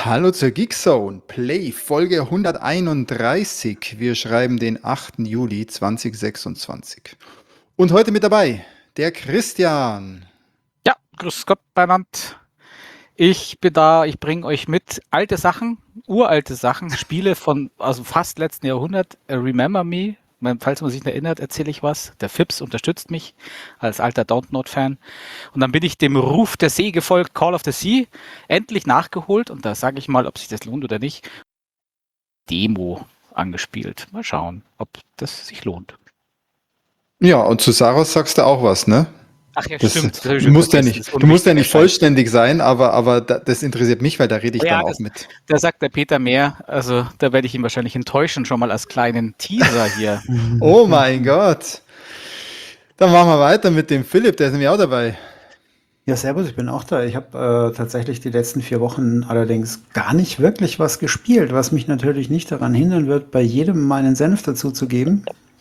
Hallo zur Geekzone, Play Folge 131. Wir schreiben den 8. Juli 2026. Und heute mit dabei der Christian. Ja, grüß Gott beinand. Ich bin da, ich bringe euch mit alte Sachen, uralte Sachen, Spiele von fast letzten Jahrhundert. Remember Me, falls man sich nicht erinnert, erzähle ich was. Der Fips unterstützt mich als alter Dontnod-Fan. Und dann bin ich dem Ruf der See gefolgt, Call of the Sea, endlich nachgeholt. Und da sage ich mal, ob sich das lohnt oder nicht. Demo angespielt. Mal schauen, ob das sich lohnt. Ja, und zu Saros sagst du auch was, ne? Ach ja, Das, stimmt. du musst ja nicht vollständig sein, aber das interessiert mich, weil da rede ich dann auch mit. Da sagt der Peter mehr, also da werde ich ihn wahrscheinlich enttäuschen, schon mal als kleinen Teaser hier. Oh mein Gott. Dann machen wir weiter mit dem Philipp, der ist nämlich auch dabei. Ja, servus, ich bin auch da. Ich habe tatsächlich die letzten 4 Wochen allerdings gar nicht wirklich was gespielt, was mich natürlich nicht daran hindern wird, bei jedem meinen Senf dazu zu geben.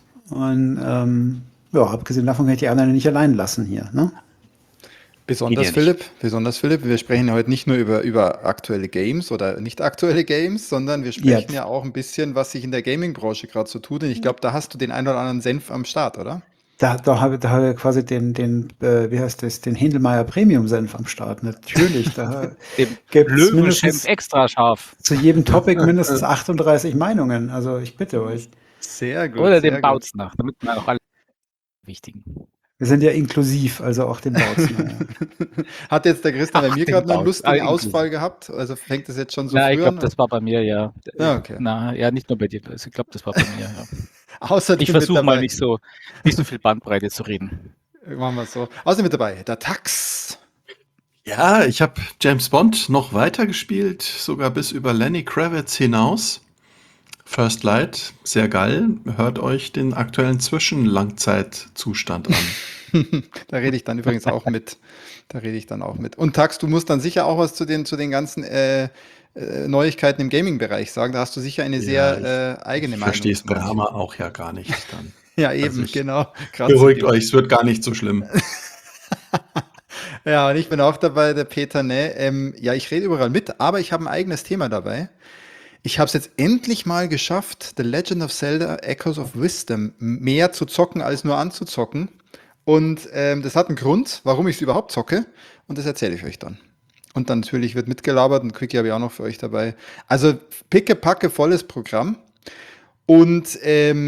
Und ja, abgesehen davon kann ich die anderen nicht allein lassen hier, ne? Besonders Philipp, wir sprechen ja heute nicht nur über aktuelle Games oder nicht aktuelle Games, sondern wir sprechen ja auch ein bisschen, was sich in der Gaming-Branche gerade so tut. Und ich glaube, da hast du den einen oder anderen Senf am Start, oder? Da habe ich quasi wie heißt das, den Hindelmeier Premium-Senf am Start, natürlich. Da gibt es mindestens extra scharf. Zu jedem Topic mindestens 38 Meinungen. Also ich bitte euch. Sehr gut. Oder dem Bautzen, damit man auch alle wichtigen. Wir sind ja inklusiv, also auch den Bautzen. Hat jetzt der Christian bei mir gerade einen lustigen Ausfall gehabt? Also fängt das jetzt schon so früh an? Ja, ich glaube, das war bei mir, ja. Ja, okay. Na, ja, nicht nur bei dir. Ich glaube, das war bei mir, ja. Außerdem ich versuche mal nicht so viel Bandbreite zu reden. Machen wir es so. Außerdem mit dabei, der Tax. Ja, ich habe James Bond noch weiter gespielt, sogar bis über Lenny Kravitz hinaus. First Light, sehr geil. Hört euch den aktuellen Zwischenlangzeitzustand an. Da rede ich dann übrigens auch mit. Und Tax, du musst dann sicher auch was zu den ganzen Neuigkeiten im Gaming-Bereich sagen. Da hast du sicher eine sehr eigene Meinung. Verstehst bei Hammer auch ja gar nicht dann. Ja, eben, also genau. Beruhigt euch, es wird gar nicht so schlimm. Ja, und ich bin auch dabei, der Peter, ne? Ja, ich rede überall mit, aber ich habe ein eigenes Thema dabei. Ich habe es jetzt endlich mal geschafft, The Legend of Zelda Echoes of Wisdom mehr zu zocken, als nur anzuzocken. Und das hat einen Grund, warum ich es überhaupt zocke. Und das erzähle ich euch dann. Und dann natürlich wird mitgelabert und Quickie habe ich auch noch für euch dabei. Also pickepacke volles Programm. Und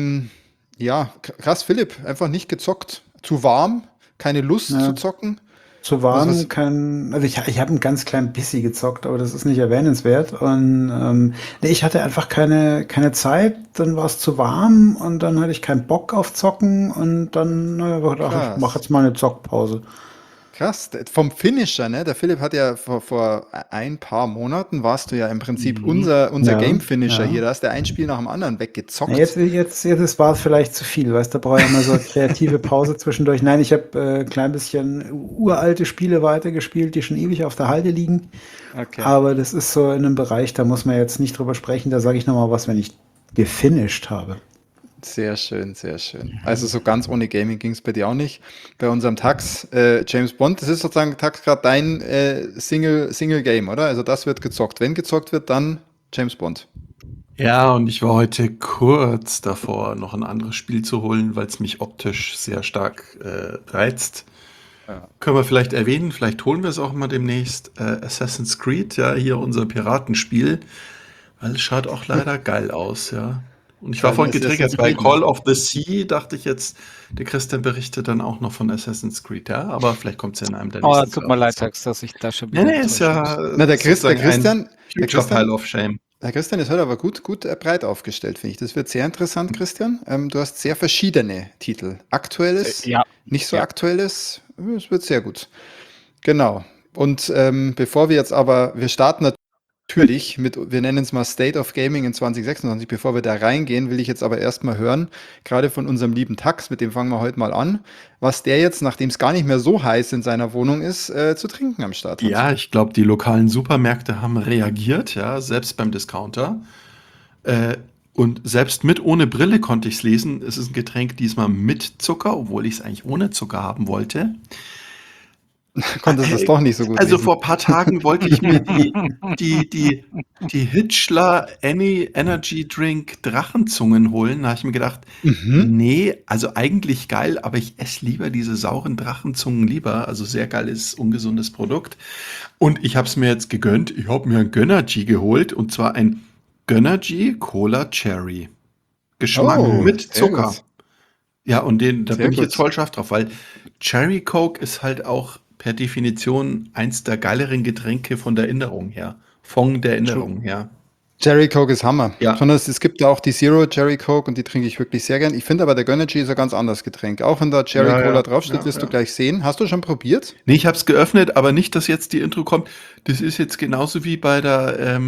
ja, krass, Philipp, einfach nicht gezockt. Zu warm, keine Lust zu zocken. Zu warm, also ich habe ein ganz klein bisschen gezockt, aber das ist nicht erwähnenswert. Und ich hatte einfach keine Zeit, dann war es zu warm und dann hatte ich keinen Bock auf Zocken und dann ich mache jetzt mal eine Zockpause. Krass, vom Finisher, ne? Der Philipp hat ja vor ein paar Monaten, warst du ja im Prinzip unser Game-Finisher hier. Da hast du ein Spiel nach dem anderen weggezockt. Jetzt war es vielleicht zu viel, weißt du, da brauche ich immer so eine kreative Pause zwischendurch. Nein, ich habe ein klein bisschen uralte Spiele weitergespielt, die schon ewig auf der Halde liegen. Okay. Aber das ist so in einem Bereich, da muss man jetzt nicht drüber sprechen. Da sage ich nochmal was, wenn ich gefinisht habe. Sehr schön, sehr schön. Also so ganz ohne Gaming ging es bei dir auch nicht. Bei unserem Tax, James Bond, das ist sozusagen, Tax, gerade dein Single-Game, oder? Also das wird gezockt. Wenn gezockt wird, dann James Bond. Ja, und ich war heute kurz davor, noch ein anderes Spiel zu holen, weil es mich optisch sehr stark reizt. Ja. Können wir vielleicht erwähnen, vielleicht holen wir es auch mal demnächst. Assassin's Creed, ja, hier unser Piratenspiel. Weil es schaut auch leider geil aus, ja. Und ich war vorhin getriggert bei Call of the Sea, dachte ich jetzt, der Christian berichtet dann auch noch von Assassin's Creed, ja, aber vielleicht kommt es ja in einem der nächsten. Oh, tut mir leid, Tax, dass ich da schon wieder. Nee, ist ja. Na, der Christian Pile of Shame. Der Christian ist heute aber gut breit aufgestellt, finde ich. Das wird sehr interessant, Christian. Du hast sehr verschiedene Titel. Aktuelles, nicht so aktuelles. Es wird sehr gut. Genau. Und bevor wir starten natürlich wir nennen es mal State of Gaming in 2026. Bevor wir da reingehen, will ich jetzt aber erstmal hören, gerade von unserem lieben Tax, mit dem fangen wir heute mal an, was der jetzt, nachdem es gar nicht mehr so heiß in seiner Wohnung ist, zu trinken am Start hat. Ja, ich glaube, die lokalen Supermärkte haben reagiert, ja, selbst beim Discounter. Und selbst mit ohne Brille konnte ich es lesen. Es ist ein Getränk diesmal mit Zucker, obwohl ich es eigentlich ohne Zucker haben wollte. Konntest das doch nicht so gut Also lesen. vor ein paar Tagen wollte ich mir die Hitchler Energy Drink Drachenzungen holen. Da habe ich mir gedacht, nee, also eigentlich geil, aber ich esse lieber diese sauren Drachenzungen lieber. Also sehr geiles, ungesundes Produkt. Und ich habe es mir jetzt gegönnt. Ich habe mir ein Gönnergy geholt und zwar ein Gönnergy Cola Cherry. Geschmack mit sehr Zucker. gut. Ja, und da Sehr bin ich gut. jetzt voll scharf drauf, weil Cherry Coke ist halt auch per Definition eins der geileren Getränke von der Erinnerung her. Von der Erinnerung her. Cherry Coke ist Hammer. Ja. Besonders es gibt da auch die Zero Cherry Coke und die trinke ich wirklich sehr gern. Ich finde aber der Gönnergy ist ein ganz anderes Getränk. Auch wenn da Cherry Ja, Cola ja. draufsteht, Ja, wirst du ja. gleich sehen. Hast du schon probiert? Nee, ich habe es geöffnet, aber nicht, dass jetzt die Intro kommt. Das ist jetzt genauso wie bei der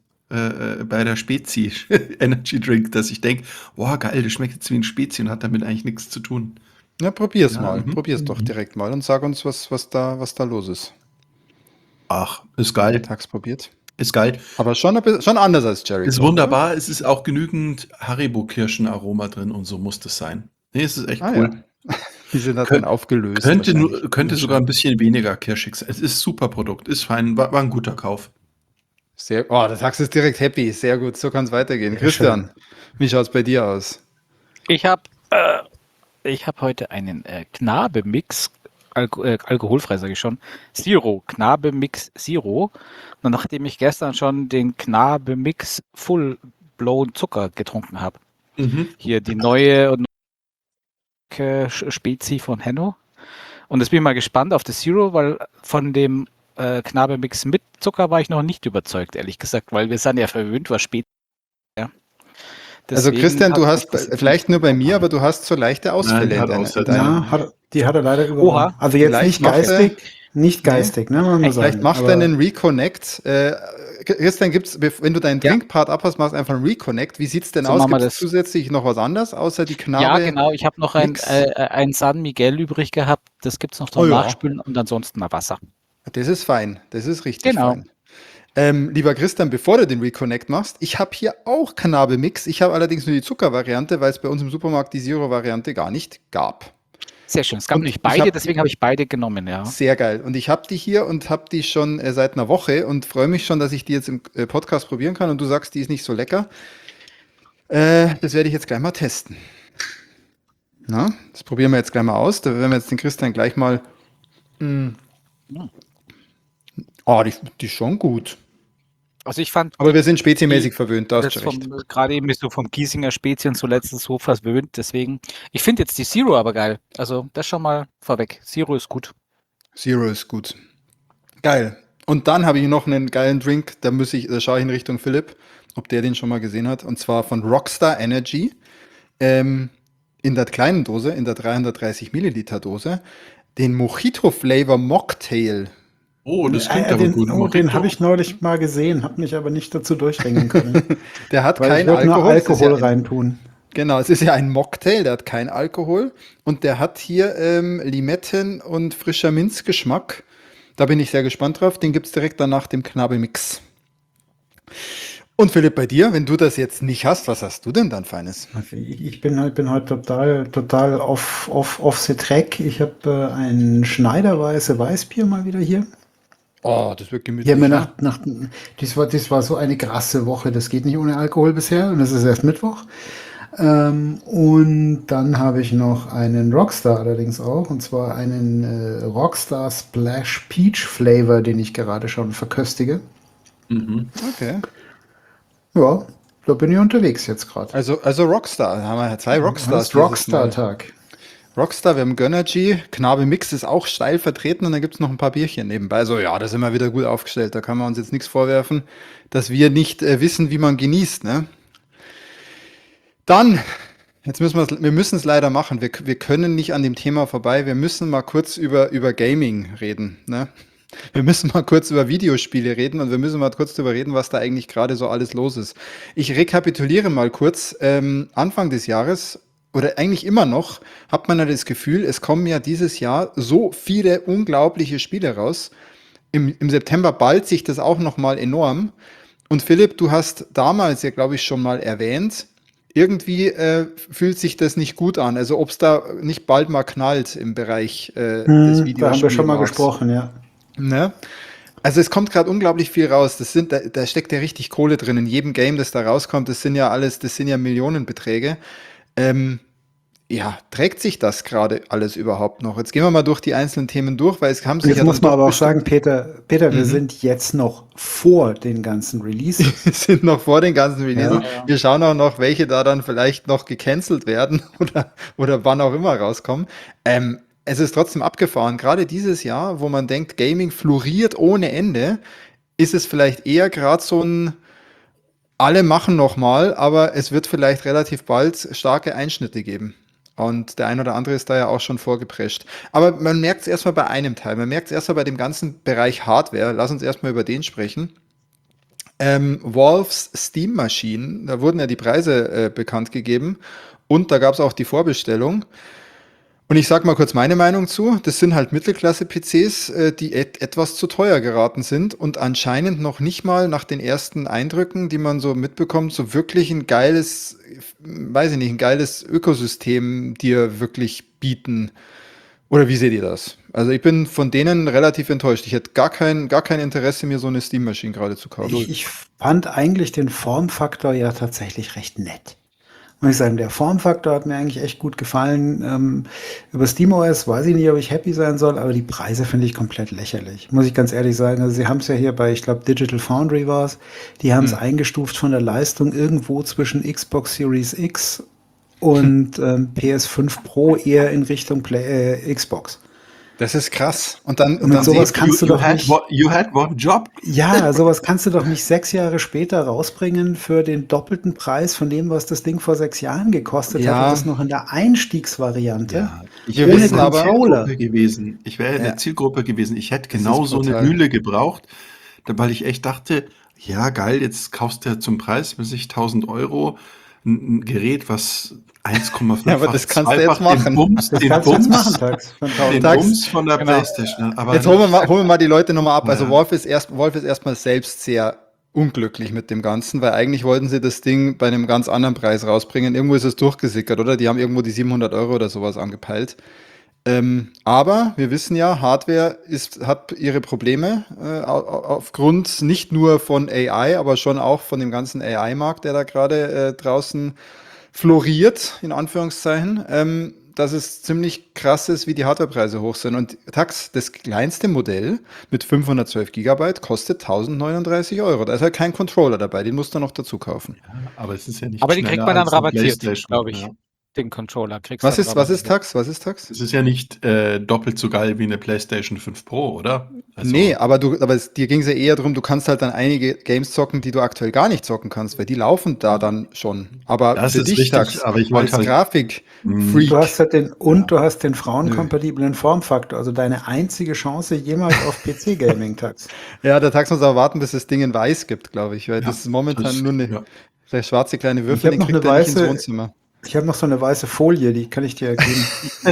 Spezi Energy Drink, dass ich denke, boah, geil, das schmeckt jetzt wie ein Spezi und hat damit eigentlich nichts zu tun. Ja, probier's Ja, mal. mhm. Probier's doch direkt mal und sag uns, was da los ist. Ach, ist geil. Tags probiert. Ist geil. Aber schon anders als Cherry Ist Coke. wunderbar. Es ist auch genügend Haribo-Kirschen-Aroma drin und so muss das sein. Nee, es ist echt Ah, cool. ja. Die sind da drin aufgelöst. Könnte wahrscheinlich. sogar ein bisschen weniger kirschig sein. Es ist super Produkt, ist fein, war ein guter Kauf. Der Tax ist direkt happy. Sehr gut, so kann es weitergehen. Christian, wie schaut es bei dir aus? Ich habe heute einen Knabe-Mix, alkoholfrei sage ich schon, Zero, Knabe-Mix Zero. Und nachdem ich gestern schon den Knabe-Mix Full-Blown Zucker getrunken habe, hier die neue Spezi von Henno. Und jetzt bin ich mal gespannt auf das Zero, weil von dem Knabe-Mix mit Zucker war ich noch nicht überzeugt, ehrlich gesagt, weil wir sind ja verwöhnt, was spät. Ja. Also Christian, du hast vielleicht nur bei mir, aber du hast so leichte Ausfälle. Die hat er leider übernommen. Oha. Also jetzt Vielleicht nicht geistig, ne? Muss man Vielleicht sagen. mach deinen Reconnect. Christian, wenn du deinen Trinkpart abhast, machst einfach einen Reconnect. Wie sieht es denn aus? Gibt es zusätzlich noch was anderes, außer die Knabe? Ja, genau. Ich habe noch ein San Miguel übrig gehabt. Das gibt es noch zum Nachspülen und ansonsten mal Wasser. Das ist fein. Das ist richtig fein. Lieber Christian, bevor du den Reconnect machst, ich habe hier auch Knabe-Mix. Ich habe allerdings nur die Zuckervariante, weil es bei uns im Supermarkt die Zero-Variante gar nicht gab. Sehr schön. Es gab nicht beide, deswegen habe ich beide genommen, ja. Sehr geil. Und ich habe die hier und habe die schon seit einer Woche und freue mich schon, dass ich die jetzt im Podcast probieren kann. Und du sagst, die ist nicht so lecker. Das werde ich jetzt gleich mal testen. Na, das probieren wir jetzt gleich mal aus. Da werden wir jetzt den Christian gleich mal. Die ist schon gut. Also ich fand. Aber wir sind spezimäßig verwöhnt, da hast du recht. Gerade eben bist du vom Giesinger Spezi und zuletzt so verwöhnt, deswegen. Ich finde jetzt die Zero aber geil. Also das schon mal vorweg. Zero ist gut. Zero ist gut. Geil. Und dann habe ich noch einen geilen Drink, da schaue ich in Richtung Philipp, ob der den schon mal gesehen hat. Und zwar von Rockstar Energy. In der kleinen Dose, in der 330 Milliliter Dose, den Mojito Flavor Mocktail. Oh, das klingt aber gut. Den habe ich neulich mal gesehen, habe mich aber nicht dazu durchringen können. Der hat keinen Alkohol reintun. Genau, es ist ja ein Mocktail, der hat keinen Alkohol und der hat hier Limetten und frischer Minzgeschmack. Da bin ich sehr gespannt drauf. Den gibt es direkt danach dem Knabe-Mix. Und Philipp, bei dir, wenn du das jetzt nicht hast, was hast du denn dann Feines? Ich bin heute total off the track. Ich habe ein Schneiderweiße Weißbier mal wieder hier. Oh, das wird gemütlich. Ja, das war so eine krasse Woche. Das geht nicht ohne Alkohol bisher und es ist erst Mittwoch. Und dann habe ich noch einen Rockstar allerdings auch, und zwar einen Rockstar Splash Peach Flavor, den ich gerade schon verköstige. Okay. Ja, da bin ich unterwegs jetzt gerade. Also Rockstar, da haben wir zwei Rockstars. Rockstar-Tag. Rockstar, wir haben Gönnergy, Knabe Mix ist auch steil vertreten und dann gibt es noch ein paar Bierchen nebenbei. Also ja, da sind wir wieder gut aufgestellt, da kann man uns jetzt nichts vorwerfen, dass wir nicht wissen, wie man genießt, ne? Dann, wir müssen es leider machen, wir können nicht an dem Thema vorbei, wir müssen mal kurz über Gaming reden, ne? Wir müssen mal kurz über Videospiele reden und wir müssen mal kurz darüber reden, was da eigentlich gerade so alles los ist. Ich rekapituliere mal kurz, Anfang des Jahres oder eigentlich immer noch, hat man ja das Gefühl, es kommen ja dieses Jahr so viele unglaubliche Spiele raus. Im September ballt sich das auch nochmal enorm. Und Philipp, du hast damals ja, glaube ich, schon mal erwähnt, irgendwie fühlt sich das nicht gut an. Also ob es da nicht bald mal knallt im Bereich des Videospielmarkts. Da haben wir schon mal gesprochen, ja. Ne? Also es kommt gerade unglaublich viel raus. Da steckt ja richtig Kohle drin. In jedem Game, das da rauskommt, das sind ja Millionenbeträge. Ja, trägt sich das gerade alles überhaupt noch? Jetzt gehen wir mal durch die einzelnen Themen durch, weil es haben sich Jetzt muss man aber auch sagen, Peter, wir sind jetzt noch vor den ganzen Releases. Wir sind noch vor den ganzen Releases. Ja. Wir schauen auch noch, welche da dann vielleicht noch gecancelt werden oder wann auch immer rauskommen. Es ist trotzdem abgefahren. Gerade dieses Jahr, wo man denkt, Gaming floriert ohne Ende, ist es vielleicht eher gerade so ein alle machen noch mal, aber es wird vielleicht relativ bald starke Einschnitte geben. Und der ein oder andere ist da ja auch schon vorgeprescht. Aber man merkt es erstmal bei einem Teil. Man merkt es erstmal bei dem ganzen Bereich Hardware. Lass uns erstmal über den sprechen. Valves Steam Machine, da wurden ja die Preise bekannt gegeben. Und da gab es auch die Vorbestellung. Und ich sag mal kurz meine Meinung zu. Das sind halt Mittelklasse-PCs, die etwas zu teuer geraten sind und anscheinend noch nicht mal nach den ersten Eindrücken, die man so mitbekommt, so wirklich ein geiles, weiß ich nicht, ein geiles Ökosystem dir wirklich bieten. Oder wie seht ihr das? Also ich bin von denen relativ enttäuscht. Ich hätte gar kein Interesse, mir so eine Steam-Maschine gerade zu kaufen. Ich fand eigentlich den Formfaktor ja tatsächlich recht nett. Muss ich sagen, der Formfaktor hat mir eigentlich echt gut gefallen. Über SteamOS weiß ich nicht, ob ich happy sein soll, aber die Preise finde ich komplett lächerlich. Muss ich ganz ehrlich sagen. Also sie haben es ja hier bei, ich glaube, Digital Foundry war es. Die haben es eingestuft von der Leistung irgendwo zwischen Xbox Series X und PS5 Pro eher in Richtung Xbox. Das ist krass. Und dann sowas kannst du doch nicht. You had one job. Ja, sowas kannst du doch nicht 6 Jahre später rausbringen für den doppelten Preis von dem, was das Ding vor 6 Jahren gekostet hat. Und das noch in der Einstiegsvariante. Ja, ich Wir wäre wissen eine aber- Zielgruppe gewesen. Ich wäre eine Zielgruppe gewesen. Ich hätte genau ist so eine brutal. Mühle gebraucht, weil ich echt dachte, ja geil, jetzt kaufst du ja zum Preis bis 1.000 Euro ein Gerät, was 1,5 Ja, aber das kannst du jetzt machen. Den Bums, Das den kannst du jetzt machen, Bums, Tax. den Tax. Bums von der Genau. Playstation. Aber Jetzt holen wir mal die Leute nochmal ab. Also Ja. Wolf ist erstmal selbst sehr unglücklich mit dem Ganzen, weil eigentlich wollten sie das Ding bei einem ganz anderen Preis rausbringen. Irgendwo ist es durchgesickert, oder? Die haben irgendwo die 700 Euro oder sowas angepeilt. Aber wir wissen ja, Hardware hat ihre Probleme aufgrund nicht nur von AI, aber schon auch von dem ganzen AI-Markt, der da gerade draußen floriert, in Anführungszeichen, dass es ziemlich krass ist, wie die Hardwarepreise hoch sind. Und Tax, das kleinste Modell mit 512 Gigabyte kostet 1039 Euro. Da ist halt kein Controller dabei, den musst du noch dazu kaufen. aber es ist ja nicht Aber den kriegt schneller man dann als die rabattiert, PlayStation, glaube ich. ja. Den Controller kriegst Was du ist rabattiert. Tax? Was ist Tax? Es ist ja nicht doppelt so geil wie eine PlayStation 5 Pro, oder? Also, Nee, aber dir ging es ja eher darum, du kannst halt dann einige Games zocken, die du aktuell gar nicht zocken kannst, weil die laufen da dann schon. Aber Das für ist dich, richtig, Tax, aber ich wollte als halt- Grafik-Freak, Du hast halt du hast den frauenkompatiblen Formfaktor, also deine einzige Chance jemals auf PC-Gaming, Tax. ja, der Tax muss aber warten, bis es Ding in weiß gibt, glaube ich, weil Ja, das ist momentan das- nur ja. der schwarze kleine Ich Würfel, hab den noch kriegt eine er nicht ins weiße- Wohnzimmer. Ich habe noch so eine weiße Folie, die kann ich dir geben.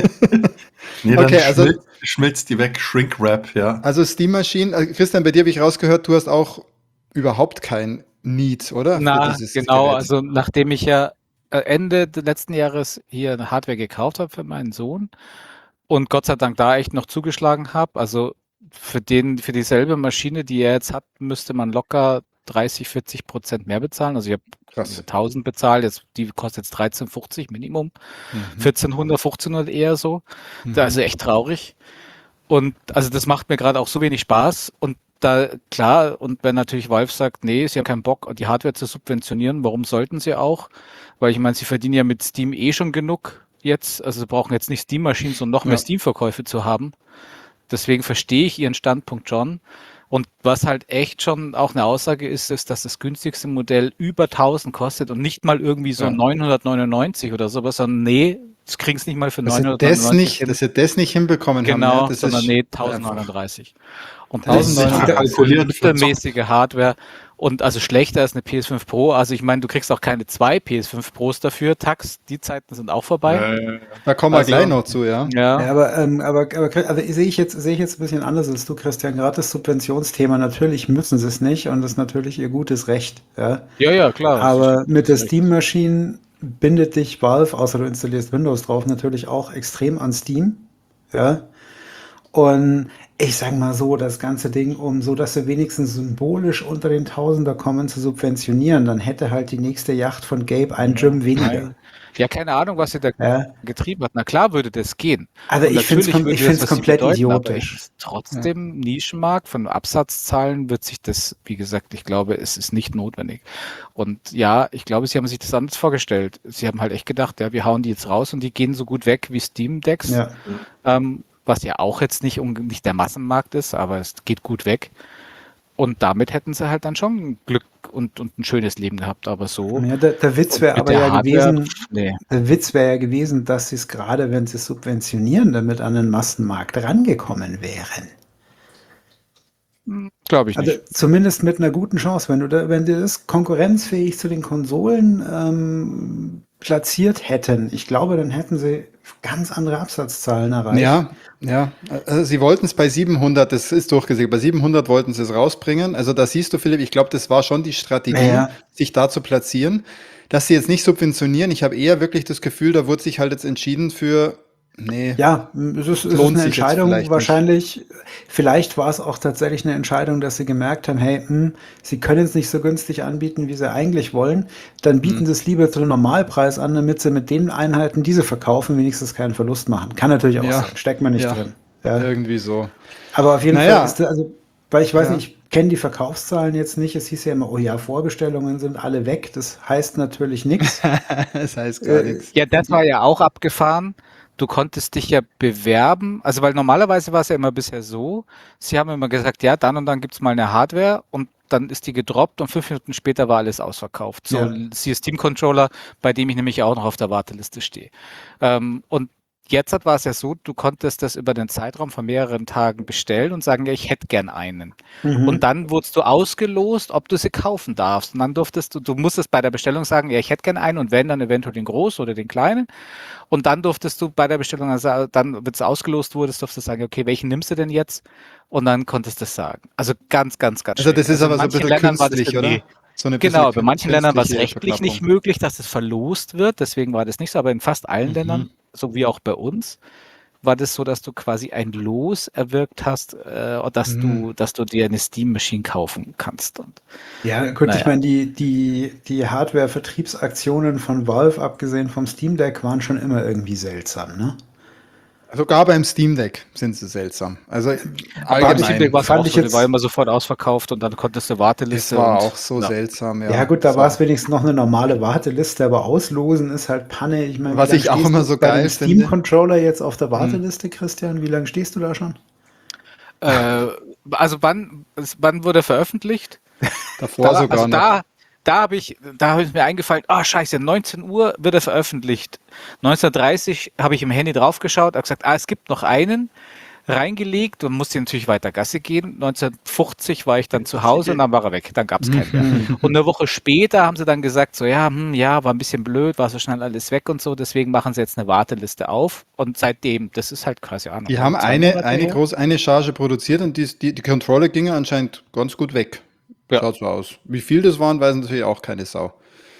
Nee, dann Okay, also- schmilzt die weg, Shrink Wrap, ja. Also Steam Machine, Christian, bei dir habe ich rausgehört, du hast auch überhaupt kein Need, oder? Für Na, dieses genau, Gerät. also nachdem ich ja Ende des letzten Jahres hier eine Hardware gekauft habe für meinen Sohn und Gott sei Dank da echt noch zugeschlagen habe, also für dieselbe Maschine, die er jetzt hat, müsste man locker 30-40% mehr bezahlen. Also ich habe Krass. 1000 bezahlt, die kostet jetzt 13,50 Minimum, Mhm. 1400, 1500 eher so. Mhm. Also echt traurig. Und also das macht mir gerade auch so wenig Spaß. Und da, klar, und wenn natürlich Valve sagt, nee, sie haben keinen Bock, die Hardware zu subventionieren, warum sollten sie auch? Weil ich meine, sie verdienen ja mit Steam schon genug jetzt. Also sie brauchen jetzt nicht Steam-Maschinen, sondern noch mehr Ja. Steam-Verkäufe zu haben. Deswegen verstehe ich ihren Standpunkt schon. Und was halt echt schon auch eine Aussage ist, ist, dass das günstigste Modell über 1000 kostet und nicht mal irgendwie so Ja. 999 oder sowas, sondern nee, das kriegen es nicht mal für Dass sie 999 hin. dass sie das nicht hinbekommen haben. Genau, Ja, das sondern ist nee, einfach- 1039. Und Das das ist ist einfach kalkuliert für mittelmäßige Hardware und also schlechter als eine PS5 Pro. Also ich meine, du kriegst auch keine 2 PS5 Pros dafür. Tax, die Zeiten sind auch vorbei. Da kommen wir Also- gleich noch zu, ja. Ja. Ja, aber also sehe ich jetzt ein bisschen anders als du, Christian. Gerade das Subventionsthema, natürlich müssen sie es nicht und das ist natürlich ihr gutes Recht. Ja. Ja, klar. Aber mit der Steam-Maschine bindet dich Valve, außer du installierst Windows drauf, natürlich auch extrem an Steam. Ja. Und ich sage mal so, das ganze Ding, um so, dass wir wenigstens symbolisch unter den Tausender kommen, zu subventionieren, dann hätte halt die nächste Yacht von Gabe ein Gym weniger. Ja, keine Ahnung, was sie da getrieben hat. Na klar würde das gehen. Also ich finde es komplett idiotisch. Aber ist trotzdem Nischenmarkt von Absatzzahlen wird sich das, wie gesagt, ich glaube, es ist nicht notwendig. Und ja, ich glaube, sie haben sich das anders vorgestellt. Sie haben halt echt gedacht, ja, wir hauen die jetzt raus und die gehen so gut weg wie Steam Decks. Ja. Was ja auch jetzt nicht der Massenmarkt ist, aber es geht gut weg. Und damit hätten sie halt dann schon Glück und ein schönes Leben gehabt, aber so. Ja, der Witz wäre aber ja gewesen, der Witz wäre ja gewesen, dass sie es gerade, wenn sie es subventionieren, damit an den Massenmarkt rangekommen wären. Glaube ich nicht. Also zumindest mit einer guten Chance, wenn die das konkurrenzfähig zu den Konsolen platziert hätten, ich glaube, dann hätten sie ganz andere Absatzzahlen erreicht. Ja. Also sie wollten es bei 700, das ist durchgesehen, bei 700 wollten sie es rausbringen. Also da siehst du, Philipp, ich glaube, das war schon die Strategie, sich da zu platzieren. Dass sie jetzt nicht subventionieren, ich habe eher wirklich das Gefühl, da wurde sich halt jetzt entschieden für, ja, es ist eine Entscheidung wahrscheinlich. Vielleicht war es auch tatsächlich eine Entscheidung, dass sie gemerkt haben, hey, sie können es nicht so günstig anbieten, wie sie eigentlich wollen. Dann bieten sie es lieber zu einem Normalpreis an, damit sie mit den Einheiten, die sie verkaufen, wenigstens keinen Verlust machen. Kann natürlich auch sein, steckt man nicht drin. Ja. Irgendwie so. Aber auf jeden Fall ist weil ich weiß nicht, ich kenne die Verkaufszahlen jetzt nicht. Es hieß ja immer, oh ja, Vorbestellungen sind alle weg. Das heißt natürlich nichts. Das heißt gar nichts. Ja, das war ja auch abgefahren. Du konntest dich ja bewerben, also weil normalerweise war es ja immer bisher so, sie haben immer gesagt, ja, dann und dann gibt es mal eine Hardware und dann ist die gedroppt und 5 Minuten später war alles ausverkauft. So siehe Steam-Controller, bei dem ich nämlich auch noch auf der Warteliste stehe. Und jetzt war es ja so, du konntest das über den Zeitraum von mehreren Tagen bestellen und sagen, ja, ich hätte gern einen. Und dann wurdest du ausgelost, ob du sie kaufen darfst. Und dann du musstest bei der Bestellung sagen, ja, ich hätte gern einen und wenn, dann eventuell den großen oder den kleinen. Und dann durftest du bei der Bestellung, also dann, wenn es ausgelost wurde, durftest du sagen, okay, welchen nimmst du denn jetzt? Und dann konntest du das sagen. Also ganz, ganz, ganz schön. Also das ist aber so ein bisschen künstlich, oder? So genau, bei manchen Ländern war es rechtlich nicht möglich, dass es verlost wird. Deswegen war das nicht so. Aber in fast allen Ländern, so wie auch bei uns, war das so, dass du quasi ein Los erwirkt hast, dass du dir eine Steam-Maschine kaufen kannst. Und, ja, gut, ich meine, die Hardware-Vertriebsaktionen von Valve, abgesehen vom Steam Deck, waren schon immer irgendwie seltsam, ne? Sogar beim Steam Deck sind sie seltsam. Also allgemein war immer sofort ausverkauft und dann konntest du Warteliste. Das war auch so seltsam, ja. Ja gut, da war es wenigstens noch eine normale Warteliste, aber auslosen ist halt Panne. Ich meine, was ich auch immer so geil finde. Steam-Controller jetzt auf der Warteliste, Christian, wie lange stehst du da schon? Also wann wurde veröffentlicht? Davor sogar noch. Da habe ich mir eingefallen, scheiße, 19 Uhr wird er veröffentlicht. 19:30 habe ich im Handy draufgeschaut, habe gesagt, es gibt noch einen, reingelegt und musste natürlich weiter Gasse gehen. 1950 war ich dann zu Hause und dann war er weg, dann gab es keinen mehr. Und eine Woche später haben sie dann gesagt, so war ein bisschen blöd, war so schnell alles weg und so, deswegen machen sie jetzt eine Warteliste auf und seitdem, das ist halt quasi auch noch. Die haben eine Charge produziert und die Controller gingen anscheinend ganz gut weg. Ja. Schaut so aus. Wie viel das waren, weiß natürlich auch keine Sau.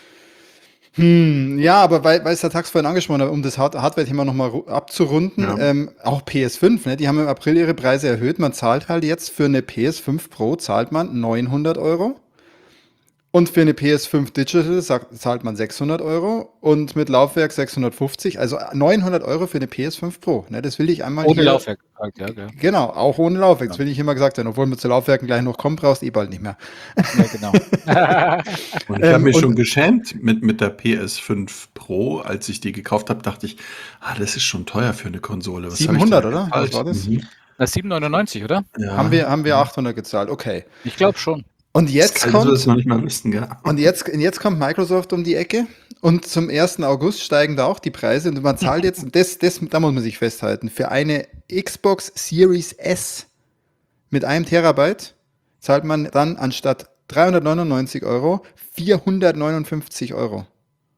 Ja, aber weil es der Tax vorhin angesprochen hat, um das Hardware-Thema nochmal abzurunden, auch PS5, ne, die haben im April ihre Preise erhöht. Man zahlt halt jetzt für eine PS5 Pro zahlt man 900 € und für eine PS5 Digital zahlt man 600 € und mit Laufwerk 650, also 900 € für eine PS5 Pro. Ne, das will ich einmal ohne Laufwerk. Ja. Genau, auch ohne Laufwerk. Das will ich immer gesagt haben, obwohl man zu Laufwerken gleich noch kommen brauchst, bald nicht mehr. Ja, genau. Und ich habe mich schon geschämt mit der PS5 Pro, als ich die gekauft habe, dachte ich, das ist schon teuer für eine Konsole. Was 700, oder? Was war das? Das 799, oder? Ja. Haben wir 800 gezahlt, okay. Ich glaube schon. Und jetzt kommt, das noch nicht mal wissen, gell? Und jetzt kommt Microsoft um die Ecke und zum 1. August steigen da auch die Preise und man zahlt jetzt, da muss man sich festhalten, für eine Xbox Series S mit 1 Terabyte zahlt man dann anstatt 399 € 459 €.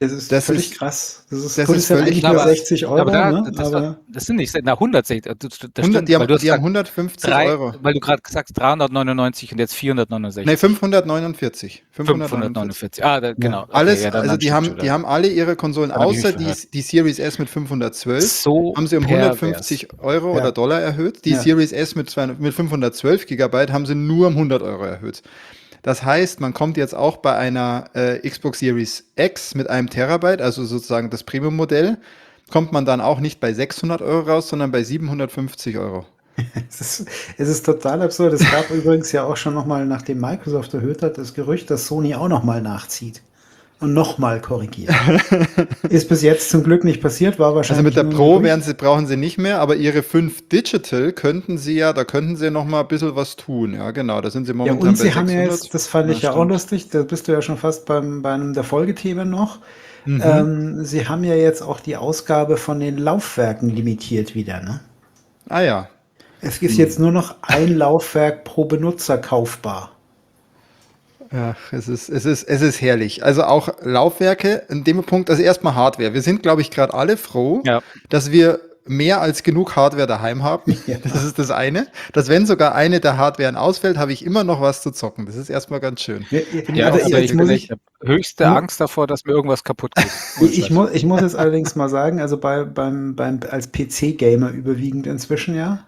Das ist Das völlig ist- krass. Das ist das ist potenziell völlig- eigentlich nur Aber- 60 Euro, Aber ne? das sind nicht 160, das 100, stimmt, die haben, weil du hast die haben gesagt, 150 Euro. weil du gerade sagst 399 und jetzt 469. Nee, 549. 549. Genau. Okay, Alles, ja, dann also die stimmt haben, schon die wieder. haben alle ihre Konsolen, Dann hab ich außer mich die Series S mit 512, So haben sie um pervers. 150 Euro Ja. oder Dollar erhöht. Die Ja. Series S mit 512 Gigabyte haben sie nur um 100 Euro erhöht. Das heißt, man kommt jetzt auch bei einer Xbox Series X mit einem Terabyte, also sozusagen das Premium-Modell, kommt man dann auch nicht bei 600 Euro raus, sondern bei 750 Euro. Es ist total absurd. Es gab übrigens ja auch schon nochmal, nachdem Microsoft erhöht hat, das Gerücht, dass Sony auch nochmal nachzieht und nochmal korrigiert. Ist bis jetzt zum Glück nicht passiert, war wahrscheinlich. Also mit der nur ein Pro Gerücht. brauchen sie nicht mehr, aber ihre 5 Digital könnten sie noch mal ein bisschen was tun. Ja, genau, da sind sie Ja, momentan und bei sie haben 600. ja jetzt, das fand ich ja auch stimmt. lustig, da bist du ja schon fast bei einem der Folgethemen noch. Mhm. Sie haben ja jetzt auch die Ausgabe von den Laufwerken limitiert wieder, ne? Ah ja. Es ist jetzt nur noch ein Laufwerk pro Benutzer kaufbar. Ach, es ist herrlich. Also auch Laufwerke, in dem Punkt, also erstmal Hardware. Wir sind, glaube ich, gerade alle froh, Ja. dass wir mehr als genug Hardware daheim haben. Ja. Das ist das eine. Dass wenn sogar eine der Hardwaren ausfällt, habe ich immer noch was zu zocken. Das ist erstmal ganz schön. Ja, aber aber jetzt muss ich, habe höchste Nur- Angst davor, dass mir irgendwas kaputt geht. ich muss jetzt allerdings mal sagen, also als PC-Gamer überwiegend inzwischen ja,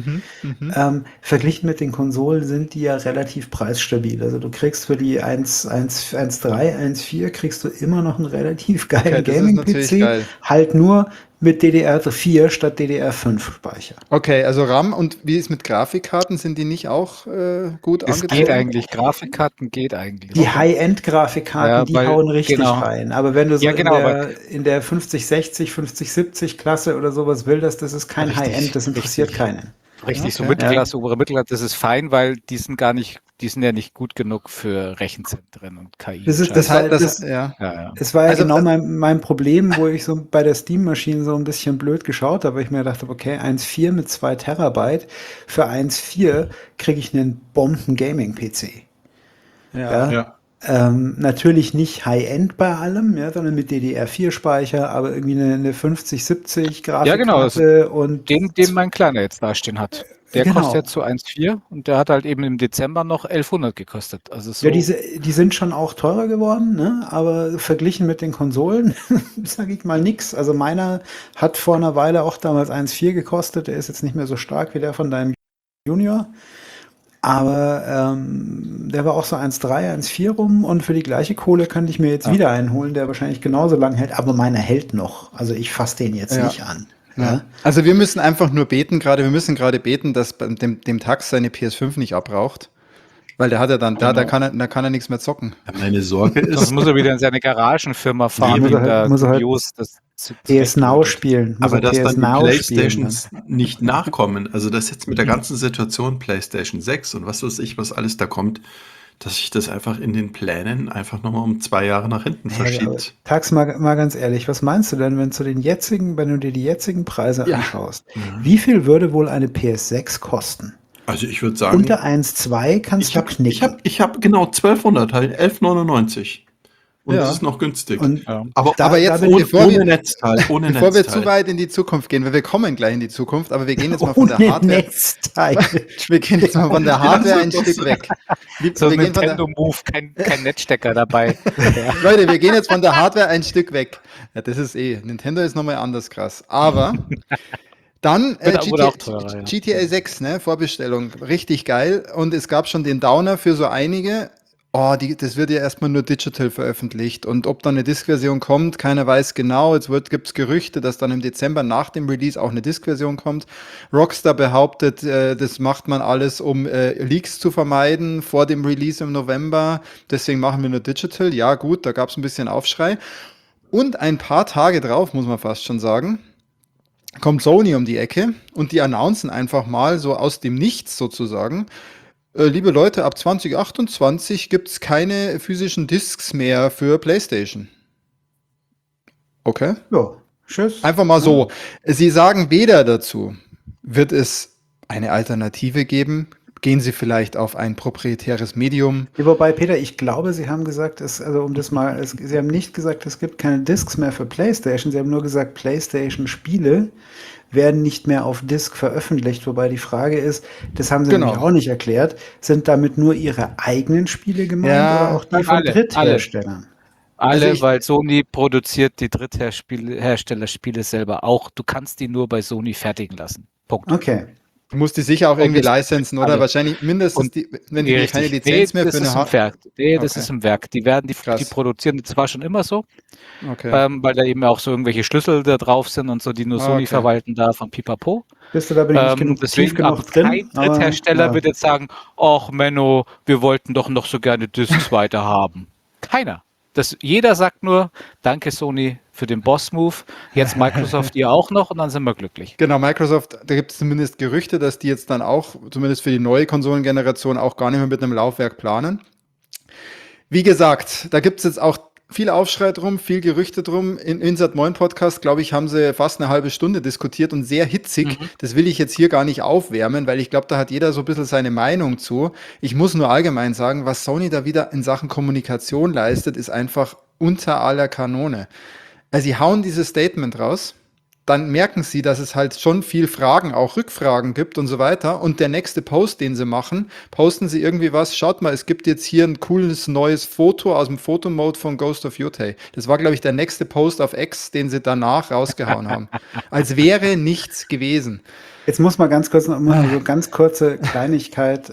verglichen mit den Konsolen sind die ja relativ preisstabil. Also du kriegst für die 1.3, 1.4 kriegst du immer noch einen relativ geilen Okay, das ist natürlich Gaming-PC, geil. halt nur mit DDR4 statt DDR5 Speicher. Okay, also RAM und wie ist mit Grafikkarten? Sind die nicht auch gut Es angezogen? geht eigentlich, Grafikkarten geht eigentlich. Die High-End-Grafikkarten, Ja, die weil- hauen richtig genau. rein. Aber wenn du so Ja, genau, in der 5060, 5070 Klasse oder sowas willst, das ist kein Richtig, High-End, das interessiert richtig. keinen. Richtig, so Okay. Mittelklasse, obere Mittelklasse, das ist fein, weil die sind ja nicht gut genug für Rechenzentren und KI. Das ist- und das Scheiß. war- das- ja. ja. Es war ja Also, genau mein Problem, wo ich so bei der Steam-Maschine so ein bisschen blöd geschaut habe, weil ich mir gedacht habe, okay, 1.4 mit 2 Terabyte, für 1.4 kriege ich einen Bomben-Gaming-PC. Ja. Ja. Natürlich nicht High-End bei allem, ja, sondern mit DDR4-Speicher, aber irgendwie eine 5070 Ja, genau, Grafikkarte und Den mein Kleiner jetzt dastehen hat. Der Genau. kostet jetzt so 1,4 und der hat halt eben im Dezember noch 1100 gekostet. Also so, ja, die sind schon auch teurer geworden, ne? Aber verglichen mit den Konsolen, sage ich mal nix. Also meiner hat vor einer Weile auch damals 1,4 gekostet. Der ist jetzt nicht mehr so stark wie der von deinem Junior. Aber der war auch so 1,3, 1,4 rum und für die gleiche Kohle könnte ich mir jetzt wieder einen holen, der wahrscheinlich genauso lang hält, aber meiner hält noch. Also ich fasse den jetzt Ja. nicht an. Ja. Ja. Also wir müssen einfach nur beten wir müssen gerade beten, dass dem Tax seine PS5 nicht abraucht. Weil der hat ja dann, da kann er nichts mehr zocken. Meine Sorge sonst ist, muss er wieder in seine Garagenfirma fahren, muss er wegen halt- der muss er halt Dubios, das PS Now spielen. Muss aber er dass PS dann die Now Playstations spielen nicht nachkommen, also dass jetzt mit der ganzen Situation PlayStation 6 und was weiß ich, was alles da kommt, dass sich das einfach in den Plänen einfach nochmal um 2 Jahre nach hinten dann. Ja, aber verschiebt. Tax, mal ganz ehrlich, was meinst du denn, wenn du dir die jetzigen Preise Ja. anschaust? Wie viel würde wohl eine PS6 kosten? Also ich würde sagen, Unter 1,2 kannst du knicken. ich hab genau 1200, halt 11,99. Und Ja. das ist noch günstig. Und Ja. aber Aber jetzt, bin- bevor wir Netzteil, ohne Bevor wir Netzteil. zu weit in die Zukunft gehen, weil wir kommen gleich in die Zukunft, aber wir gehen jetzt mal von der ohne Hardware. Netzteil. Wir gehen jetzt mal von der Hardware ein Ja, Stück weg. So ein Wir gehen von der, Nintendo-Move, kein Netzstecker dabei. Ja. Leute, wir gehen jetzt von der Hardware ein Stück weg. Ja, das ist Nintendo ist nochmal anders krass. Aber dann Wurde auch teurer, ja. GTA 6, ne, Vorbestellung, richtig geil. Und es gab schon den Downer für so einige. Das wird ja erstmal nur digital veröffentlicht. Und ob dann eine Disk-Version kommt, keiner weiß genau. Jetzt gibt es Gerüchte, dass dann im Dezember nach dem Release auch eine Disk-Version kommt. Rockstar behauptet, das macht man alles, um Leaks zu vermeiden vor dem Release im November. Deswegen machen wir nur digital. Ja gut, da gab es ein bisschen Aufschrei. Und ein paar Tage drauf, muss man fast schon sagen, kommt Sony um die Ecke und die announcen einfach mal so aus dem Nichts sozusagen, liebe Leute, ab 2028 gibt es keine physischen Discs mehr für PlayStation. Okay. Ja, tschüss. Einfach mal so. Sie sagen weder dazu, wird es eine Alternative geben, Gehen Sie vielleicht auf ein proprietäres Medium? Ja, wobei, Peter, ich glaube, Sie haben gesagt, Sie haben nicht gesagt, es gibt keine Discs mehr für PlayStation. Sie haben nur gesagt, PlayStation-Spiele werden nicht mehr auf Disc veröffentlicht. Wobei die Frage ist, das haben Sie nämlich auch nicht erklärt, sind damit nur Ihre eigenen Spiele gemeint oder auch die von Drittherstellern? Alle, weil Sony produziert die Drittherstellerspiele selber auch. Du kannst die nur bei Sony fertigen lassen. Punkt. Okay. Du musst die sicher auch irgendwie lizenzen, oder? Wahrscheinlich mindestens, wenn die keine Lizenz mehr für eine das ist im Werk. Die produzieren, das war schon immer so, weil da eben auch so irgendwelche Schlüssel da drauf sind und so, die nur Sony verwalten darf und pipapo. Bist du da nicht tief genug drin? Kein Dritthersteller wird jetzt sagen, ach Menno, wir wollten doch noch so gerne Discs weiter haben. Keiner. Jeder sagt nur, danke Sony für den Boss-Move, jetzt Microsoft ihr auch noch und dann sind wir glücklich. Genau, Microsoft, da gibt es zumindest Gerüchte, dass die jetzt dann auch, zumindest für die neue Konsolengeneration, auch gar nicht mehr mit einem Laufwerk planen. Wie gesagt, da gibt es jetzt auch viel Aufschrei drum, viel Gerüchte drum. In Insert Moin Podcast, glaube ich, haben sie fast eine halbe Stunde diskutiert und sehr hitzig. Das will ich jetzt hier gar nicht aufwärmen, weil ich glaube, da hat jeder so ein bisschen seine Meinung zu. Ich muss nur allgemein sagen, was Sony da wieder in Sachen Kommunikation leistet, ist einfach unter aller Kanone. Also sie hauen dieses Statement raus, dann merken sie, dass es halt schon viel Fragen, auch Rückfragen gibt und so weiter. Und der nächste Post, den sie machen, posten sie irgendwie was. Schaut mal, es gibt jetzt hier ein cooles neues Foto aus dem Fotomode von Ghost of Yotei. Das war, glaube ich, der nächste Post auf X, den sie danach rausgehauen haben. Als wäre nichts gewesen. Jetzt muss man ganz kurze Kleinigkeit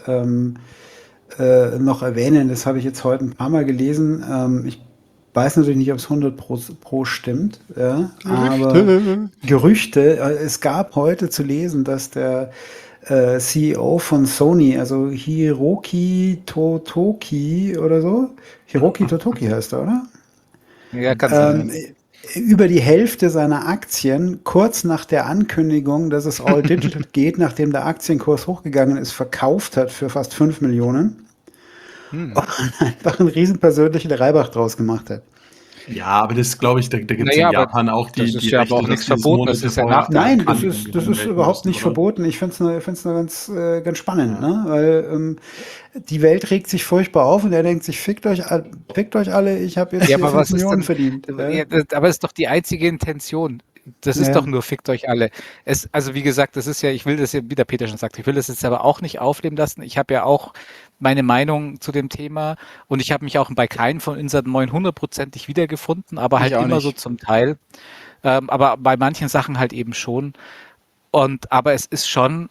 noch erwähnen. Das habe ich jetzt heute ein paar Mal gelesen. Ich weiß natürlich nicht, ob es 100% stimmt, ja, aber Gerüchte. Es gab heute zu lesen, dass der CEO von Sony, also Hiroki Totoki oder so, Hiroki Totoki heißt er, oder? Ja, kann sein. Über die Hälfte seiner Aktien kurz nach der Ankündigung, dass es all digital geht, nachdem der Aktienkurs hochgegangen ist, verkauft hat für fast 5 Millionen. Und einfach einen riesen persönlichen Reibach draus gemacht hat. Ja, aber das glaube ich, da gibt es in Japan auch die. Das ist ja aber auch nichts verboten. Das ist ja Nein, das ist überhaupt nicht verboten. Ich finde es nur ganz spannend, ne? Weil die Welt regt sich furchtbar auf und er denkt sich, fickt euch alle, ich habe jetzt 5 Millionen verdient. Aber es ist doch die einzige Intention. Das ist doch nur, fickt euch alle. Also wie gesagt, das ist ja, ich will das ja, wie der Peter schon sagt, ich will das jetzt aber auch nicht aufleben lassen. Ich habe ja auch meine Meinung zu dem Thema und ich habe mich auch bei keinem von Insert Moin 100%ig wiedergefunden, aber halt immer so zum Teil. Aber bei manchen Sachen halt eben schon. Aber es ist schon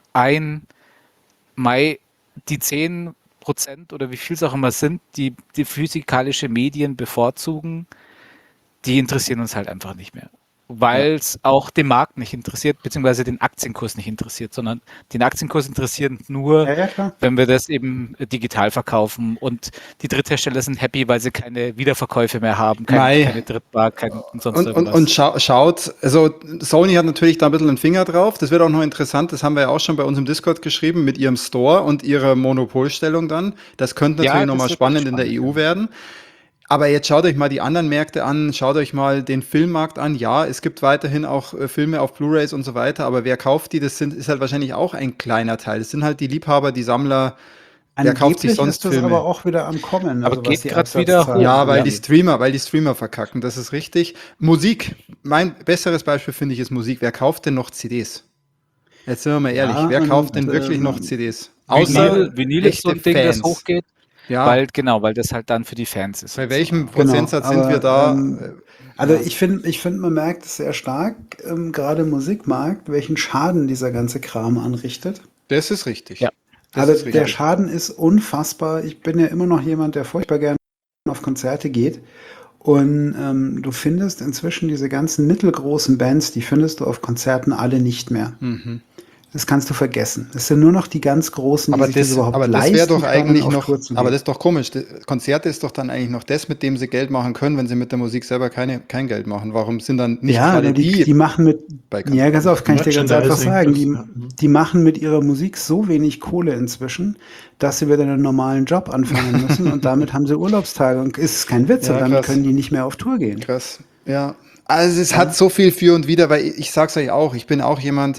die 10% oder wie viel es auch immer sind, die physikalische Medien bevorzugen, die interessieren uns halt einfach nicht mehr. Weil es auch den Markt nicht interessiert, beziehungsweise den Aktienkurs nicht interessiert, sondern den Aktienkurs interessiert nur, wenn wir das eben digital verkaufen und die Dritthersteller sind happy, weil sie keine Wiederverkäufe mehr haben, keine Drittbar, sonst irgendwas. Und schaut, also Sony hat natürlich da ein bisschen einen Finger drauf, das wird auch noch interessant, das haben wir ja auch schon bei uns im Discord geschrieben, mit ihrem Store und ihrer Monopolstellung dann. Das könnte natürlich nochmal spannend in der EU werden. Aber jetzt schaut euch mal die anderen Märkte an, schaut euch mal den Filmmarkt an. Ja, es gibt weiterhin auch Filme auf Blu-rays und so weiter, aber wer kauft die? Das ist halt wahrscheinlich auch ein kleiner Teil. Das sind halt die Liebhaber, die Sammler. Wer kauft sich sonst ist das Filme? Aber auch wieder am Kommen. Aber geht gerade wieder hoch. Ja, weil die Streamer verkacken, das ist richtig. Musik, mein besseres Beispiel finde ich ist Musik. Wer kauft denn noch CDs? Jetzt sind wir mal ehrlich, wer kauft denn wirklich noch CDs? Außer Vinyl ist so ein Ding, das hochgeht. Ja. Weil das halt dann für die Fans ist. Bei welchem Prozentsatz sind wir da? Also ich finde, man merkt es sehr stark, gerade im Musikmarkt, welchen Schaden dieser ganze Kram anrichtet. Das ist richtig. Ja. Der Schaden ist unfassbar. Ich bin ja immer noch jemand, der furchtbar gerne auf Konzerte geht. Und du findest inzwischen diese ganzen mittelgroßen Bands, die findest du auf Konzerten alle nicht mehr. Mhm. Das kannst du vergessen. Es sind nur noch die ganz Großen, die sich das überhaupt leisten können. Aber das wäre doch eigentlich noch, aber das ist doch komisch. Konzerte ist doch dann eigentlich noch das, mit dem sie Geld machen können, wenn sie mit der Musik selber kein Geld machen. Warum sind dann nicht gerade die machen mit, ja, ganz oft kann ich dir ganz einfach sagen, die machen mit ihrer Musik so wenig Kohle inzwischen, dass sie wieder einen normalen Job anfangen müssen und damit haben sie Urlaubstage und ist kein Witz und dann können die nicht mehr auf Tour gehen. Krass, ja. Also es hat so viel für und wider, weil ich sag's euch auch, ich bin auch jemand,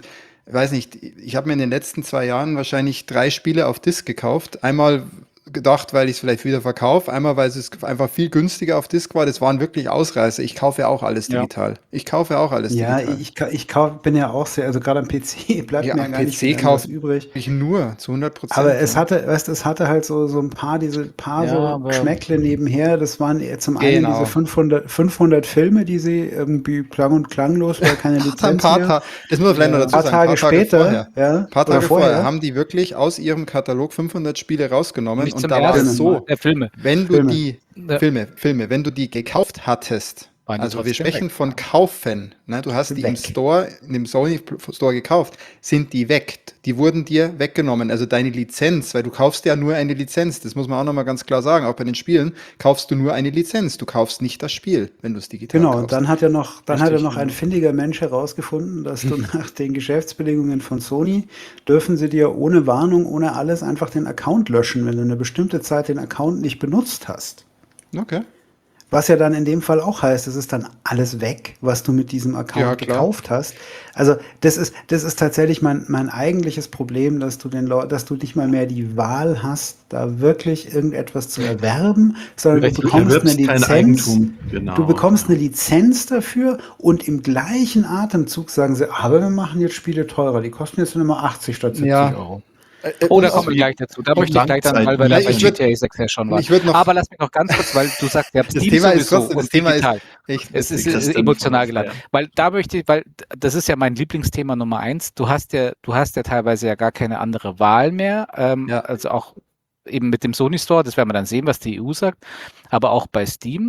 weiß nicht, ich habe mir in den letzten 2 Jahren wahrscheinlich 3 Spiele auf Disc gekauft. Einmal gedacht, weil ich es vielleicht wieder verkaufe, einmal, weil es einfach viel günstiger auf Disc war. Das waren wirklich Ausreißer. Ich kaufe ja auch alles digital. Ja, bin ja auch sehr, also gerade am PC bleibt mir ja gar nicht viel anderes übrig. Ich nur zu 100%. Aber es hatte halt so ein paar so Geschmäckle nebenher. Das waren zum einen diese 500 Filme, die sie irgendwie klang und klanglos, weil keine Lizenz mehr. Das muss man vielleicht noch dazu sagen. Ein paar Tage vorher haben die wirklich aus ihrem Katalog 500 Spiele rausgenommen. Und da war es so, wenn du die gekauft hattest, also wir sprechen von Kaufen, ne? Du hast die im Sony Store gekauft, sind die weg. Die wurden dir weggenommen. Also deine Lizenz, weil du kaufst ja nur eine Lizenz, das muss man auch nochmal ganz klar sagen, auch bei den Spielen kaufst du nur eine Lizenz, du kaufst nicht das Spiel, wenn du es digital kaufst. Genau, und dann hat ja noch ein findiger Mensch herausgefunden, dass du nach den Geschäftsbedingungen von Sony dürfen sie dir ohne Warnung, ohne alles einfach den Account löschen, wenn du eine bestimmte Zeit den Account nicht benutzt hast. Okay. Was ja dann in dem Fall auch heißt, es ist dann alles weg, was du mit diesem Account gekauft hast. Also das ist tatsächlich mein eigentliches Problem, dass du nicht mal mehr die Wahl hast, da wirklich irgendetwas zu erwerben, sondern du bekommst eine Lizenz. Genau. Du bekommst eine Lizenz dafür und im gleichen Atemzug sagen sie, aber wir machen jetzt Spiele teurer, die kosten jetzt nur mal 80 statt 70 Euro. Da kommen wir gleich dazu. Da möchte ich gleich dann, weil wir da bei GTA 6 ja schon waren. Aber lass mich noch ganz kurz, weil du sagst, der das Thema ist trotzdem, das Thema ist echt, es ist emotional geladen. Weil da möchte ich, weil das ist ja mein Lieblingsthema Nummer 1. Du hast ja teilweise ja gar keine andere Wahl mehr. Also auch eben mit dem Sony Store, das werden wir dann sehen, was die EU sagt, aber auch bei Steam.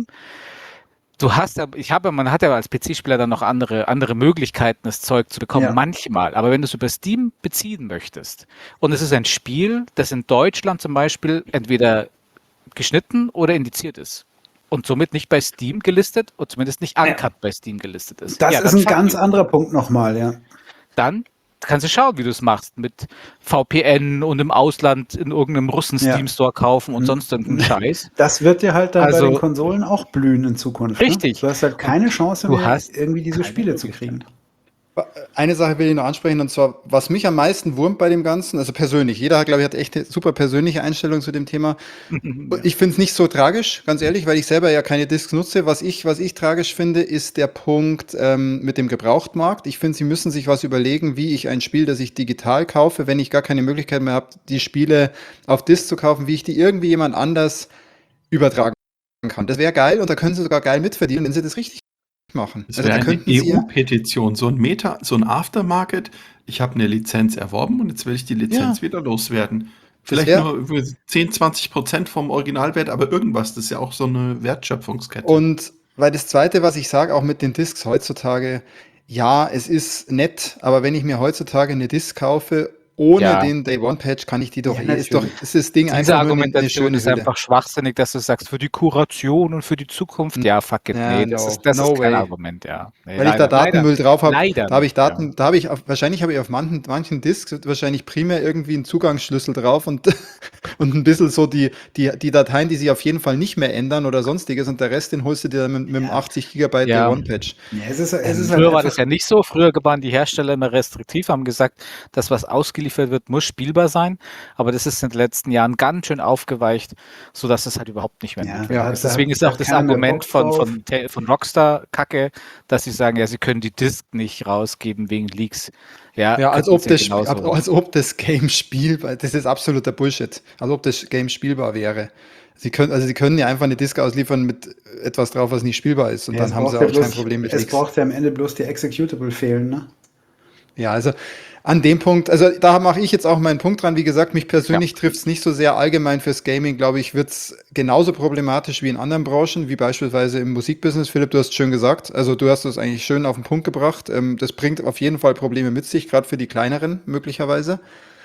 Man hat ja als PC-Spieler dann noch andere Möglichkeiten, das Zeug zu bekommen, manchmal. Aber wenn du es über Steam beziehen möchtest und es ist ein Spiel, das in Deutschland zum Beispiel entweder geschnitten oder indiziert ist und somit nicht bei Steam gelistet und zumindest nicht uncut bei Steam gelistet ist. Das ist ein ganz anderer Punkt nochmal, ja. Dann kannst du schauen, wie du es machst, mit VPN und im Ausland in irgendeinem Russen-Steam-Store kaufen und sonst irgendeinen Scheiß. Das wird dir halt dann bei den Konsolen auch blühen in Zukunft. Richtig. Ne? Du hast halt keine Chance mehr, irgendwie diese Spiele zu kriegen. Eine Sache will ich noch ansprechen, und zwar, was mich am meisten wurmt bei dem Ganzen, also persönlich, jeder, glaube ich, hat echt eine super persönliche Einstellung zu dem Thema. Ich finde es nicht so tragisch, ganz ehrlich, weil ich selber ja keine Discs nutze. Was ich tragisch finde, ist der Punkt mit dem Gebrauchtmarkt. Ich finde, sie müssen sich was überlegen, wie ich ein Spiel, das ich digital kaufe, wenn ich gar keine Möglichkeit mehr habe, die Spiele auf Disc zu kaufen, wie ich die irgendwie jemand anders übertragen kann. Das wäre geil, und da können sie sogar geil mitverdienen, wenn sie das richtig machen. Das wäre eine EU-Petition, so ein Aftermarket. Ich habe eine Lizenz erworben und jetzt will ich die Lizenz wieder loswerden. Vielleicht nur 10-20% vom Originalwert, aber irgendwas, das ist ja auch so eine Wertschöpfungskette. Und weil das Zweite, was ich sage, auch mit den Discs heutzutage, ja, es ist nett, aber wenn ich mir heutzutage eine Disc kaufe, ohne den Day-One-Patch kann ich die doch ist das Ding einfach nur eine schöne ist einfach schwachsinnig, dass du sagst, für die Kuration und für die Zukunft, fakt it, das ist kein Argument, Weil ich da Datenmüll drauf habe, wahrscheinlich habe ich auf manchen Disks wahrscheinlich primär irgendwie einen Zugangsschlüssel drauf und ein bisschen so die Dateien, die sich auf jeden Fall nicht mehr ändern oder sonstiges, und der Rest, den holst du dir dann mit einem 80 GB Day-One-Patch. Früher war das ja nicht so, früher waren die Hersteller immer restriktiv, haben gesagt, das, was ausgeliefert wird, muss spielbar sein, aber das ist in den letzten Jahren ganz schön aufgeweicht, sodass es halt überhaupt nicht mehr notwendig ist. Deswegen ist auch das Argument von Rockstar kacke, dass sie sagen, sie können die Disc nicht rausgeben wegen Leaks. Als ob das Game spielbar, das ist absoluter Bullshit, als ob das Game spielbar wäre. Sie können ja einfach eine Disc ausliefern mit etwas drauf, was nicht spielbar ist, und dann haben sie auch kein Problem mit Leaks. Es braucht ja am Ende bloß die Executable fehlen, ne? Ja, also an dem Punkt, also da mache ich jetzt auch meinen Punkt dran. Wie gesagt, mich persönlich trifft es nicht so sehr. Allgemein fürs Gaming, glaube ich, wird es genauso problematisch wie in anderen Branchen, wie beispielsweise im Musikbusiness. Philipp, du hast es schön gesagt. Also du hast es eigentlich schön auf den Punkt gebracht. Das bringt auf jeden Fall Probleme mit sich, gerade für die kleineren möglicherweise.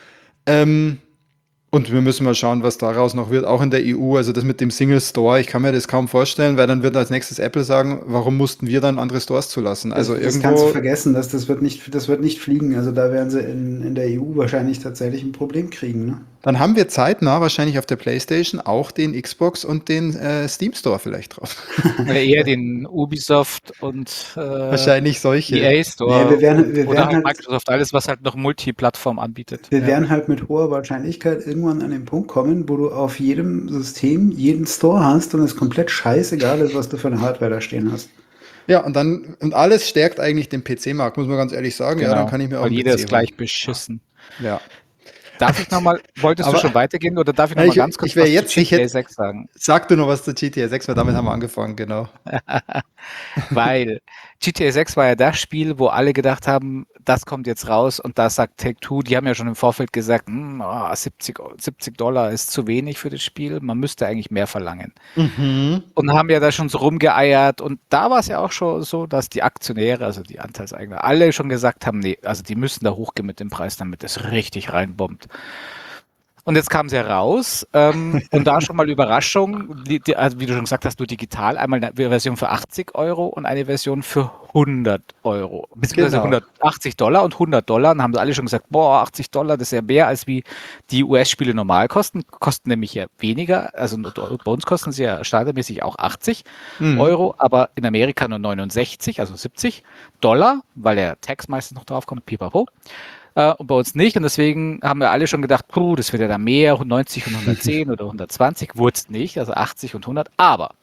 Und wir müssen mal schauen, was daraus noch wird, auch in der EU. Also das mit dem Single Store, ich kann mir das kaum vorstellen, weil dann wird als nächstes Apple sagen, warum mussten wir dann andere Stores zulassen? Also das kannst du vergessen, das wird nicht fliegen. Also da werden sie in der EU wahrscheinlich tatsächlich ein Problem kriegen, ne? Dann haben wir zeitnah wahrscheinlich auf der PlayStation auch den Xbox und den Steam Store vielleicht drauf. Oder eher den Ubisoft und Wahrscheinlich solche. EA Store. Nee, wir werden oder halt- Microsoft, alles, was halt noch Multiplattform anbietet. Wir werden halt mit hoher Wahrscheinlichkeit irgendwann an den Punkt kommen, wo du auf jedem System jeden Store hast und es komplett scheißegal ist, was du für eine Hardware da stehen hast. Ja, und alles stärkt eigentlich den PC-Markt, muss man ganz ehrlich sagen. Ja, dann kann ich mir auch weil einen jeder PC ist gleich holen. beschissen. Ja. Darf ich nochmal, wolltest Aber- du schon weitergehen oder darf ich Ja, nochmal ganz kurz ich wär was jetzt- zu ich hätt- GTA 6 sagen? Sag du noch was zu GTA 6, weil damit haben wir angefangen, genau. Weil GTA 6 war ja das Spiel, wo alle gedacht haben, das kommt jetzt raus und da sagt Take-Two, die haben ja schon im Vorfeld gesagt, $70 ist zu wenig für das Spiel, man müsste eigentlich mehr verlangen. Und haben ja da schon so rumgeeiert und da war es ja auch schon so, dass die Aktionäre, also die Anteilseigner, alle schon gesagt haben, nee, also die müssen da hochgehen mit dem Preis, damit es richtig reinbombt. Und jetzt kam sie raus und da schon mal Überraschung, also wie du schon gesagt hast, nur digital, einmal eine Version für 80 Euro und eine Version für 100 Euro, beziehungsweise Genau. $180 und $100. Und haben alle schon gesagt, boah, $80, das ist ja mehr, als wie die US-Spiele normal kosten nämlich ja weniger, also bei uns kosten sie ja standardmäßig auch 80 Euro, aber in Amerika nur 69, also $70, weil der Tax meistens noch drauf kommt, pipapo. Und bei uns nicht. Und deswegen haben wir alle schon gedacht, das wird ja da mehr, 90 und 110 oder 120. Wurde es nicht, also 80 und 100. Aber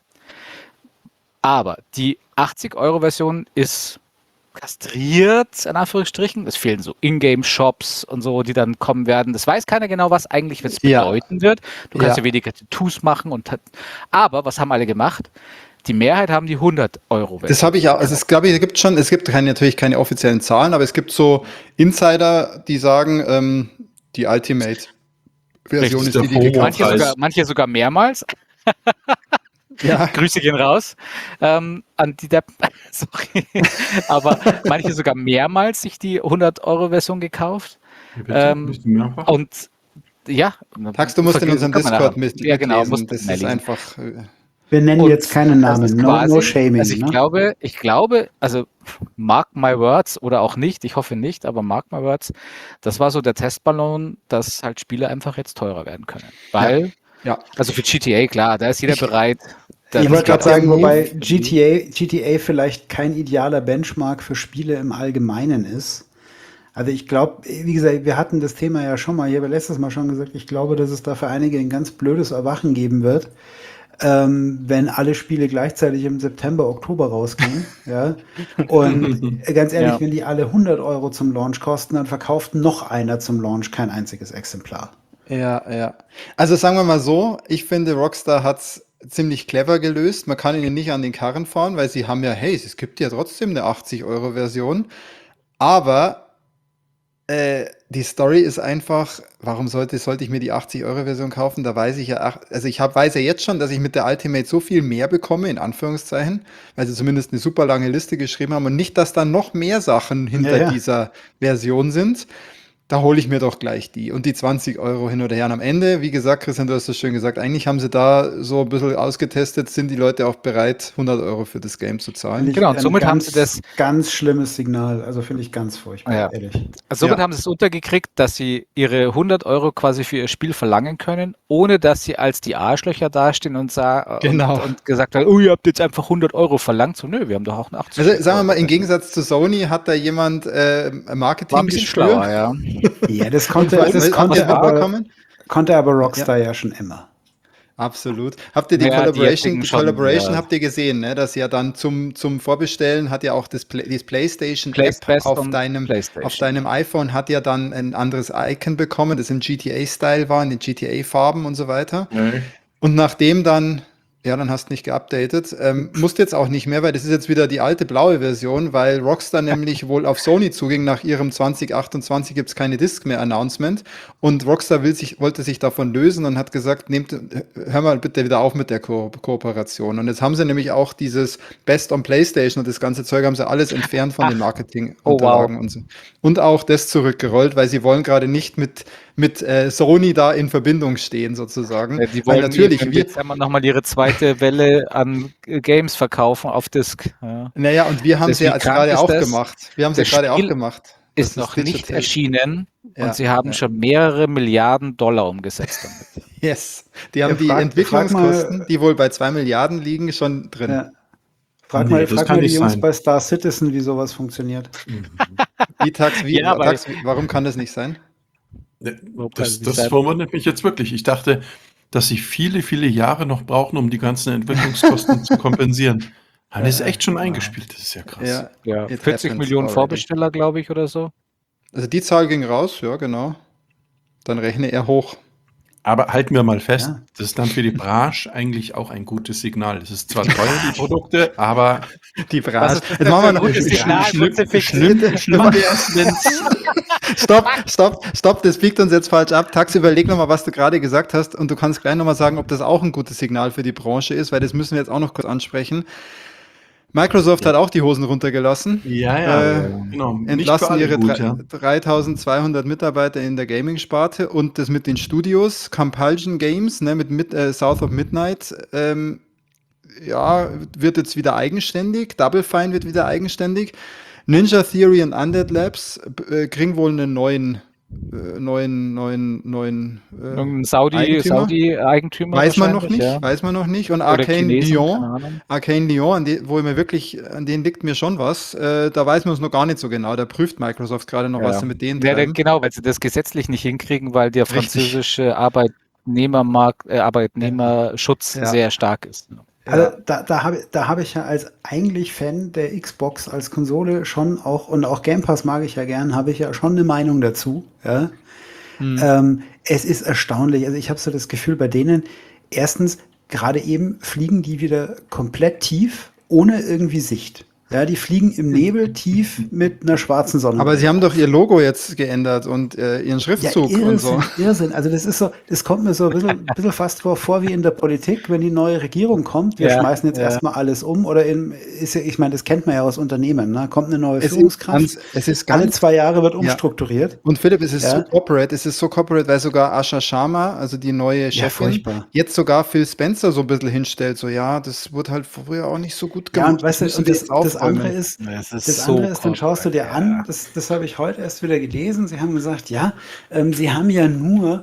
die 80-Euro-Version ist kastriert, in Anführungsstrichen. Es fehlen so Ingame-Shops und so, die dann kommen werden. Das weiß keiner genau, was eigentlich was Ja. bedeuten wird. Du kannst Ja. ja weniger Tattoos machen. Aber was haben alle gemacht? Die Mehrheit haben die 100-Euro-Version. Das habe ich auch. Also es glaube ich, es gibt natürlich keine offiziellen Zahlen, aber es gibt so Insider, die sagen, die Ultimate-Version ist Richtig, die, die der gekauft Preis. hat. Manche sogar mehrmals. Ja, Grüße gehen raus an die Deppen. Sorry. Aber manche sogar mehrmals sich die 100-Euro-Version gekauft. Nicht mehrfach? Und ja. Tax, du musst in unserem Kann man Discord nachher- Ja, genau. mitlesen. Muss Das man ist lesen. einfach. Wir nennen Und jetzt keine das Namen, ist no quasi- shaming. Also ich glaube, also mark my words oder auch nicht, ich hoffe nicht, aber mark my words, das war so der Testballon, dass halt Spiele einfach jetzt teurer werden können. Weil, Ja. also für GTA, klar, da ist jeder bereit. Ich wollte gerade sagen, glaub, wobei GTA vielleicht kein idealer Benchmark für Spiele im Allgemeinen ist. Also ich glaube, wie gesagt, wir hatten das Thema ja schon mal, ich habe letztes Mal schon gesagt, ich glaube, dass es da für einige ein ganz blödes Erwachen geben wird, wenn alle Spiele gleichzeitig im September, Oktober rausgehen. Ja? Und ganz ehrlich, Ja. wenn die alle 100 Euro zum Launch kosten, dann verkauft noch einer zum Launch kein einziges Exemplar. Ja. Also sagen wir mal so, ich finde, Rockstar hat's ziemlich clever gelöst. Man kann ihnen nicht an den Karren fahren, weil sie haben ja, hey, es gibt ja trotzdem eine 80-Euro-Version. Aber die Story ist einfach, warum sollte ich mir die 80-Euro-Version kaufen? Da weiß ich ja, also weiß ja jetzt schon, dass ich mit der Ultimate so viel mehr bekomme, in Anführungszeichen, weil sie zumindest eine super lange Liste geschrieben haben und nicht, dass da noch mehr Sachen hinter dieser Version sind. Da hole ich mir doch gleich die. Und die 20 Euro hin oder her. Und am Ende, wie gesagt, Christian, du hast das schön gesagt, eigentlich haben sie da so ein bisschen ausgetestet, sind die Leute auch bereit, 100 Euro für das Game zu zahlen. Genau, und somit haben sie das- Ganz schlimmes Signal. Also finde ich ganz furchtbar, Ja. ehrlich. Also somit Ja. haben sie es untergekriegt, dass sie ihre 100 Euro quasi für ihr Spiel verlangen können, ohne dass sie als die Arschlöcher dastehen und, Genau. und gesagt haben, ihr habt jetzt einfach 100 Euro verlangt. So, nö, wir haben doch auch eine 80 Also sagen wir mal, im Euro. Gegensatz zu Sony hat da jemand Marketing War ein bisschen schlauer, ja. Ja, das Und konnte, was das ist konnte, aber, bekommen? konnte aber Rockstar ja schon immer. Absolut. Habt ihr die Ja, die Collaboration, jetzigen schon, ja. habt ihr gesehen, ne? Dass ja dann zum Vorbestellen hat ja auch das PlayStation Plays App best auf on deinem PlayStation. iPhone hat ja dann ein anderes Icon bekommen, das im GTA-Style war, in den GTA-Farben und so weiter. Nee. Und nachdem dann, ja, dann hast du nicht geupdatet, musst jetzt auch nicht mehr, weil das ist jetzt wieder die alte blaue Version, weil Rockstar nämlich wohl auf Sony zuging, nach ihrem 2028 gibt es keine Disc mehr Announcement und Rockstar wollte sich davon lösen und hat gesagt, hör mal bitte wieder auf mit der Kooperation. Und jetzt haben sie nämlich auch dieses Best on PlayStation und das ganze Zeug haben sie alles entfernt von den Marketingunterlagen und so. Und auch das zurückgerollt, weil sie wollen gerade nicht mit Sony da in Verbindung stehen sozusagen. Ja, die weil wollen natürlich im Dezember nochmal ihre zweite Welle an Games verkaufen auf Disc. Ja. Naja, und wir haben es ja Deswegen als gerade krank auch ist das. gemacht. Wir haben es ja Das gerade auch Spiel- gemacht. ist noch nicht erschienen und sie haben schon mehrere Milliarden Dollar umgesetzt damit. Yes. Die haben die Entwicklungskosten, die wohl bei 2 Milliarden liegen, schon drin. Ja. Frag mal die Jungs bei Star Citizen, wie sowas funktioniert. Warum kann das nicht sein? Das verwundert mich jetzt wirklich. Ich dachte, dass sie viele, viele Jahre noch brauchen, um die ganzen Entwicklungskosten zu kompensieren. Das ist echt schon eingespielt, das ist ja krass. Ja, 40 Millionen Vorbesteller, glaube ich, oder so. Also die Zahl ging raus, ja, genau. Dann rechne er hoch. Aber halten wir mal fest, das ist dann für die Branche eigentlich auch ein gutes Signal. Es ist zwar teuer, die Produkte, aber die Branche. Jetzt machen wir ein gutes Signal. Schlimm Stopp, das biegt uns jetzt falsch ab. Tax, überleg nochmal, was du gerade gesagt hast und du kannst gleich nochmal sagen, ob das auch ein gutes Signal für die Branche ist, weil das müssen wir jetzt auch noch kurz ansprechen. Microsoft hat auch die Hosen runtergelassen. Genau. Entlassen ihre 3200 Mitarbeiter in der Gaming-Sparte und das mit den Studios, Compulsion Games, ne, mit South of Midnight, wird jetzt wieder eigenständig. Double Fine wird wieder eigenständig. Ninja Theory und Undead Labs kriegen wohl einen neuen Saudi-Eigentümer. Weiß man noch nicht. Und Arcane Lyon, an denen liegt mir schon was. Da weiß man es noch gar nicht so genau. Da prüft Microsoft gerade noch, was sie mit denen treiben. Genau, weil sie das gesetzlich nicht hinkriegen, weil der französische Arbeitnehmerschutz sehr stark ist. Also da habe ich ja als eigentlich Fan der Xbox als Konsole schon auch, und auch Game Pass mag ich ja gern, habe ich ja schon eine Meinung dazu. Ja? Es ist erstaunlich, also ich habe so das Gefühl bei denen, erstens, gerade eben fliegen die wieder komplett tief, ohne irgendwie Sicht. Ja, die fliegen im Nebel tief mit einer schwarzen Sonne. Aber sie haben doch ihr Logo jetzt geändert und ihren Schriftzug und so. Irrsinn. Also das ist so, das kommt mir so ein bisschen fast vor wie in der Politik, wenn die neue Regierung kommt. Wir schmeißen jetzt erstmal alles um. Oder ich meine, das kennt man ja aus Unternehmen. Ne? Kommt eine neue Führungskraft. Alle 2 Jahre wird umstrukturiert. Und Philipp, es ist so corporate, weil sogar Asha Sharma, also die neue Chefin, jetzt sogar Phil Spencer so ein bisschen hinstellt. So, das wurde halt früher auch nicht so gut gemacht. Ja, und weißt du, das andere ist, dann schaust du dir an, das habe ich heute erst wieder gelesen, sie haben gesagt, sie haben ja nur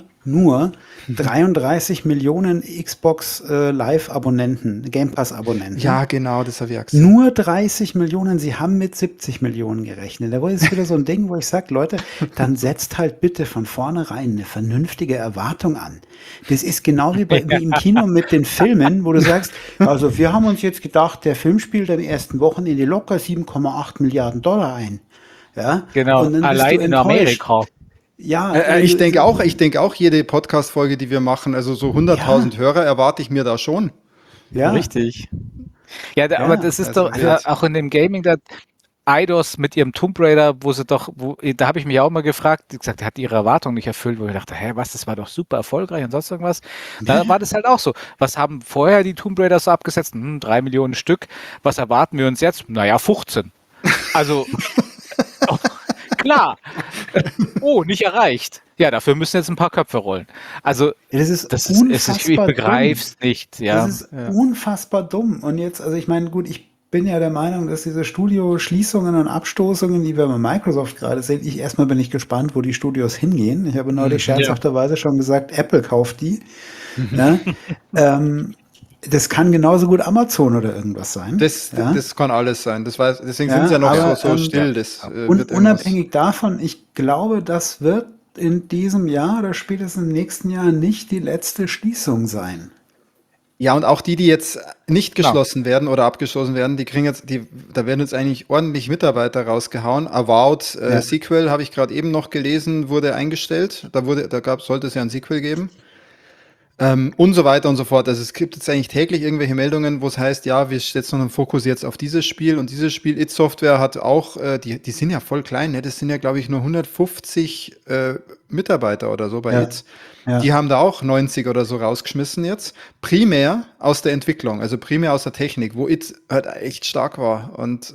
33 Millionen Xbox Live-Abonnenten, Game Pass-Abonnenten. Ja, genau, das habe ich gesagt. Nur 30 Millionen, sie haben mit 70 Millionen gerechnet. Da ist wieder so ein Ding, wo ich sage, Leute, dann setzt halt bitte von vornherein eine vernünftige Erwartung an. Das ist genau wie im Kino mit den Filmen, wo du sagst, also wir haben uns jetzt gedacht, der Film spielt in den ersten Wochen in die locker 7,8 Milliarden Dollar ein. Ja? Genau, und dann allein in Amerika. Ja, ich denke auch, jede Podcast-Folge, die wir machen, also so 100.000 Hörer erwarte ich mir da schon. Ja. Richtig. Aber das ist doch auch in dem Gaming, da Eidos mit ihrem Tomb Raider, da habe ich mich auch mal gefragt, die gesagt, hat ihre Erwartung nicht erfüllt, wo ich dachte, das war doch super erfolgreich und sonst irgendwas. Da war das halt auch so. Was haben vorher die Tomb Raider so abgesetzt? 3 Millionen Stück. Was erwarten wir uns jetzt? 15. Also, klar. Nicht erreicht. Ja, dafür müssen jetzt ein paar Köpfe rollen. Also, ich begreife es nicht. Ja. Das ist unfassbar dumm. Und jetzt, also ich meine, gut, ich bin ja der Meinung, dass diese Studioschließungen und Abstoßungen, die wir bei Microsoft gerade sehen, erstmal bin ich gespannt, wo die Studios hingehen. Ich habe neulich scherzhafterweise schon gesagt, Apple kauft die. Ja? Das kann genauso gut Amazon oder irgendwas sein. Das kann alles sein. Deswegen sind sie ja noch so still. Und unabhängig davon, ich glaube, das wird in diesem Jahr oder spätestens im nächsten Jahr nicht die letzte Schließung sein. Ja, und auch die jetzt nicht geschlossen werden oder abgeschlossen werden, die kriegen jetzt, da werden jetzt eigentlich ordentlich Mitarbeiter rausgehauen. Avowed Sequel, habe ich gerade eben noch gelesen, wurde eingestellt. Sollte es ja ein Sequel geben. Und so weiter und so fort. Also es gibt jetzt eigentlich täglich irgendwelche Meldungen, wo es heißt, wir setzen einen Fokus jetzt auf dieses Spiel und dieses Spiel. Id Software hat auch, die sind ja voll klein, ne? Das sind ja, glaube ich, nur 150 Mitarbeiter oder so bei Id. Ja. Die haben da auch 90 oder so rausgeschmissen jetzt. Primär aus der Entwicklung, also primär aus der Technik, wo Id halt echt stark war. Und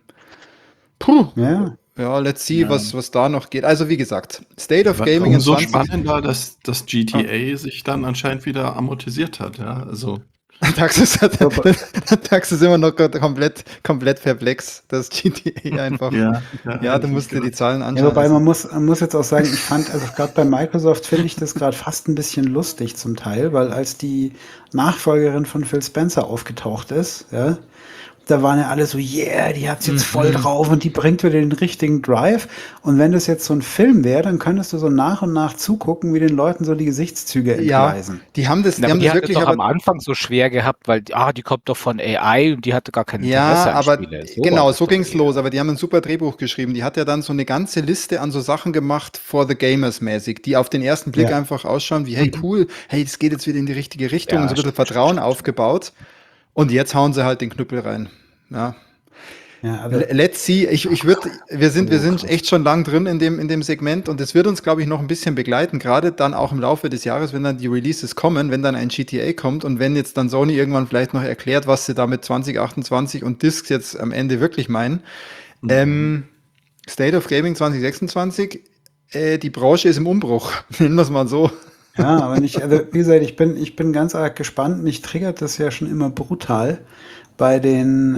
let's see, was da noch geht. Also wie gesagt, State of Gaming in 20. So spannend war, dass das GTA sich dann anscheinend wieder amortisiert hat. Ja, also Tax ist immer noch komplett perplex, das GTA einfach. Ja, du musst dir die Zahlen anschauen. Ja, wobei man muss jetzt auch sagen, ich fand, also gerade bei Microsoft finde ich das gerade fast ein bisschen lustig zum Teil, weil als die Nachfolgerin von Phil Spencer aufgetaucht ist, ja, da waren ja alle so, yeah, die hat's jetzt voll drauf und die bringt wieder den richtigen Drive. Und wenn das jetzt so ein Film wäre, dann könntest du so nach und nach zugucken, wie den Leuten so die Gesichtszüge entgleisen. Ja, die haben das wirklich doch am Anfang so schwer gehabt, weil die kommt doch von AI und die hatte gar kein Interesse an Spiele. Genau, so ging's los. Aber die haben ein super Drehbuch geschrieben. Die hat ja dann so eine ganze Liste an so Sachen gemacht, for the gamers mäßig, die auf den ersten Blick einfach ausschauen wie, hey, cool, hey, das geht jetzt wieder in die richtige Richtung und so ein bisschen Vertrauen aufgebaut. Und jetzt hauen sie halt den Knüppel rein. Ja. Let's see. Wir sind echt schon lang drin in dem Segment und es wird uns, glaube ich, noch ein bisschen begleiten, gerade dann auch im Laufe des Jahres, wenn dann die Releases kommen, wenn dann ein GTA kommt und wenn jetzt dann Sony irgendwann vielleicht noch erklärt, was sie da mit 2028 und Discs jetzt am Ende wirklich meinen. State of Gaming 2026, die Branche ist im Umbruch, nennen wir es mal so. Ja, aber wie gesagt, ich bin ganz arg gespannt. Mich triggert das ja schon immer brutal. Bei den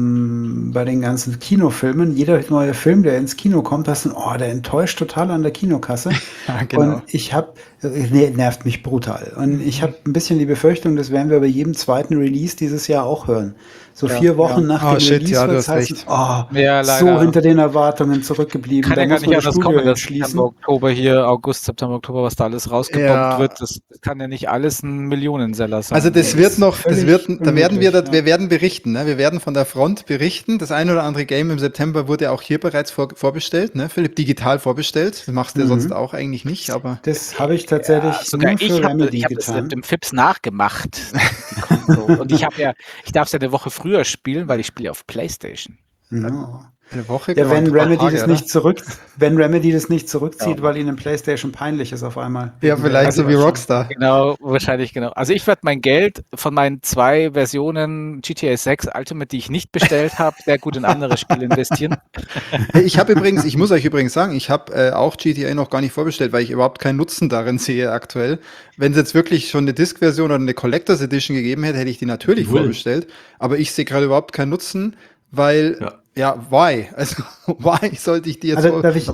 ganzen Kinofilmen, jeder neue Film, der ins Kino kommt, der enttäuscht total an der Kinokasse. Ja, genau. Und nervt mich brutal. Und ich habe ein bisschen die Befürchtung, das werden wir bei jedem zweiten Release dieses Jahr auch hören. So 4 Wochen nach dem Release wird es heißen, so hinter den Erwartungen zurückgeblieben. Kann ja gar nicht anders kommen, dass August, September, Oktober, was da alles rausgebombt wird, das kann ja nicht alles ein Millionenseller sein. Also wir werden berichten, ne? Wir werden von der Front berichten. Das ein oder andere Game im September wurde auch hier bereits vorbestellt, ne? Philipp, digital vorbestellt. Das machst du ja sonst auch eigentlich nicht, aber. Das habe ich tatsächlich sogar nur für Remedy getan. Ich habe das im FIPS nachgemacht. Und ich darf es ja eine Woche früher spielen, weil ich spiele auf PlayStation. No. Eine Woche? Ja, wenn Remedy das nicht zurückzieht, weil ihnen PlayStation peinlich ist auf einmal. Ja, vielleicht so wie Rockstar. Genau, wahrscheinlich genau. Also ich werde mein Geld von meinen 2 Versionen GTA 6 Ultimate, die ich nicht bestellt habe, sehr gut in andere Spiele investieren. Ich muss euch übrigens sagen, ich habe auch GTA noch gar nicht vorbestellt, weil ich überhaupt keinen Nutzen darin sehe aktuell. Wenn es jetzt wirklich schon eine Disc-Version oder eine Collectors Edition gegeben hätte, hätte ich die natürlich vorbestellt. Aber ich sehe gerade überhaupt keinen Nutzen, weil why? Also, why sollte ich die jetzt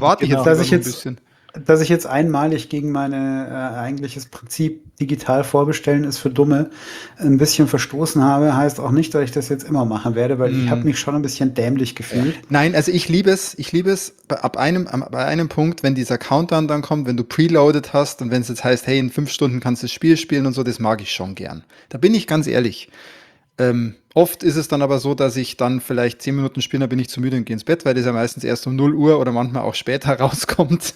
Dass ich jetzt einmalig gegen mein eigentliches Prinzip digital vorbestellen ist für Dumme ein bisschen verstoßen habe, heißt auch nicht, dass ich das jetzt immer machen werde, weil ich habe mich schon ein bisschen dämlich gefühlt. Nein, also ich liebe es bei einem Punkt, wenn dieser Countdown dann kommt, wenn du preloaded hast und wenn es jetzt heißt, hey, in 5 Stunden kannst du das Spiel spielen und so, das mag ich schon gern. Da bin ich ganz ehrlich. Oft ist es dann aber so, dass ich dann vielleicht 10 Minuten spiele, dann bin ich zu müde und gehe ins Bett, weil das ja meistens erst um 0 Uhr oder manchmal auch später rauskommt.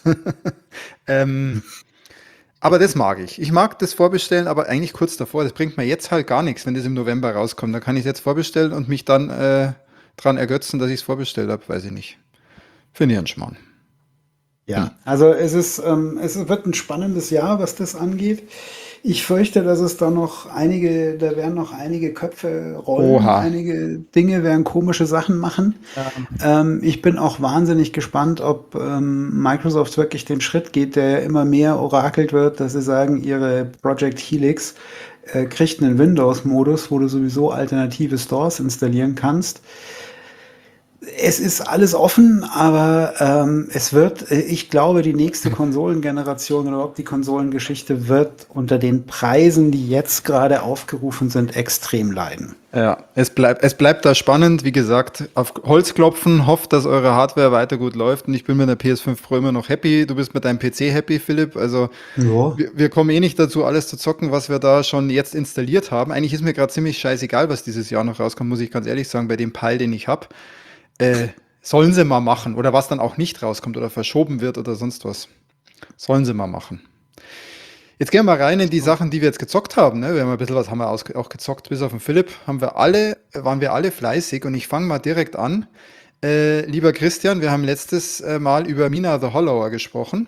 Aber das mag ich. Ich mag das vorbestellen, aber eigentlich kurz davor. Das bringt mir jetzt halt gar nichts, wenn das im November rauskommt. Dann kann ich es jetzt vorbestellen und mich dann dran ergötzen, dass ich es vorbestellt habe. Weiß ich nicht. Finde ich einen Schmarrn. Ja, also es wird ein spannendes Jahr, was das angeht. Ich fürchte, dass es da werden noch einige Köpfe rollen, einige Dinge werden komische Sachen machen. Ich bin auch wahnsinnig gespannt, ob Microsoft wirklich den Schritt geht, der immer mehr orakelt wird, dass sie sagen, ihre Project Helix kriegt einen Windows-Modus, wo du sowieso alternative Stores installieren kannst. Es ist alles offen, aber ich glaube, die nächste Konsolengeneration oder überhaupt die Konsolengeschichte wird unter den Preisen, die jetzt gerade aufgerufen sind, extrem leiden. Ja, es bleibt da spannend. Wie gesagt, auf Holz klopfen, hofft, dass eure Hardware weiter gut läuft und ich bin mit der PS5 Pro immer noch happy. Du bist mit deinem PC happy, Philipp. Also wir kommen eh nicht dazu, alles zu zocken, was wir da schon jetzt installiert haben. Eigentlich ist mir gerade ziemlich scheißegal, was dieses Jahr noch rauskommt, muss ich ganz ehrlich sagen, bei dem Pile, den ich habe. Sollen sie mal machen. Oder was dann auch nicht rauskommt oder verschoben wird oder sonst was. Sollen sie mal machen. Jetzt gehen wir mal rein in die Sachen, die wir jetzt gezockt haben. Ne? Wir haben ein bisschen was auch gezockt, bis auf den Philipp. Waren wir alle fleißig und ich fange mal direkt an. Lieber Christian, wir haben letztes Mal über Mina the Hollower gesprochen.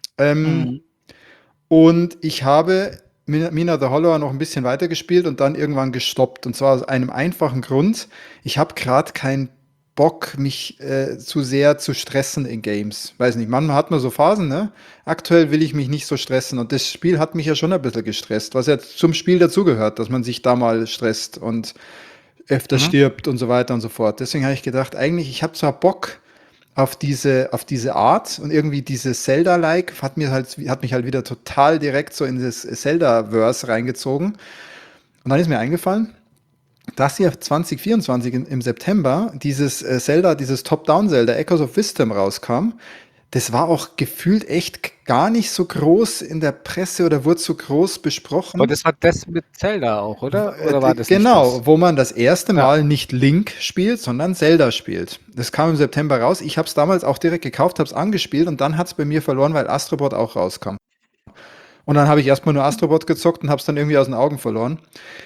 Und ich habe Mina the Hollower noch ein bisschen weitergespielt und dann irgendwann gestoppt. Und zwar aus einem einfachen Grund. Ich habe gerade kein Bock, mich zu sehr zu stressen in Games. Weiß nicht, manchmal hat man so Phasen, ne? Aktuell will ich mich nicht so stressen und das Spiel hat mich ja schon ein bisschen gestresst, was ja zum Spiel dazugehört, dass man sich da mal stresst und öfter stirbt und so weiter und so fort. Deswegen habe ich gedacht, eigentlich, ich habe zwar Bock auf diese Art und irgendwie dieses Zelda-like hat mich halt wieder total direkt so in das Zelda-Verse reingezogen. Und dann ist mir eingefallen, dass ja 2024 im September dieses Zelda, dieses Top-Down-Zelda Echoes of Wisdom rauskam. Das war auch gefühlt echt gar nicht so groß in der Presse oder wurde so groß besprochen. Aber das war das mit Zelda auch, oder? Oder war das genau, nicht das? wo man das erste Mal nicht Link spielt, sondern Zelda spielt. Das kam im September raus. Ich habe es damals auch direkt gekauft, habe es angespielt und dann hat es bei mir verloren, weil Astrobot auch rauskam. Und dann habe ich erstmal nur Astrobot gezockt und habe es dann irgendwie aus den Augen verloren.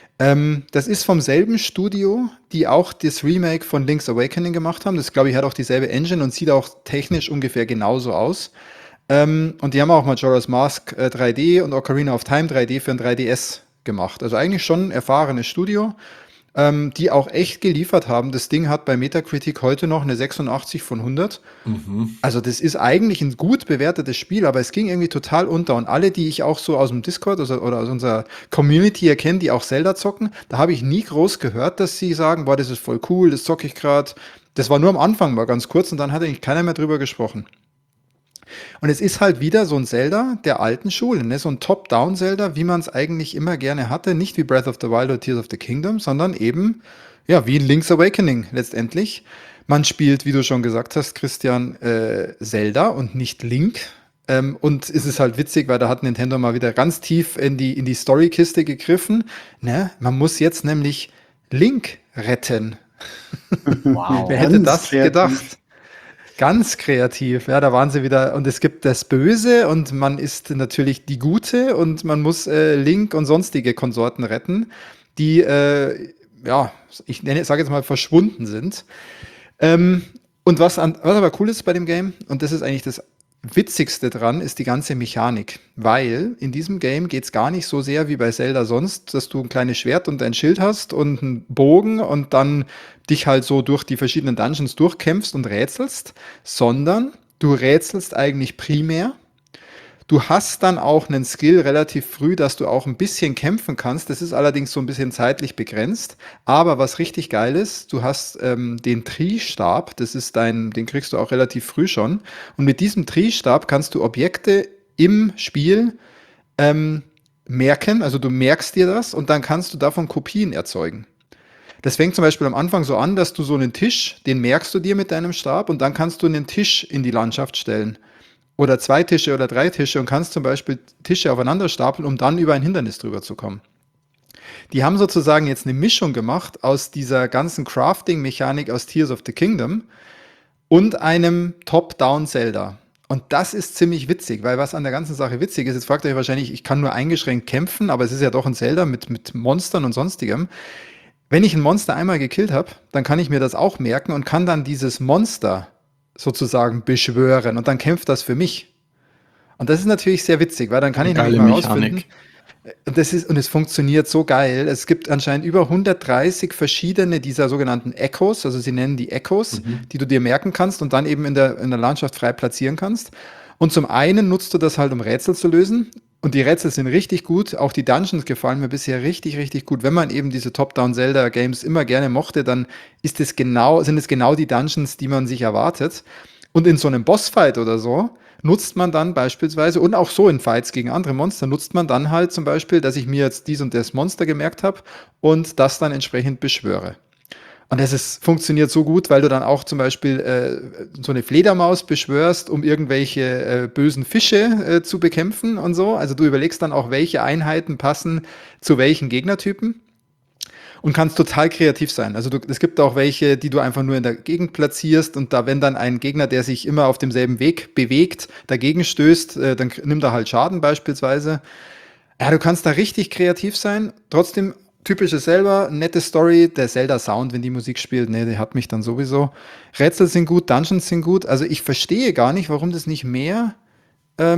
Das ist vom selben Studio, die auch das Remake von Link's Awakening gemacht haben. Das, glaube ich, hat auch dieselbe Engine und sieht auch technisch ungefähr genauso aus. Und die haben auch Majora's Mask 3D und Ocarina of Time 3D für ein 3DS gemacht. Also eigentlich schon ein erfahrenes Studio, die auch echt geliefert haben. Das Ding hat bei Metacritic heute noch eine 86 von 100. Also das ist eigentlich ein gut bewertetes Spiel, aber es ging irgendwie total unter. Und alle, die ich auch so aus dem Discord oder aus unserer Community erkenne, die auch Zelda zocken, da habe ich nie groß gehört, dass sie sagen, boah, das ist voll cool, das zocke ich gerade. Das war nur am Anfang mal ganz kurz und dann hat eigentlich keiner mehr drüber gesprochen. Und es ist halt wieder so ein Zelda der alten Schule, ne? So ein Top-Down-Zelda, wie man es eigentlich immer gerne hatte. Nicht wie Breath of the Wild oder Tears of the Kingdom, sondern eben, ja, wie in Link's Awakening letztendlich. Man spielt, wie du schon gesagt hast, Christian, Zelda und nicht Link. Und es ist halt witzig, weil da hat Nintendo mal wieder ganz tief in die Storykiste gegriffen. Ne? Man muss jetzt nämlich Link retten. Wow. Wer hätte das gedacht? Ganz kreativ, ja, da waren sie wieder. Und es gibt das Böse und man ist natürlich die Gute und man muss Link und sonstige Konsorten retten, die, ja, sage jetzt mal, verschwunden sind. Und was aber cool ist bei dem Game, und das ist eigentlich das Witzigste dran, ist die ganze Mechanik. Weil in diesem Game geht es gar nicht so sehr wie bei Zelda sonst, dass du ein kleines Schwert und ein Schild hast und einen Bogen und dann dich halt so durch die verschiedenen Dungeons durchkämpfst und rätselst, sondern du rätselst eigentlich primär. Du hast dann auch einen Skill relativ früh, dass du auch ein bisschen kämpfen kannst. Das ist allerdings so ein bisschen zeitlich begrenzt. Aber was richtig geil ist, du hast den Tri-Stab. Das ist den kriegst du auch relativ früh schon. Und mit diesem Tri-Stab kannst du Objekte im Spiel merken. Also du merkst dir das und dann kannst du davon Kopien erzeugen. Das fängt zum Beispiel am Anfang so an, dass du so einen Tisch, den merkst du dir mit deinem Stab und dann kannst du einen Tisch in die Landschaft stellen. Oder 2 Tische oder 3 Tische und kannst zum Beispiel Tische aufeinander stapeln, um dann über ein Hindernis drüber zu kommen. Die haben sozusagen jetzt eine Mischung gemacht aus dieser ganzen Crafting-Mechanik aus Tears of the Kingdom und einem Top-Down-Zelda. Und das ist ziemlich witzig, weil was an der ganzen Sache witzig ist, jetzt fragt ihr euch wahrscheinlich, ich kann nur eingeschränkt kämpfen, aber es ist ja doch ein Zelda mit Monstern und sonstigem. Wenn ich ein Monster einmal gekillt habe, dann kann ich mir das auch merken und kann dann dieses Monster sozusagen beschwören und dann kämpft das für mich. Und das ist natürlich sehr witzig, weil dann kann ich nämlich mal rausfinden. Und es funktioniert so geil. Es gibt anscheinend über 130 verschiedene dieser sogenannten Echos, also sie nennen die Echos, die du dir merken kannst und dann eben in der Landschaft frei platzieren kannst. Und zum einen nutzt du das halt, um Rätsel zu lösen. Und die Rätsel sind richtig gut. Auch die Dungeons gefallen mir bisher richtig, richtig gut. Wenn man eben diese Top-Down-Zelda-Games immer gerne mochte, dann sind es genau die Dungeons, die man sich erwartet. Und in so einem Bossfight oder so nutzt man dann beispielsweise, und auch so in Fights gegen andere Monster, nutzt man dann halt zum Beispiel, dass ich mir jetzt dies und das Monster gemerkt habe und das dann entsprechend beschwöre. Und funktioniert so gut, weil du dann auch zum Beispiel so eine Fledermaus beschwörst, um irgendwelche bösen Fische zu bekämpfen und so. Also du überlegst dann auch, welche Einheiten passen zu welchen Gegnertypen und kannst total kreativ sein. Also es gibt auch welche, die du einfach nur in der Gegend platzierst und wenn dann ein Gegner, der sich immer auf demselben Weg bewegt, dagegen stößt, dann nimmt er halt Schaden beispielsweise. Ja, du kannst da richtig kreativ sein, trotzdem typisches Zelda, nette Story, der Zelda-Sound, wenn die Musik spielt, ne, der hat mich dann sowieso. Rätsel sind gut, Dungeons sind gut. Also ich verstehe gar nicht, warum das nicht mehr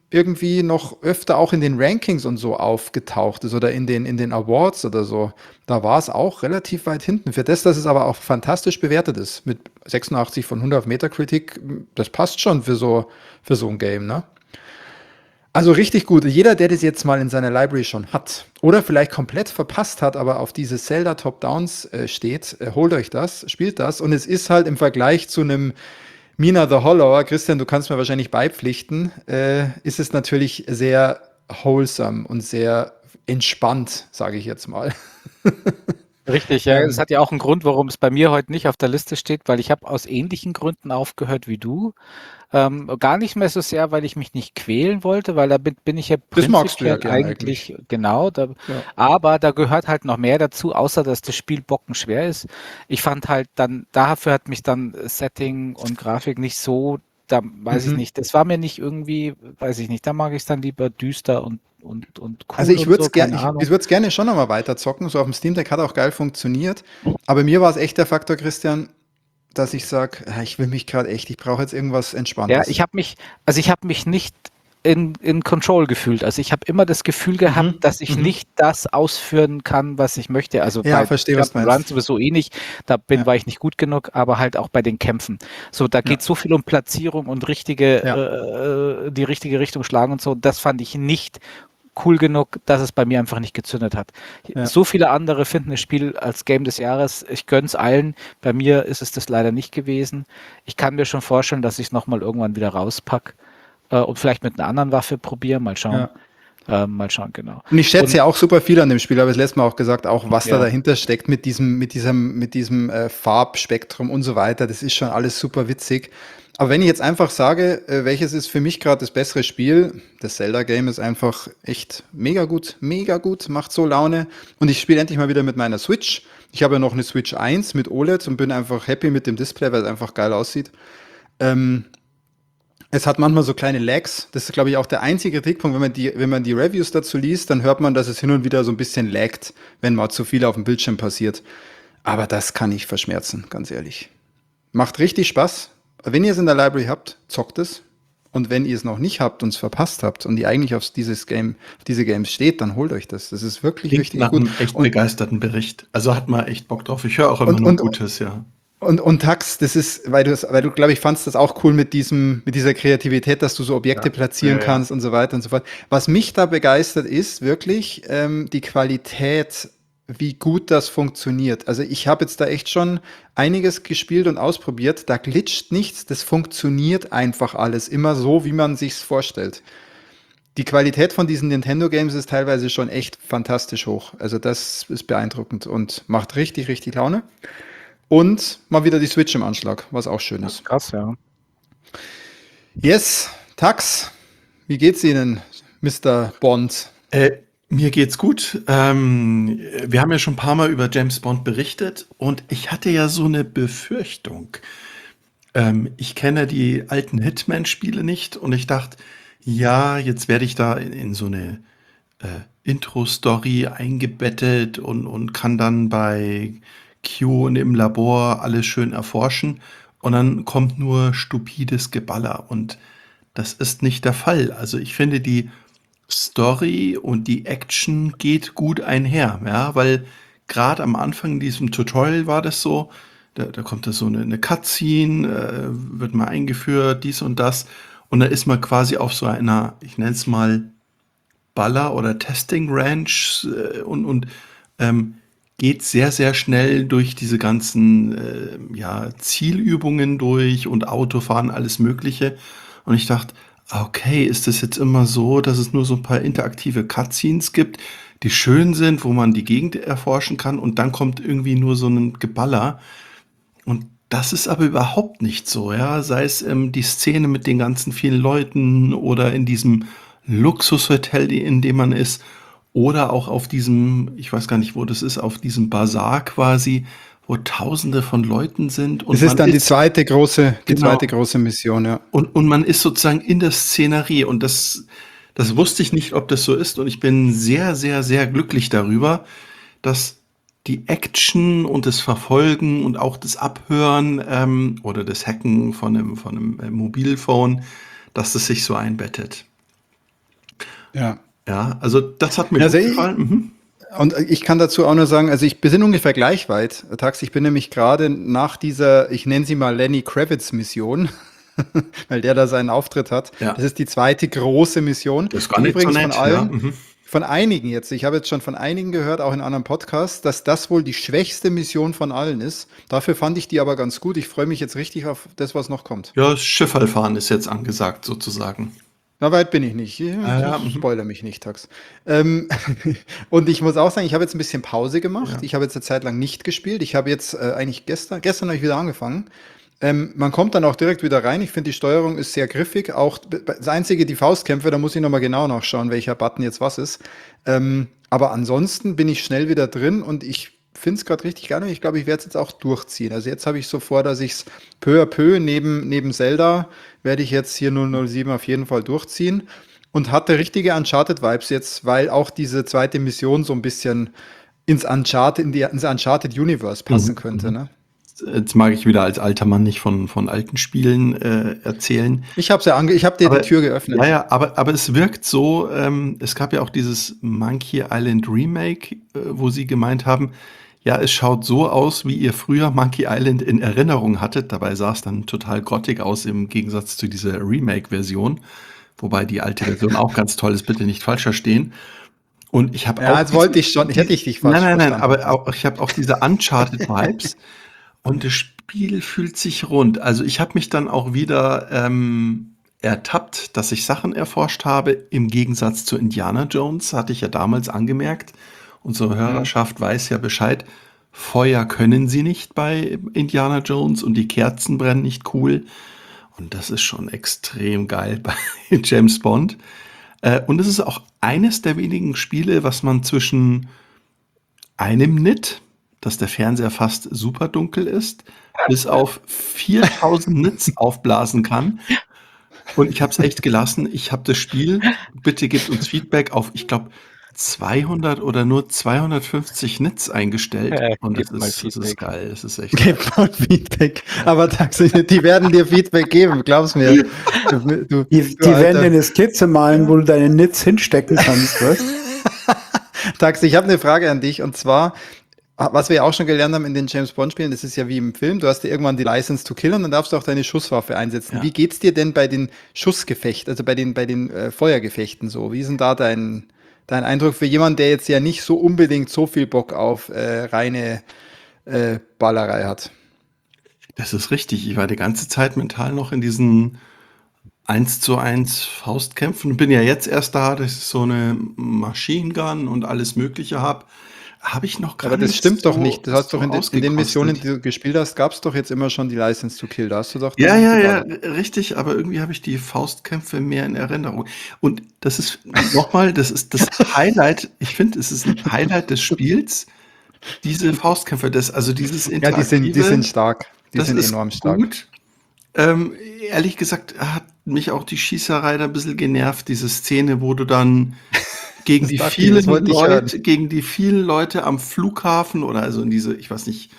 irgendwie noch öfter auch in den Rankings und so aufgetaucht ist oder in den Awards oder so. Da war es auch relativ weit hinten. Für das, dass es aber auch fantastisch bewertet ist, mit 86 von 100 auf Metacritic, das passt schon für so ein Game, ne? Also richtig gut. Jeder, der das jetzt mal in seiner Library schon hat oder vielleicht komplett verpasst hat, aber auf diese Zelda Top-Downs steht, holt euch das, spielt das. Und es ist halt im Vergleich zu einem Mina the Hollower, Christian, du kannst mir wahrscheinlich beipflichten, ist es natürlich sehr wholesome und sehr entspannt, sage ich jetzt mal. Richtig, ja. Es hat ja auch einen Grund, warum es bei mir heute nicht auf der Liste steht, weil ich habe aus ähnlichen Gründen aufgehört wie du. Gar nicht mehr so sehr, weil ich mich nicht quälen wollte, weil da bin ich ja Das magst du ja prinzipiell gern eigentlich, genau, Ja. aber da gehört halt noch mehr dazu, außer dass das Spiel bockenschwer ist. Ich fand halt dann, dafür hat mich dann Setting und Grafik nicht so, da weiß ich nicht, das war mir nicht irgendwie, weiß ich nicht, da mag ich es dann lieber düster und cool Also ich und würde so, es gerne, keine ich Ahnung. würde es gerne schon nochmal weiter zocken. So auf dem Steam Deck hat auch geil funktioniert. Aber mir war es echt der Faktor, Christian, dass ich sage, ich will mich gerade echt, ich brauche jetzt irgendwas Ja, Entspanntes. ich habe mich nicht in Control gefühlt. Also ich habe immer das Gefühl gehabt, dass ich nicht das ausführen kann, was ich möchte. Also Ja, bei verstehe, was du Jump'n'Run meinst. sowieso eh nicht. Ja. War ich nicht gut genug, aber halt auch bei den Kämpfen. So, da geht so viel um Platzierung und die richtige Richtung schlagen und so. Das fand ich nicht cool genug, dass es bei mir einfach nicht gezündet hat. Ja. So viele andere finden das Spiel als Game des Jahres. Ich gönn's allen. Bei mir ist es das leider nicht gewesen. Ich kann mir schon vorstellen, dass ich es nochmal irgendwann wieder rauspacke und vielleicht mit einer anderen Waffe probiere. Mal schauen. Mal schauen, genau. Und ich schätze ja auch super viel an dem Spiel, aber es lässt mir auch gesagt, auch was da Ja. dahinter steckt mit diesem Farbspektrum und so weiter. Das ist schon alles super witzig. Aber wenn ich jetzt einfach sage, welches ist für mich gerade das bessere Spiel, das Zelda-Game ist einfach echt mega gut, macht so Laune. Und ich spiele endlich mal wieder mit meiner Switch. Ich habe ja noch eine Switch 1 mit OLED und bin einfach happy mit dem Display, weil es einfach geil aussieht. Es hat manchmal so kleine Lags. Das ist, glaube ich, auch der einzige Kritikpunkt. Wenn man die Reviews dazu liest, dann hört man, dass es hin und wieder so ein bisschen laggt, wenn mal zu viel auf dem Bildschirm passiert. Aber das kann ich verschmerzen, ganz ehrlich. Macht richtig Spaß. Wenn ihr es in der Library habt, zockt es. Und wenn ihr es noch nicht habt und es verpasst habt und ihr eigentlich auf diese Games steht, dann holt euch das. Das ist wirklich Klingt richtig nach gut. einem echt begeisterten Bericht. Also hat man echt Bock drauf. Ich höre auch immer Und- nur und- Gutes, ja. Und Tax, das ist, weil du, glaube ich, fandst das auch cool mit dieser Kreativität, dass du so Objekte platzieren kannst und so weiter und so fort. Was mich da begeistert ist, wirklich die Qualität, wie gut das funktioniert. Also ich habe jetzt da echt schon einiges gespielt und ausprobiert. Da glitscht nichts, das funktioniert einfach alles immer so, wie man sich's vorstellt. Die Qualität von diesen Nintendo-Games ist teilweise schon echt fantastisch hoch. Also das ist beeindruckend und macht richtig, richtig Laune. Und mal wieder die Switch im Anschlag, was auch schön ist. Krass, ja. Yes, Tax, wie geht's Ihnen, Mr. Bond? Mir geht's gut. Wir haben ja schon ein paar Mal über James Bond berichtet und ich hatte ja so eine Befürchtung. Ich kenne die alten Hitman-Spiele nicht und ich dachte, ja, jetzt werde ich da in so eine Intro-Story eingebettet und kann dann bei Q und im Labor alles schön erforschen und dann kommt nur stupides Geballer und das ist nicht der Fall. Also ich finde, die Story und die Action geht gut einher, ja, weil gerade am Anfang in diesem Tutorial war das so, da kommt da so eine Cutscene, wird mal eingeführt, dies und das und da ist man quasi auf so einer, ich nenne es mal Baller- oder Testing-Ranch und geht sehr, sehr schnell durch diese ganzen Zielübungen durch und Autofahren, alles Mögliche. Und ich dachte, okay, ist das jetzt immer so, dass es nur so ein paar interaktive Cutscenes gibt, die schön sind, wo man die Gegend erforschen kann und dann kommt irgendwie nur so ein Geballer. Und das ist aber überhaupt nicht so, ja. Sei es die Szene mit den ganzen vielen Leuten oder in diesem Luxushotel, in dem man ist, oder auch auf diesem, ich weiß gar nicht, wo das ist, auf diesem Bazar quasi, wo Tausende von Leuten sind. Und Es ist dann die zweite große Genau. Mission, ja. Und man ist sozusagen in der Szenerie und das wusste ich nicht, ob das so ist und ich bin sehr, sehr, sehr glücklich darüber, dass die Action und das Verfolgen und auch das Abhören oder das Hacken von einem Mobilphone, dass das sich so einbettet. Ja. Ja, also das hat mir Also gut gefallen. Mhm. Und ich kann dazu auch nur sagen, also wir sind ungefähr gleich weit, Tax. Ich bin nämlich gerade nach dieser, ich nenne sie mal Lenny Kravitz-Mission, weil der da seinen Auftritt hat. Ja. Das ist die zweite große Mission. Das ist gar nicht Übrigens so nett, von allen, ja. Mhm. von einigen jetzt, ich habe jetzt schon von einigen gehört, auch in anderen Podcasts, dass das wohl die schwächste Mission von allen ist. Dafür fand ich die aber ganz gut. Ich freue mich jetzt richtig auf das, was noch kommt. Ja, das Schifferlfahren ist jetzt angesagt, sozusagen. Na, weit bin ich nicht. ja, Spoiler mich nicht, Tax. Und ich muss auch sagen, ich habe jetzt ein bisschen Pause gemacht. Ja. Ich habe jetzt eine Zeit lang nicht gespielt. Ich habe jetzt eigentlich gestern habe ich wieder angefangen. Man kommt dann auch direkt wieder rein. Ich finde, die Steuerung ist sehr griffig. Auch das einzige, die Faustkämpfe, da muss ich nochmal genau nachschauen, welcher Button jetzt was ist. Aber ansonsten bin ich schnell wieder drin und ich finde es gerade richtig geil und ich glaube, ich werde es jetzt auch durchziehen. Also jetzt habe ich so vor, dass ich es peu à peu neben Zelda werde ich jetzt hier 007 auf jeden Fall durchziehen und hatte richtige Uncharted-Vibes jetzt, weil auch diese zweite Mission so ein bisschen ins Uncharted-Universe passen könnte. Ne? Jetzt mag ich wieder als alter Mann nicht von alten Spielen erzählen. Ich habe dir die Tür geöffnet. Ja, aber es wirkt so, es gab ja auch dieses Monkey Island Remake, wo sie gemeint haben, ja, es schaut so aus, wie ihr früher Monkey Island in Erinnerung hattet. Dabei sah es dann total grottig aus im Gegensatz zu dieser Remake-Version. Wobei die alte Version auch ganz toll ist, bitte nicht falsch verstehen. Und ich habe jetzt wollte ich schon, hätte ich dich falsch verstanden. Nein, aber ich habe auch diese Uncharted-Vibes und das Spiel fühlt sich rund. Also ich habe mich dann auch wieder ertappt, dass ich Sachen erforscht habe. Im Gegensatz zu Indiana Jones, hatte ich ja damals angemerkt. Unsere Hörerschaft weiß ja Bescheid. Feuer können sie nicht bei Indiana Jones und die Kerzen brennen nicht cool. Und das ist schon extrem geil bei James Bond. Und es ist auch eines der wenigen Spiele, was man zwischen einem Nit, dass der Fernseher fast super dunkel ist, bis auf 4000 Nits aufblasen kann. Und ich habe es echt gelassen. Ich habe das Spiel, bitte gebt uns Feedback auf, ich glaube, 200 oder nur 250 Nits eingestellt. Und das ist geil. Das ist echt geil. Gib mal Feedback. Aber Taxi, die werden dir Feedback geben, glaubst mir. Die werden dir eine Skizze malen, wo du deine Nits hinstecken kannst, was? Taxi, ich habe eine Frage an dich und zwar, was wir ja auch schon gelernt haben in den James-Bond-Spielen, das ist ja wie im Film, du hast ja irgendwann die License to Kill und dann darfst du auch deine Schusswaffe einsetzen. Ja. Wie geht's dir denn bei den Schussgefechten, also bei den Feuergefechten so? Wie ist denn da dein Eindruck für jemanden, der jetzt ja nicht so unbedingt so viel Bock auf reine Ballerei hat? Das ist richtig. Ich war die ganze Zeit mental noch in diesen 1:1 Faustkämpfen und bin ja jetzt erst da, dass ich so eine Machine Gun und alles Mögliche habe. Habe ich noch gar nicht. Aber das stimmt doch nicht. Du hast doch in den Missionen, die du gespielt hast, gab es doch jetzt immer schon die License to Kill. Da hast du doch. Ja, richtig. Aber irgendwie habe ich die Faustkämpfe mehr in Erinnerung. Und das ist nochmal, das ist das Highlight. Ich finde, es ist ein Highlight des Spiels. Diese Faustkämpfe, also dieses Interaktive. Ja, die sind stark. Die sind enorm stark. Gut. Ehrlich gesagt hat mich auch die Schießerei da ein bisschen genervt. Diese Szene, wo du dann gegen die vielen Leute am Flughafen oder also in diese, ich weiß nicht,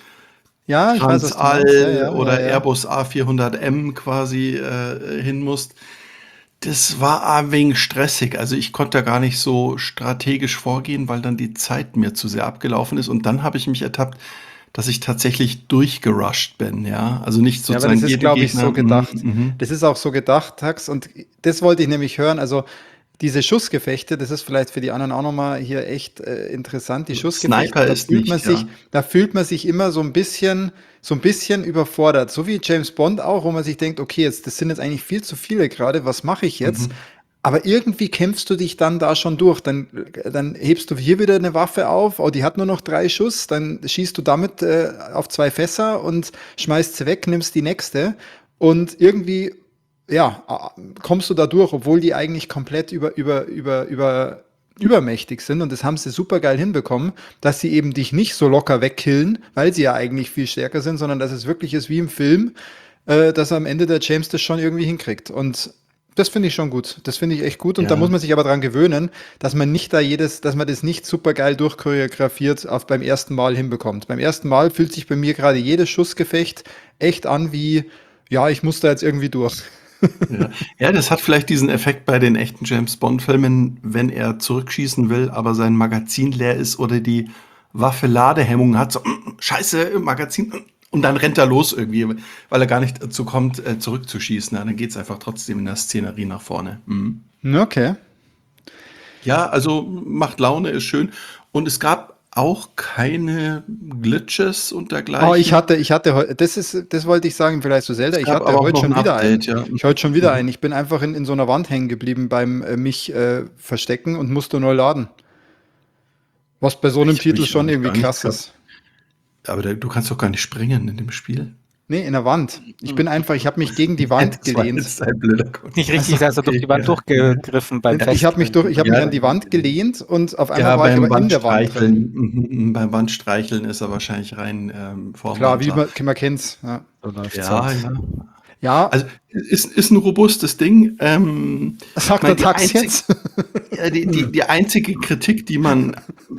Transall oder Airbus A400M quasi hin musst. Das war ein wenig stressig. Also ich konnte da gar nicht so strategisch vorgehen, weil dann die Zeit mir zu sehr abgelaufen ist. Und dann habe ich mich ertappt, dass ich tatsächlich durchgerusht bin, ja. Also nicht sozusagen. Ja, aber das ist, glaube ich, so gedacht. Das ist auch so gedacht, Tax. Und das wollte ich nämlich hören. Also diese Schussgefechte, das ist vielleicht für die anderen auch nochmal hier echt interessant. Die Schussgefechte, da fühlt man sich immer so ein bisschen überfordert. So wie James Bond auch, wo man sich denkt, okay, das sind jetzt eigentlich viel zu viele gerade, was mache ich jetzt? Aber irgendwie kämpfst du dich dann da schon durch. Dann hebst du hier wieder eine Waffe auf, die hat nur noch 3 Schuss, dann schießt du damit auf 2 Fässer und schmeißt sie weg, nimmst die nächste und irgendwie kommst du da durch, obwohl die eigentlich komplett übermächtig sind und das haben sie super geil hinbekommen, dass sie eben dich nicht so locker wegkillen, weil sie ja eigentlich viel stärker sind, sondern dass es wirklich ist wie im Film, dass am Ende der James das schon irgendwie hinkriegt und das finde ich schon gut. Das finde ich echt gut. Und da muss man sich aber dran gewöhnen, dass man nicht dass man das nicht super geil durchchoreografiert beim ersten Mal hinbekommt. Beim ersten Mal fühlt sich bei mir gerade jedes Schussgefecht echt an wie, ja, ich muss da jetzt irgendwie durch. Ja. Ja, das hat vielleicht diesen Effekt bei den echten James-Bond-Filmen, wenn er zurückschießen will, aber sein Magazin leer ist oder die Waffe Ladehemmung hat, so, scheiße, Magazin, und dann rennt er los irgendwie, weil er gar nicht dazu kommt, zurückzuschießen. Ja, dann geht's einfach trotzdem in der Szenerie nach vorne. Mhm. Okay. Ja, also macht Laune, ist schön. Und es gab auch keine Glitches und Oh, dergleichen. ich hatte heute, das wollte ich sagen, vielleicht zu Zelda, Es ich gab hatte aber auch heute noch schon ein wieder einen. Update, ja. Ich heute schon wieder einen. Ich bin einfach in so einer Wand hängen geblieben beim mich verstecken und musste neu laden. Was bei so einem Ich hab Titel mich schon eigentlich irgendwie gar nicht krass gehabt. ist. Aber du kannst doch gar nicht springen in dem Spiel. Nee, in der Wand. Ich habe mich gegen die Wand Das war gelehnt. jetzt ein blöder Grund. Nicht richtig, da ist er durch die Wand ja. durchgegriffen beim Ich habe mich, Festhalten. ich hab mich Ja. an die Wand gelehnt und auf einmal Ja, war ich beim aber in der Wand drin. Wandstreicheln, beim Wandstreicheln ist er wahrscheinlich rein vorm Klar, wie Wandler. man kennt's. Ja. So läuft's Ja, halt. ja. Ja, Also ist ein robustes Ding. sagt meine, der Tax jetzt. Die einzige Kritik, die man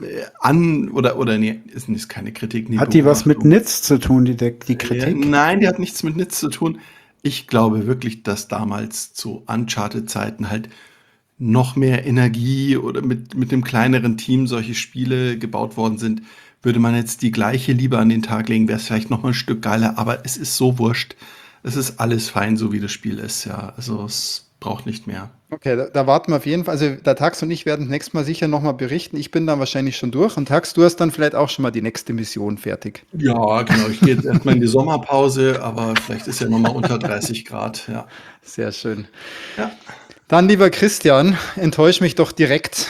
nee, ist keine Kritik. Nee, Hat die was mit Beobachtung. Nitz zu tun, die Kritik? Nein, die hat nichts mit Nitz zu tun. Ich glaube wirklich, dass damals zu Uncharted-Zeiten halt noch mehr Energie oder mit dem kleineren Team solche Spiele gebaut worden sind. Würde man jetzt die gleiche Liebe an den Tag legen, wäre es vielleicht noch mal ein Stück geiler, aber es ist so wurscht. Es ist alles fein, so wie das Spiel ist, ja. Also es braucht nicht mehr. Okay, da warten wir auf jeden Fall. Also der Tax und ich werden das nächste Mal sicher nochmal berichten. Ich bin dann wahrscheinlich schon durch. Und Tax, du hast dann vielleicht auch schon mal die nächste Mission fertig. Ja, genau. Ich gehe jetzt erstmal in die Sommerpause, aber vielleicht ist ja noch mal unter 30 Grad, ja. Sehr schön. Ja. Dann, lieber Christian, enttäusch mich doch direkt.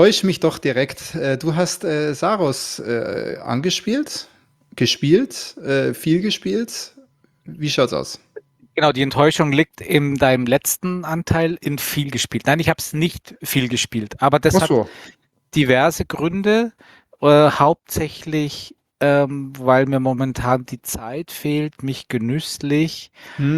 Du hast Saros gespielt, viel gespielt. Wie schaut's aus? Genau, die Enttäuschung liegt in deinem letzten Anteil in viel gespielt. Nein, ich habe es nicht viel gespielt, aber das Ach hat so. diverse Gründe, hauptsächlich, weil mir momentan die Zeit fehlt, mich genüsslich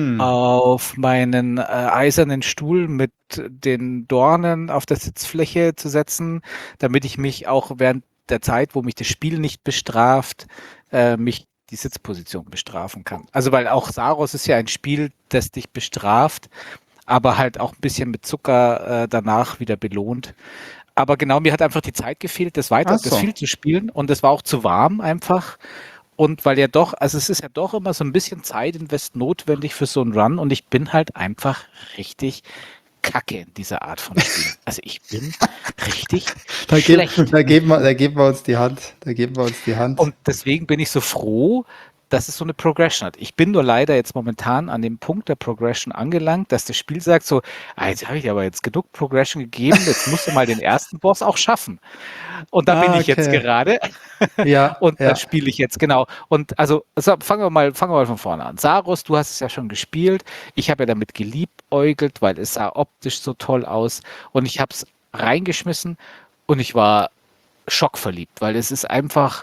auf meinen eisernen Stuhl mit den Dornen auf der Sitzfläche zu setzen, damit ich mich auch während der Zeit, wo mich das Spiel nicht bestraft, mich die Sitzposition bestrafen kann. Also weil auch Saros ist ja ein Spiel, das dich bestraft, aber halt auch ein bisschen mit Zucker danach wieder belohnt. Aber genau, mir hat einfach die Zeit gefehlt, das viel zu spielen, und es war auch zu warm einfach. Und weil ja doch, also es ist ja doch immer so ein bisschen Zeitinvest notwendig für so einen Run, und ich bin halt einfach richtig kacke in dieser Art von Spiel. Also ich bin richtig schlecht. Da geben wir uns die Hand. Und deswegen bin ich so froh, dass es so eine Progression hat. Ich bin nur leider jetzt momentan an dem Punkt der Progression angelangt, dass das Spiel sagt so, jetzt habe ich aber jetzt genug Progression gegeben, jetzt musst du mal den ersten Boss auch schaffen. Und da bin ich jetzt gerade. Ja. Und das spiele ich jetzt, genau. Und also fangen wir mal von vorne an. Saros, du hast es ja schon gespielt. Ich habe ja damit geliebäugelt, weil es sah optisch so toll aus. Und ich habe es reingeschmissen und ich war schockverliebt, weil es ist einfach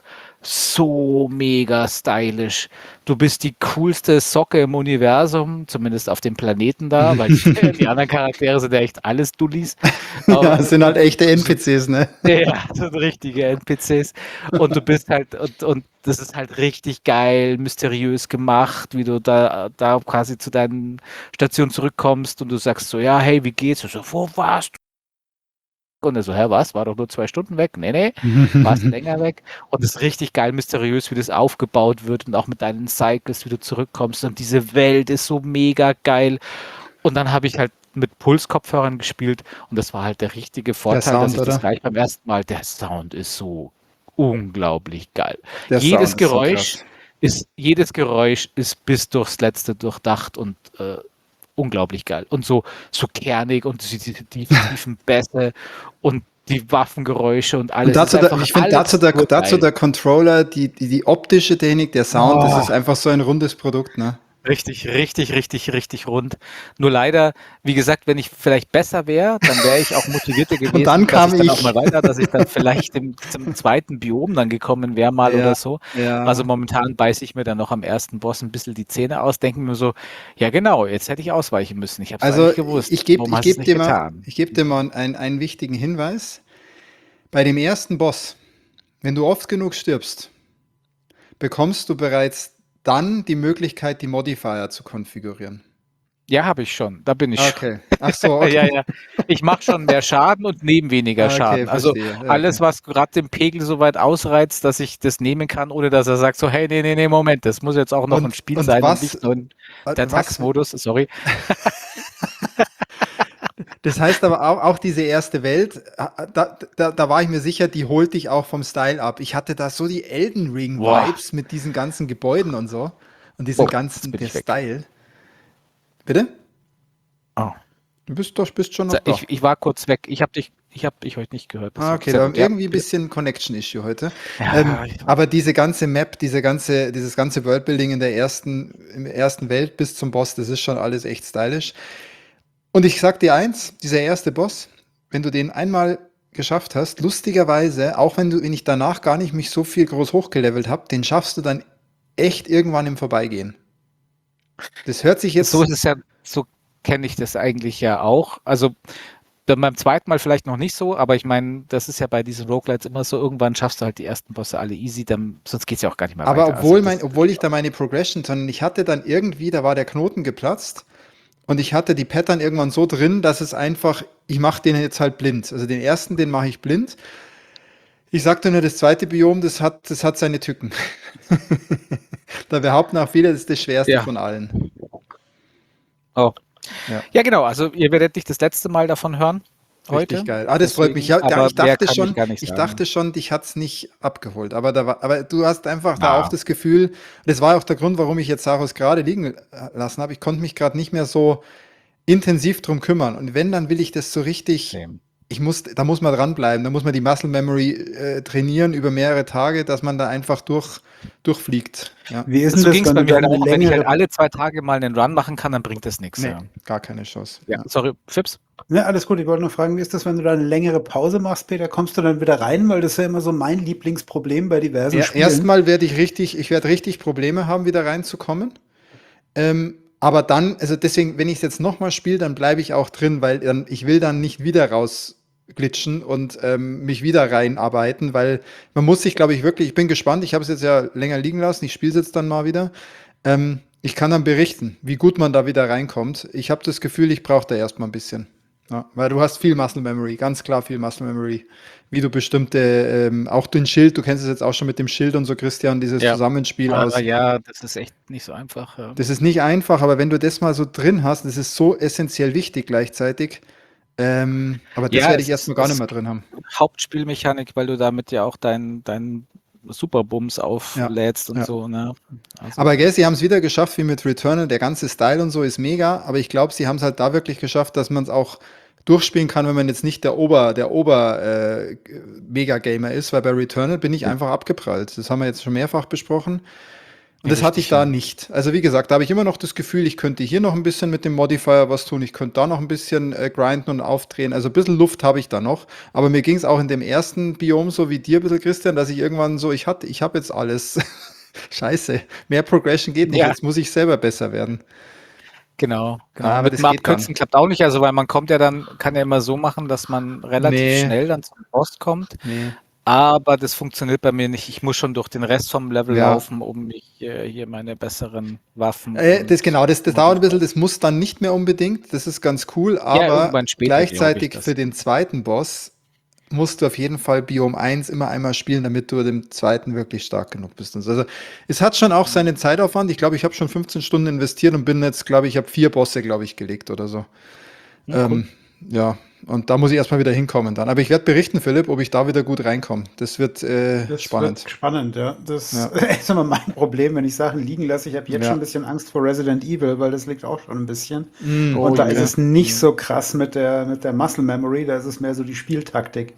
so mega stylisch. Du bist die coolste Socke im Universum, zumindest auf dem Planeten da, weil die anderen Charaktere sind ja echt alles Dullis. Ja, es sind halt echte NPCs, ne? Ja, das sind richtige NPCs. Und du bist halt, und das ist halt richtig geil, mysteriös gemacht, wie du da quasi zu deinen Stationen zurückkommst und du sagst so, ja, hey, wie geht's? Und so, wo warst du? Und er so, was? War doch nur 2 Stunden weg? Nee, warst länger weg. Und es ist richtig geil, mysteriös, wie das aufgebaut wird und auch mit deinen Cycles, wie du zurückkommst. Und diese Welt ist so mega geil. Und dann habe ich halt mit Pulskopfhörern gespielt und das war halt der richtige Vorteil, Sound, dass ich das oder? gleich beim ersten Mal, der Sound ist so unglaublich geil. Der Jedes Sound ist so Geräusch krass. ist bis durchs Letzte durchdacht und unglaublich geil. Und so kernig und diese tiefen Bässe und die Waffengeräusche und alles. Und ich finde dazu der Controller, die optische Technik, der Sound, das ist einfach so ein rundes Produkt, ne? Richtig rund. Nur leider, wie gesagt, wenn ich vielleicht besser wäre, dann wäre ich auch motivierter gewesen, Und dann kam dass ich dann auch mal weiter, dass ich dann vielleicht zum zweiten Biom dann gekommen wäre mal oder so. Ja. Also momentan beiße ich mir dann noch am ersten Boss ein bisschen die Zähne aus, denke mir so, ja genau, jetzt hätte ich ausweichen müssen. Ich habe es eigentlich gewusst. Ich gebe dir mal einen wichtigen Hinweis. Bei dem ersten Boss, wenn du oft genug stirbst, bekommst du bereits dann die Möglichkeit, die Modifier zu konfigurieren. Ja, habe ich schon. Da bin ich schon. Okay. Ach so, okay. Ja. Ich mache schon mehr Schaden und nehme weniger Schaden. Also verstehe. Ja, alles, was gerade den Pegel so weit ausreizt, dass ich das nehmen kann, ohne dass er sagt so, hey, nee, Moment, das muss jetzt auch noch ein Spiel sein und nicht nur der Tax-Modus, sorry. Das heißt aber auch diese erste Welt, da war ich mir sicher, die holt dich auch vom Style ab. Ich hatte da so die Elden Ring-Vibes mit diesen ganzen Gebäuden und so. Und diesen ganzen der Style. Bitte? Oh. Du bist schon noch da. Ich war kurz weg. Ich hab dich heute nicht gehört. Okay, da haben irgendwie ein bisschen Connection-Issue heute. Ja, aber diese ganze Map, dieses ganze Worldbuilding im ersten Welt bis zum Boss, das ist schon alles echt stylisch. Und ich sag dir eins, dieser erste Boss, wenn du den einmal geschafft hast, lustigerweise, auch wenn ich danach gar nicht mich so viel groß hochgelevelt habe, den schaffst du dann echt irgendwann im Vorbeigehen. Das hört sich jetzt... So ist es ja, so kenne ich das eigentlich ja auch. Also dann beim zweiten Mal vielleicht noch nicht so, aber ich meine, das ist ja bei diesen Roguelites immer so, irgendwann schaffst du halt die ersten Bosse alle easy, sonst geht es ja auch gar nicht mehr aber weiter. Aber obwohl ich da meine Progression, sondern ich hatte dann irgendwie, da war der Knoten geplatzt und ich hatte die Pattern irgendwann so drin, dass es einfach, ich mache den jetzt halt blind. Also den ersten, den mache ich blind. Ich sagte nur, das zweite Biom, das hat seine Tücken. Da behaupten auch viele, das ist das schwerste von allen. Oh. Ja, genau. Also ihr werdet nicht das letzte Mal davon hören heute. Richtig geil. Das freut mich. Ja, ich dachte schon, dich hat's nicht abgeholt. Aber du hast einfach da auch das Gefühl, das war auch der Grund, warum ich jetzt Saros gerade liegen lassen habe. Ich konnte mich gerade nicht mehr so intensiv drum kümmern. Und wenn, dann will ich das so richtig. Da muss man dranbleiben. Da muss man die Muscle Memory trainieren über mehrere Tage, dass man da einfach durchfliegt. Ja. Wie ist denn das, bei mir auch, wenn ich halt alle 2 Tage mal einen Run machen kann, dann bringt das nichts. Nee, gar keine Chance. Ja. Sorry, Fips? Ja, alles gut. Ich wollte nur fragen, wie ist das, wenn du da eine längere Pause machst, Peter? Kommst du dann wieder rein? Weil das ist ja immer so mein Lieblingsproblem bei diversen Spielen. Erstmal werde ich richtig Probleme haben, wieder reinzukommen. Aber dann, also deswegen, wenn ich es jetzt nochmal spiele, dann bleibe ich auch drin, weil ich will dann nicht wieder rausglitschen und mich wieder reinarbeiten, weil man muss sich, glaube ich, wirklich, ich bin gespannt, ich habe es jetzt ja länger liegen lassen, ich spiele es jetzt dann mal wieder. Ich kann dann berichten, wie gut man da wieder reinkommt. Ich habe das Gefühl, ich brauche da erstmal ein bisschen. Ja, weil du hast viel Muscle Memory, ganz klar viel Muscle Memory, wie du bestimmte, auch den Schild, du kennst es jetzt auch schon mit dem Schild und so, Christian, dieses Zusammenspiel aus. Ja, das ist echt nicht so einfach. Ja. Das ist nicht einfach, aber wenn du das mal so drin hast, das ist so essentiell wichtig gleichzeitig. Aber das werde ich erstmal gar nicht mehr drin haben. Hauptspielmechanik, weil du damit ja auch dein Superbums auflädst und so. Ne? Also. Aber sie haben es wieder geschafft, wie mit Returnal, der ganze Style und so ist mega, aber ich glaube, sie haben es halt da wirklich geschafft, dass man es auch durchspielen kann, wenn man jetzt nicht der Mega-Gamer ist, weil bei Returnal bin ich einfach abgeprallt. Das haben wir jetzt schon mehrfach besprochen. Und das hatte ich da nicht. Also wie gesagt, da habe ich immer noch das Gefühl, ich könnte hier noch ein bisschen mit dem Modifier was tun, ich könnte da noch ein bisschen grinden und aufdrehen. Also ein bisschen Luft habe ich da noch. Aber mir ging es auch in dem ersten Biom so wie dir ein bisschen, Christian, dass ich irgendwann so, ich habe jetzt alles. Scheiße, mehr Progression geht nicht, jetzt muss ich selber besser werden. Genau. Aber mit dem Abkürzen klappt auch nicht, also weil man kann ja immer so machen, dass man relativ schnell dann zum Boss kommt. Aber das funktioniert bei mir nicht. Ich muss schon durch den Rest vom Level laufen, um mich hier meine besseren Waffen. Das dauert ein bisschen, das muss dann nicht mehr unbedingt. Das ist ganz cool, aber gleichzeitig für den zweiten Boss musst du auf jeden Fall Biom 1 immer einmal spielen, damit du dem zweiten wirklich stark genug bist. Also es hat schon auch seinen Zeitaufwand. Ich glaube, ich habe schon 15 Stunden investiert und bin jetzt, glaube ich, habe 4 Bosse, glaube ich, gelegt oder so. Cool. Und da muss ich erstmal wieder hinkommen dann. Aber ich werde berichten, Philipp, ob ich da wieder gut reinkomme. Das wird spannend. Wird spannend, ja. Das ist immer mein Problem, wenn ich Sachen liegen lasse. Ich habe jetzt schon ein bisschen Angst vor Resident Evil, weil das liegt auch schon ein bisschen. Und da ist es nicht so krass mit der Muscle Memory, da ist es mehr so die Spieltaktik.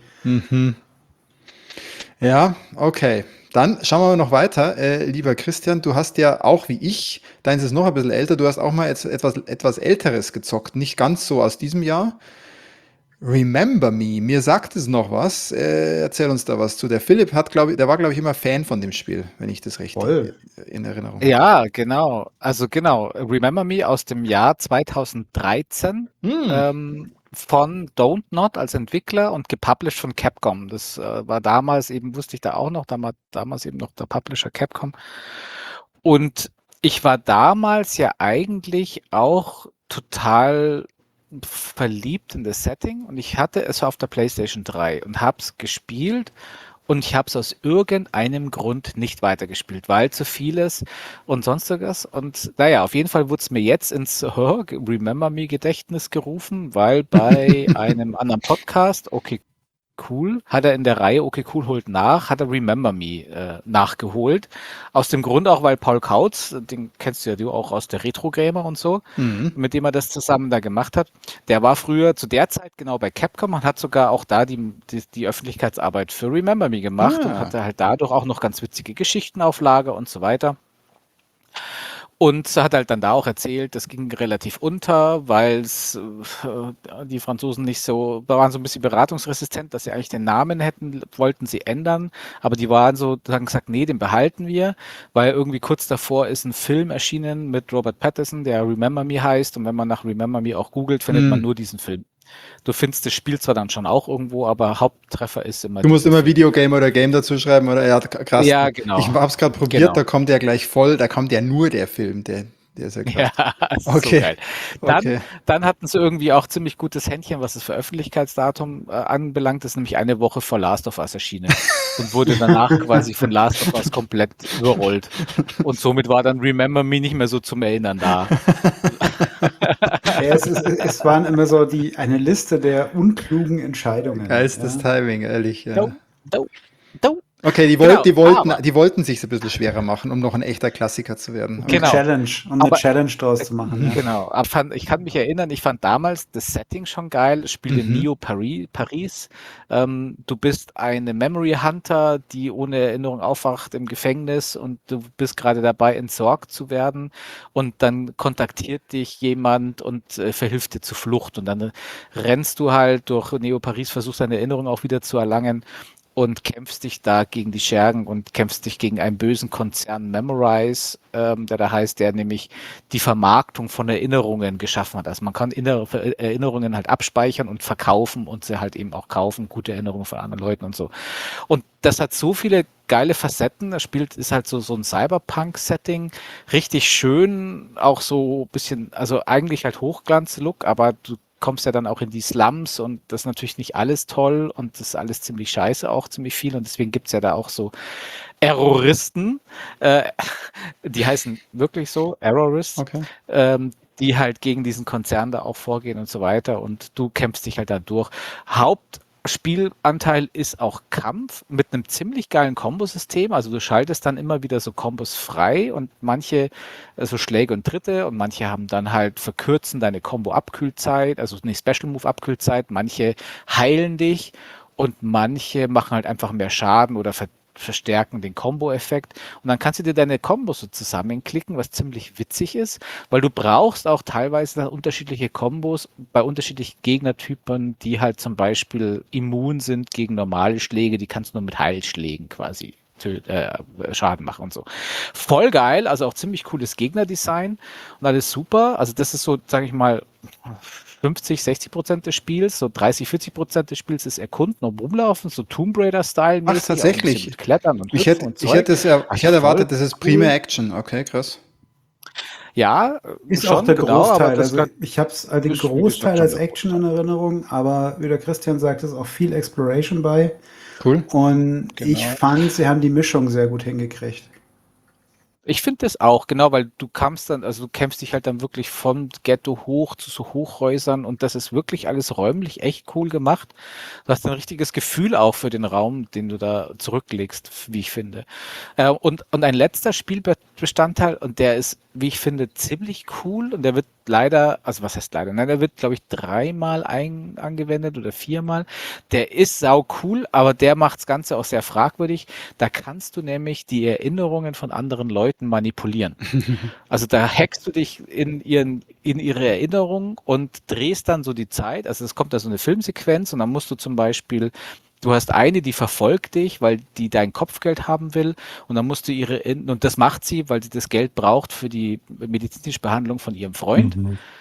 Ja, okay. Dann schauen wir mal noch weiter. Lieber Christian, du hast ja auch wie ich, deins ist noch ein bisschen älter, du hast auch mal etwas Älteres gezockt, nicht ganz so aus diesem Jahr. Remember Me, mir sagt es noch was. Erzähl uns da was zu. Der Philipp war, glaube ich, immer Fan von dem Spiel, wenn ich das richtig in Erinnerung habe. Ja, genau. Also Remember Me aus dem Jahr 2013 von Don't Not als Entwickler und gepublished von Capcom. Das war damals eben, wusste ich da auch noch, damals eben noch der Publisher Capcom. Und ich war damals ja eigentlich auch total verliebt in das Setting und ich hatte es auf der PlayStation 3 und habe es gespielt und ich habe es aus irgendeinem Grund nicht weitergespielt, weil zu vieles und sonstiges. Und naja, auf jeden Fall wurde es mir jetzt ins Remember Me Gedächtnis gerufen, weil bei einem anderen Podcast, okay, cool, hat er in der Reihe Okay, cool holt nach, hat er Remember Me nachgeholt. Aus dem Grund auch, weil Paul Kautz, den kennst du ja du auch aus der Retro-Gamer und so, mit dem er das zusammen da gemacht hat, der war früher zu der Zeit genau bei Capcom und hat sogar auch da die Öffentlichkeitsarbeit für Remember Me gemacht und hatte halt dadurch auch noch ganz witzige Geschichten auf Lager und so weiter. Und hat halt dann da auch erzählt, das ging relativ unter, weil die Franzosen nicht so, waren so ein bisschen beratungsresistent, dass sie eigentlich den Namen wollten sie ändern, aber die waren so, haben gesagt, nee, den behalten wir, weil irgendwie kurz davor ist ein Film erschienen mit Robert Pattinson, der Remember Me heißt, und wenn man nach Remember Me auch googelt, findet man nur diesen Film. Du findest das Spiel zwar dann schon auch irgendwo, aber Haupttreffer ist immer. Du musst immer Videogame oder Game dazu schreiben, oder? Ja, krass. Ja, genau. Ich hab's gerade probiert, da kommt ja gleich voll, da kommt ja nur der Film, der ist ja krass. Ja, das ist so geil. Dann hatten sie irgendwie auch ziemlich gutes Händchen, was das Veröffentlichkeitsdatum anbelangt, das ist nämlich eine Woche vor Last of Us erschienen und wurde danach quasi von Last of Us komplett überrollt. Und somit war dann Remember Me nicht mehr so zum Erinnern da. Ja, es waren immer so eine Liste der unklugen Entscheidungen. Geistes Timing, ehrlich. Ja. Okay, die wollten sich so ein bisschen schwerer machen, um noch ein echter Klassiker zu werden. Genau. Eine Challenge draus zu machen. Ja. Genau. Aber ich kann mich erinnern, ich fand damals das Setting schon geil. Es spielt in Neo Paris. Du bist eine Memory Hunter, die ohne Erinnerung aufwacht im Gefängnis und du bist gerade dabei, entsorgt zu werden. Und dann kontaktiert dich jemand und verhilft dir zur Flucht. Und dann rennst du halt durch Neo Paris, versuchst deine Erinnerung auch wieder zu erlangen. Und kämpfst dich da gegen die Schergen und kämpfst dich gegen einen bösen Konzern Memorize, der da heißt, der nämlich die Vermarktung von Erinnerungen geschaffen hat. Also man kann Erinnerungen halt abspeichern und verkaufen und sie halt eben auch kaufen, gute Erinnerungen von anderen Leuten und so. Und das hat so viele geile Facetten. Das Spiel ist halt so ein Cyberpunk-Setting. Richtig schön, auch so ein bisschen, also eigentlich halt Hochglanz-Look, aber du kommst ja dann auch in die Slums und das ist natürlich nicht alles toll und das ist alles ziemlich scheiße, auch ziemlich viel und deswegen gibt es ja da auch so Erroristen, die heißen wirklich so, Errorists, die halt gegen diesen Konzern da auch vorgehen und so weiter und du kämpfst dich halt da durch. Hauptspielanteil ist auch Kampf mit einem ziemlich geilen Kombosystem. Also du schaltest dann immer wieder so Kombos frei und manche so Schläge und Tritte und manche haben dann halt verkürzen deine Combo-Abkühlzeit, also eine Special-Move-Abkühlzeit. Manche heilen dich und manche machen halt einfach mehr Schaden oder verstärken den Combo-Effekt und dann kannst du dir deine Kombos so zusammenklicken, was ziemlich witzig ist, weil du brauchst auch teilweise dann unterschiedliche Kombos bei unterschiedlichen Gegnertypen, die halt zum Beispiel immun sind gegen normale Schläge, die kannst du nur mit Heilschlägen quasi Schaden machen und so. Voll geil, also auch ziemlich cooles Gegnerdesign und alles super, also das ist so, sage ich mal, 50-60% des Spiels, so 30-40% des Spiels ist Erkunden und Rumlaufen, so Tomb Raider-Style. Ach, tatsächlich. Mit Klettern und ich hätte erwartet, das ist Primär Action. Okay, krass. Ja, ist schon, auch der Großteil. Also ich habe den Großteil als Action in Erinnerung, aber wie der Christian sagt, ist auch viel Exploration bei. Cool. Und ich fand, sie haben die Mischung sehr gut hingekriegt. Ich finde das auch, genau, weil du kämpfst dich halt dann wirklich vom Ghetto hoch zu so Hochhäusern und das ist wirklich alles räumlich echt cool gemacht. Du hast ein richtiges Gefühl auch für den Raum, den du da zurücklegst, wie ich finde. Und ein letzter Spielbestandteil und der ist, wie ich finde, ziemlich cool und der wird leider, also was heißt leider? Nein, der wird, glaube ich, 3-mal angewendet oder 4-mal. Der ist sau cool, aber der macht das Ganze auch sehr fragwürdig. Da kannst du nämlich die Erinnerungen von anderen Leuten manipulieren. Also da hackst du dich in ihre Erinnerung und drehst dann so die Zeit. Also es kommt da so eine Filmsequenz und dann musst du zum Beispiel du hast eine, die verfolgt dich, weil die dein Kopfgeld haben will und dann musst du und das macht sie, weil sie das Geld braucht für die medizinische Behandlung von ihrem Freund.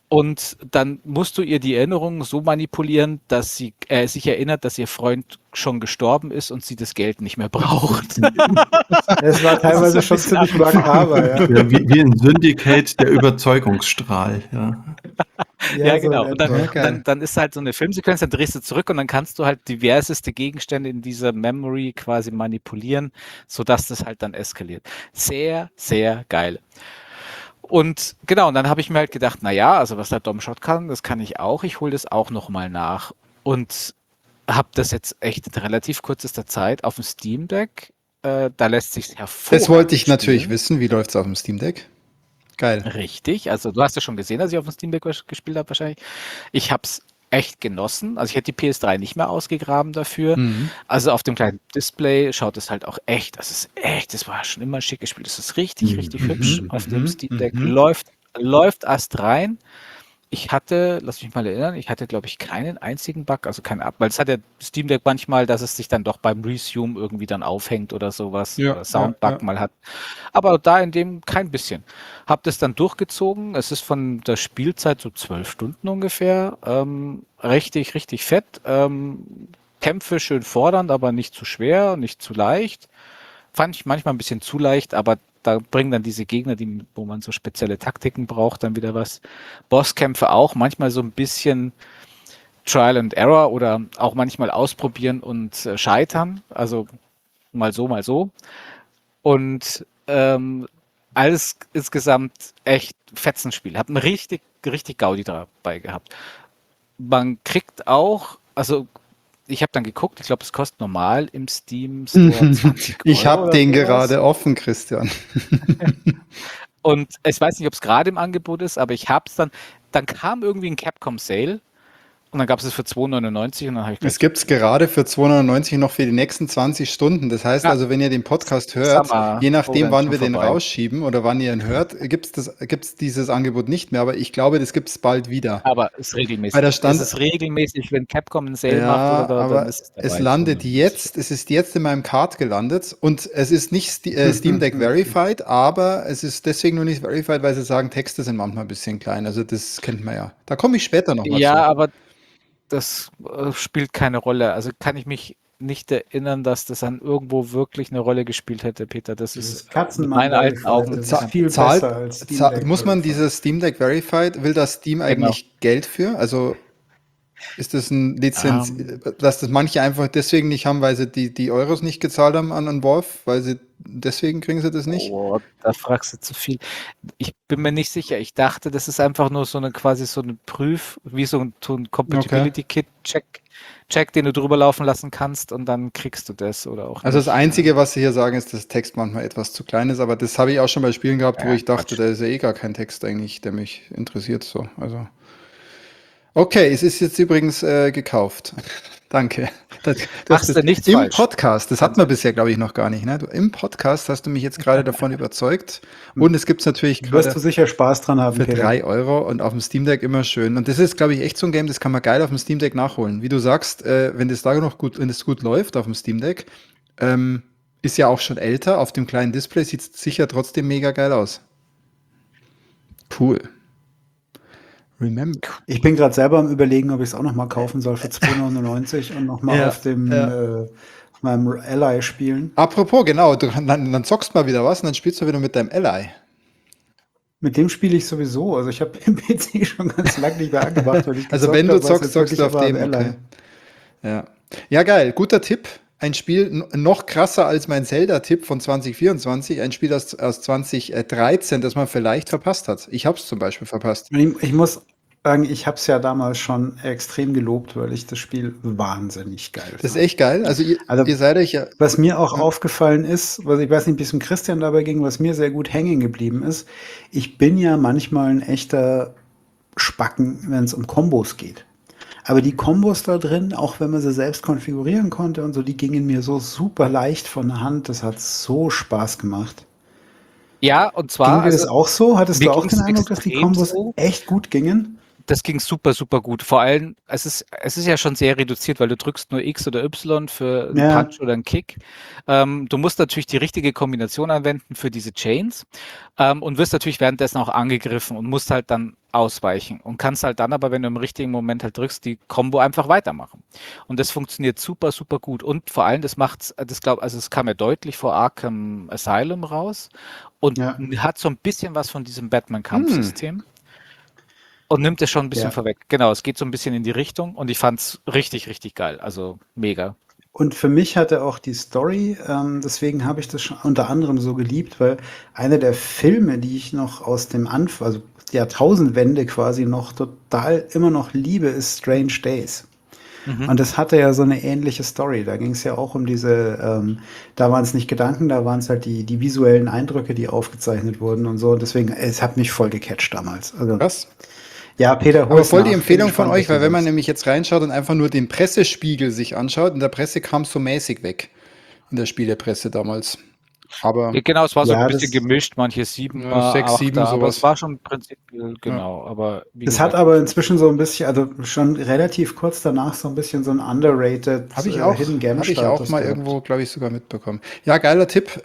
Und dann musst du ihr die Erinnerungen so manipulieren, dass sie sich erinnert, dass ihr Freund schon gestorben ist und sie das Geld nicht mehr braucht. Es war teilweise schon ziemlich makaber, ja. Ja, wie ein Syndicate, der Überzeugungsstrahl. Ja. Ja, genau. So Und geil. dann ist halt so eine Filmsequenz, dann drehst du zurück und dann kannst du halt diverseste Gegenstände in dieser Memory quasi manipulieren, sodass das halt dann eskaliert. Sehr, sehr geil. Und genau, und dann habe ich mir halt gedacht, naja, also was der Dom Shot kann, das kann ich auch. Ich hole das auch nochmal nach. Und habe das jetzt echt in relativ kürzester Zeit auf dem Steam Deck. Da lässt sich hervorragend Das wollte ich natürlich spielen. wissen. Wie läuft es auf dem Steam Deck? Geil. Richtig, also du hast ja schon gesehen, dass ich auf dem Steam Deck gespielt habe wahrscheinlich. Ich habe es echt genossen. Also ich hätte die PS3 nicht mehr ausgegraben dafür. Mhm. Also auf dem kleinen Display schaut es halt auch echt, das war schon immer ein schickes Spiel. Das ist richtig, richtig hübsch. Auf dem Steam Deck läuft erst rein. Ich hatte, lass mich mal erinnern, glaube ich, keinen einzigen Bug, also keinen weil es hat ja Steam Deck manchmal, dass es sich dann doch beim Resume irgendwie dann aufhängt oder sowas, Ja, oder Soundbug ja. mal hat. Aber da in dem kein bisschen. Hab das dann durchgezogen. Es ist von der Spielzeit so 12 Stunden ungefähr. Richtig, richtig fett. Kämpfe schön fordernd, aber nicht zu schwer, nicht zu leicht. Fand ich manchmal ein bisschen zu leicht, aber da bringen dann diese Gegner, wo man so spezielle Taktiken braucht, dann wieder was. Bosskämpfe auch, manchmal so ein bisschen Trial and Error oder auch manchmal ausprobieren und scheitern. Also mal so, mal so. Und alles insgesamt echt Fetzenspiel. Hab ein richtig, richtig Gaudi dabei gehabt. Man kriegt auch, also ich habe dann geguckt, ich glaube, es kostet normal im Steam Store 20 Ich Euro habe oder den sowas. gerade offen, Christian. Und ich weiß nicht, ob es gerade im Angebot ist, aber ich habe es dann kam irgendwie ein Capcom Sale und dann gab es für 2,99 und dann habe ich Es gibt es gerade für 2,99 noch für die nächsten 20 Stunden. Das heißt Ja. also, wenn ihr den Podcast hört, Summer je nachdem, Program wann schon wir den vorbei. rausschieben oder wann ihr ihn hört, gibt's dieses Angebot nicht mehr. Aber ich glaube, das gibt es bald wieder. Aber es ist regelmäßig. Weil da stand- Es ist regelmäßig, wenn Capcom einen Sale Ja, macht oder aber dann ist es dabei. es landet 2,99. jetzt, es ist jetzt in meinem Cart gelandet und es ist nicht Steam Deck verified, aber es ist deswegen nur nicht verified, weil sie sagen, Texte sind manchmal ein bisschen klein. Also das kennt man ja. Da komme ich später nochmal Ja, zu. aber das spielt keine Rolle. Also kann ich mich nicht erinnern, dass das dann irgendwo wirklich eine Rolle gespielt hätte, Peter. Das Dieses ist mit Katzenmann meinen alten Augen. das ist viel Zahlt- besser als Steam Deck. Muss man Verified. dieses Steam Deck verified, will das Steam eigentlich Geld für? Also ist das ein Lizenz, dass das manche einfach deswegen nicht haben, weil sie die Euros nicht gezahlt haben an Valve, weil sie deswegen kriegen sie das nicht? Oh, da fragst du zu viel. Ich bin mir nicht sicher. Ich dachte, das ist einfach nur so eine quasi so eine wie so ein Compatibility-Kit-Check, den du drüber laufen lassen kannst und dann kriegst du das oder auch Also das nicht. Einzige, was sie hier sagen, ist, dass Text manchmal etwas zu klein ist, aber das habe ich auch schon bei Spielen gehabt, wo Ja, ich dachte, Quatsch. da ist ja eh gar kein Text eigentlich, der mich interessiert so. Also okay, es ist jetzt übrigens gekauft. Danke. Machst du nichts im falsch. Podcast, das hat man bisher, glaube ich, noch gar nicht. Ne? Im Podcast hast du mich jetzt gerade davon überzeugt. Und es gibt es natürlich Wirst gerade du sicher Spaß dran haben, für Peter. 3 Euro und auf dem Steam Deck immer schön. Und das ist, glaube ich, echt so ein Game, das kann man geil auf dem Steam Deck nachholen. Wie du sagst, wenn das da noch gut, wenn es gut läuft auf dem Steam Deck, ist ja auch schon älter. Auf dem kleinen Display sieht es sicher trotzdem mega geil aus. Cool. Remember. Ich bin gerade selber am Überlegen, ob ich es auch noch mal kaufen soll für 2,99 und noch mal Ja, auf dem auf meinem Ally spielen. Apropos, genau, dann zockst mal wieder was und dann spielst du wieder mit deinem Ally. Mit dem spiele ich sowieso. Also ich habe den PC schon ganz lange nicht mehr angemacht. Weil ich Also gezockt wenn du hab, was zockst, jetzt zockst du wirklich auf aber am dem. Ally. Okay. Ja. Ja, geil. Guter Tipp. Ein Spiel noch krasser als mein Zelda-Tipp von 2024. Ein Spiel aus 2013, das man vielleicht verpasst hat. Ich habe es zum Beispiel verpasst. Ich muss sagen, ich habe es ja damals schon extrem gelobt, weil ich das Spiel wahnsinnig geil fand. Das ist echt geil. Also ihr seid euch ja. Was mir auch aufgefallen ist, was ich weiß nicht, wie es dem Christian dabei ging, was mir sehr gut hängen geblieben ist, ich bin ja manchmal ein echter Spacken, wenn es um Kombos geht. Aber die Kombos da drin, auch wenn man sie selbst konfigurieren konnte und so, die gingen mir so super leicht von der Hand. Das hat so Spaß gemacht. Ja, und zwar. Ging dir das auch so? Hattest mir du auch ging's den Eindruck, dass die extrem Kombos so. echt gut gingen? Das ging super, super gut. Vor allem, es ist ja schon sehr reduziert, weil du drückst nur X oder Y für einen Punch oder einen Kick. Du musst natürlich die richtige Kombination anwenden für diese Chains und wirst natürlich währenddessen auch angegriffen und musst halt dann ausweichen und kannst halt dann aber, wenn du im richtigen Moment halt drückst, die Combo einfach weitermachen. Und das funktioniert super, super gut. Und vor allem, es kam ja deutlich vor Arkham Asylum raus und hat so ein bisschen was von diesem Batman-Kampfsystem. Und nimmt es schon ein bisschen vorweg. Genau, es geht so ein bisschen in die Richtung und ich fand es richtig, richtig geil. Also mega. Und für mich hatte auch die Story, deswegen habe ich das schon unter anderem so geliebt, weil einer der Filme, die ich noch aus dem Anfang, also die Jahrtausendwende quasi noch total immer noch liebe, ist Strange Days. Und das hatte ja so eine ähnliche Story. Da ging es ja auch um diese, da waren es nicht Gedanken, da waren es halt die visuellen Eindrücke, die aufgezeichnet wurden und so. Und deswegen, es hat mich voll gecatcht damals. Also, krass. Ja, Peter, aber voll die Empfehlung von euch, weil wenn man nämlich jetzt reinschaut und einfach nur den Pressespiegel sich anschaut, in der Presse kam es so mäßig weg. In der Spielepresse damals. Aber ja, genau, es war so ein bisschen gemischt, manche 7, 6, 7, sowas. Aber es war schon prinzipiell, genau. Ja. Aber es hat aber inzwischen so ein bisschen, also schon relativ kurz danach so ein bisschen so ein underrated Hidden Gem Habe ich auch mal irgendwo, glaube ich, sogar mitbekommen. Ja, geiler Tipp.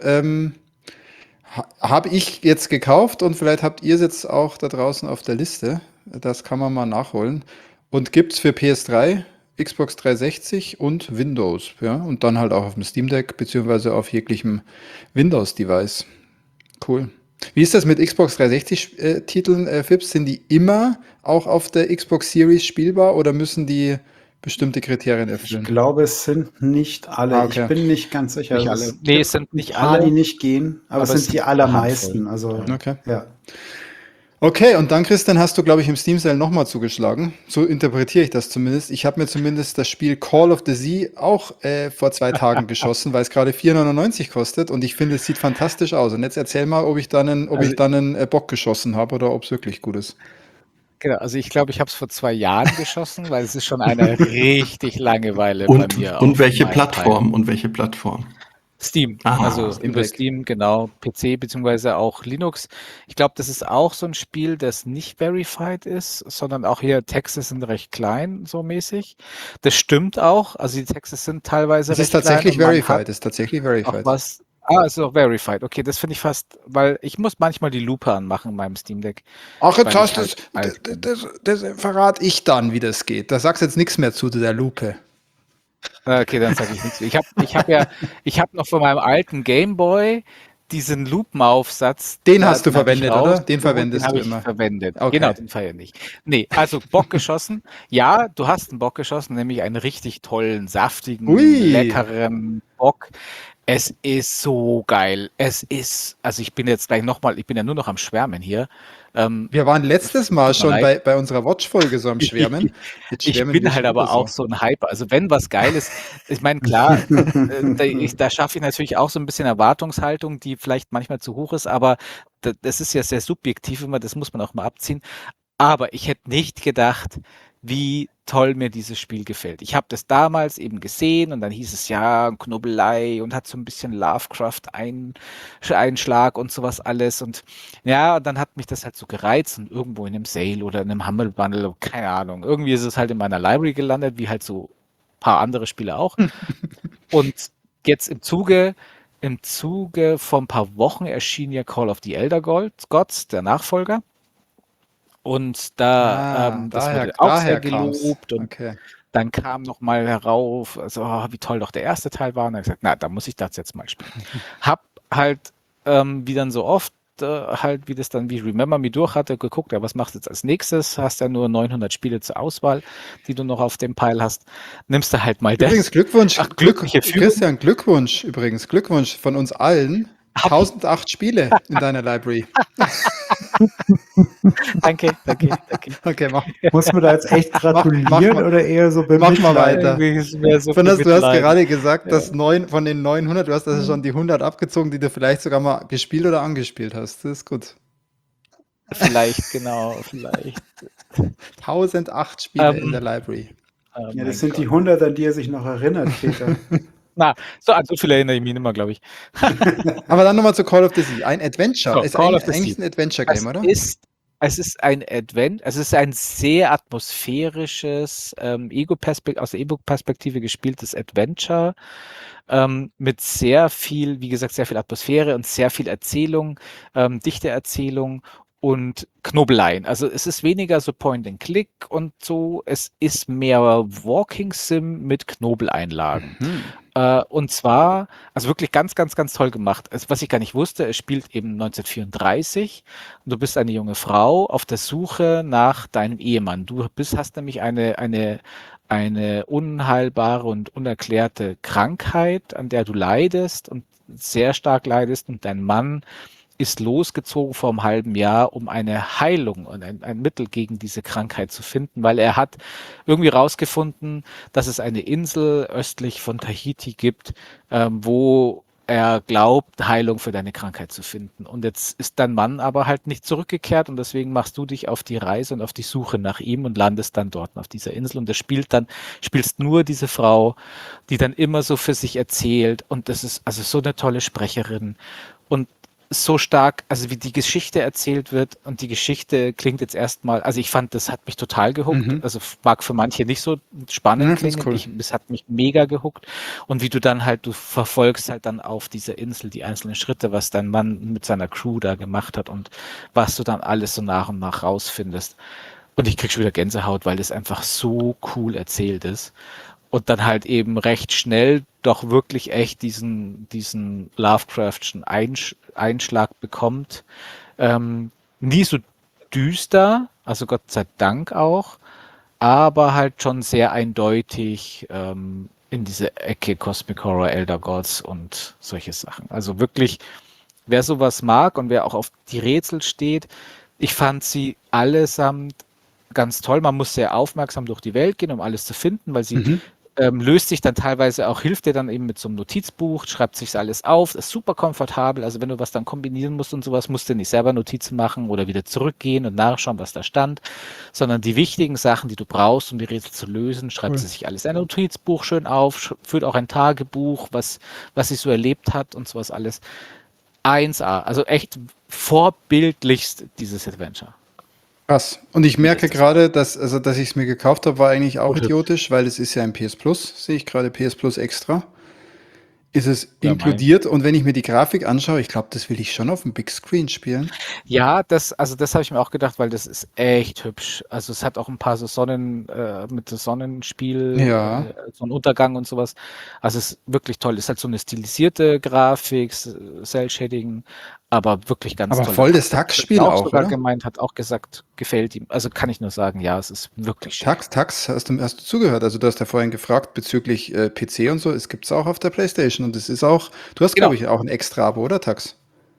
Habe ich jetzt gekauft und vielleicht habt ihr es jetzt auch da draußen auf der Liste. Das kann man mal nachholen. Und gibt es für PS3, Xbox 360 und Windows. Ja? Und dann halt auch auf dem Steam Deck, beziehungsweise auf jeglichem Windows-Device. Cool. Wie ist das mit Xbox 360-Titeln, Fips? Sind die immer auch auf der Xbox Series spielbar oder müssen die bestimmte Kriterien erfüllen? Ich glaube, es sind nicht alle. Ich bin nicht ganz sicher. Nicht alle. Nee, es sind nicht alle. Die nicht gehen, aber es sind die allermeisten. Also, ja. Okay, und dann, Christian, hast du, glaube ich, im Steam Sale nochmal zugeschlagen. So interpretiere ich das zumindest. Ich habe mir zumindest das Spiel Call of the Sea auch vor 2 Tagen geschossen, weil es gerade 4,99 kostet und ich finde, es sieht fantastisch aus. Und jetzt erzähl mal, ob ich dann einen Bock geschossen habe oder ob es wirklich gut ist. Genau, also ich glaube, ich habe es vor 2 Jahren geschossen, weil es ist schon eine richtig lange Weile bei mir. Und welche Plattform? Und welche Plattform? Steam, über Steam, genau, PC beziehungsweise auch Linux. Ich glaube, das ist auch so ein Spiel, das nicht verified ist, sondern auch hier Texte sind recht klein, so mäßig. Das stimmt auch, also die Texte sind teilweise recht klein. Es ist tatsächlich verified. Es ist auch verified. Okay, das finde ich fast, weil ich muss manchmal die Lupe anmachen in meinem Steam Deck. Ach, jetzt hast du das verrate ich dann, wie das geht. Da sagst du jetzt nichts mehr zu der Lupe. Okay, dann sage ich nichts. Ich habe noch von meinem alten Gameboy diesen Lupenaufsatz. Den hast du verwendet, oder? Den verwendest du immer. Verwendet. Okay. Genau, den verwende ich. Nee, also Bock geschossen. Ja, du hast einen Bock geschossen, nämlich einen richtig tollen, saftigen, leckeren Bock. Es ist so geil. Also ich bin jetzt gleich nochmal, ich bin ja nur noch am Schwärmen hier. Wir waren letztes Mal schon bei unserer Watch-Folge so am Schwärmen. Ich bin halt aber auch so ein Hyper. Also wenn was geil ist, ich meine, klar, da schaffe ich natürlich auch so ein bisschen Erwartungshaltung, die vielleicht manchmal zu hoch ist, aber das ist ja sehr subjektiv immer, das muss man auch mal abziehen. Aber ich hätte nicht gedacht, wie toll mir dieses Spiel gefällt. Ich habe das damals eben gesehen und dann hieß es ja Knobelei und hat so ein bisschen Lovecraft-Einschlag und sowas alles und ja, dann hat mich das halt so gereizt und irgendwo in einem Sale oder in einem Humble Bundle, keine Ahnung, irgendwie ist es halt in meiner Library gelandet, wie halt so ein paar andere Spiele auch. Und jetzt im Zuge vor ein paar Wochen erschien ja Call of the Elder Gods, der Nachfolger. Und das wurde auch sehr gelobt und dann kam noch mal herauf, also wie toll doch der erste Teil war und dann gesagt, na, da muss ich das jetzt mal spielen. Hab halt, wie dann so oft, wie Remember Me durch hatte, geguckt, ja, was machst du jetzt als nächstes? Hast ja nur 900 Spiele zur Auswahl, die du noch auf dem Pile hast. Nimmst du halt mal das. Übrigens Glückwunsch, Christian, Glückwunsch von uns allen. 1008 Spiele in deiner Library. Danke. Okay, mach. Muss man da jetzt echt gratulieren oder eher so bemitleiden? Mach mal weiter. So du hast gerade gesagt, dass von den 900, du hast also schon die 100 abgezogen, die du vielleicht sogar mal gespielt oder angespielt hast. Das ist gut. Vielleicht, genau, vielleicht. 1008 Spiele in der Library. Ja, das sind die 100, an die er sich noch erinnert, Peter. Na, so viel erinnere ich mich nicht mehr, glaube ich. Aber dann nochmal zu Call of the Sea. Ein Adventure. Ist eigentlich ein Adventure-Game, oder? Ist Es ist ein es ist ein sehr atmosphärisches, aus der Ego-Perspektive gespieltes Adventure, mit sehr viel, wie gesagt, sehr viel Atmosphäre und sehr viel Erzählung, dichte Erzählung und Knobeleien. Also es ist weniger so Point and Click und so, es ist mehr Walking Sim mit Knobeleinlagen. Und zwar, also wirklich ganz, ganz, ganz toll gemacht. Was ich gar nicht wusste, es spielt eben 1934 und du bist eine junge Frau auf der Suche nach deinem Ehemann. Hast nämlich eine unheilbare und unerklärte Krankheit, an der du leidest und sehr stark leidest, und dein Mann ist losgezogen vor einem halben Jahr, um eine Heilung und ein Mittel gegen diese Krankheit zu finden, weil er hat irgendwie rausgefunden, dass es eine Insel östlich von Tahiti gibt, wo er glaubt, Heilung für deine Krankheit zu finden. Und jetzt ist dein Mann aber halt nicht zurückgekehrt, und deswegen machst du dich auf die Reise und auf die Suche nach ihm und landest dann dort auf dieser Insel, und spielst nur diese Frau, die dann immer so für sich erzählt, und das ist also so eine tolle Sprecherin und so stark, also wie die Geschichte erzählt wird, und die Geschichte klingt jetzt erstmal, also ich fand, das hat mich total gehuckt, also mag für manche nicht so spannend klingen, cool. Das hat mich mega gehuckt, und wie du verfolgst halt dann auf dieser Insel die einzelnen Schritte, was dein Mann mit seiner Crew da gemacht hat und was du dann alles so nach und nach rausfindest, und ich krieg schon wieder Gänsehaut, weil das einfach so cool erzählt ist. Und dann halt eben recht schnell doch wirklich echt diesen Lovecraftschen Einschlag bekommt. Nie so düster, also Gott sei Dank auch, aber halt schon sehr eindeutig in diese Ecke Cosmic Horror, Elder Gods und solche Sachen. Also wirklich, wer sowas mag und wer auch auf die Rätsel steht, ich fand sie allesamt ganz toll. Man muss sehr aufmerksam durch die Welt gehen, um alles zu finden, weil sie löst sich dann teilweise auch, hilft dir dann eben mit so einem Notizbuch, schreibt sich alles auf, ist super komfortabel. Also wenn du was dann kombinieren musst und sowas, musst du nicht selber Notizen machen oder wieder zurückgehen und nachschauen, was da stand, sondern die wichtigen Sachen, die du brauchst, um die Rätsel zu lösen, schreibt sie sich alles in ein Notizbuch schön auf, führt auch ein Tagebuch, was sie so erlebt hat und sowas alles. 1A, also echt vorbildlichst dieses Adventure. Krass. Und ich merke gerade, dass ich es mir gekauft habe, war eigentlich auch idiotisch, weil es ist ja ein PS Plus, sehe ich gerade, PS Plus extra. Ist es inkludiert, und wenn ich mir die Grafik anschaue, ich glaube, das will ich schon auf dem Big Screen spielen. Ja, das habe ich mir auch gedacht, weil das ist echt hübsch. Also es hat auch ein paar so mit so Sonnenspiel, so einen Untergang und sowas. Also es ist wirklich toll. Es ist halt so eine stilisierte Grafik, Cell-Shading, aber wirklich ganz toll. Aber voll das Tax-Spiel auch, sogar oder? gemeint, hat auch gesagt, gefällt ihm. Also kann ich nur sagen, ja, es ist wirklich schön. Tax, hast du zugehört? Also du hast ja vorhin gefragt bezüglich PC und so. Es gibt es auch auf der PlayStation, und es ist auch, du hast, glaube ich, auch ein Extra-Abo, oder Tax?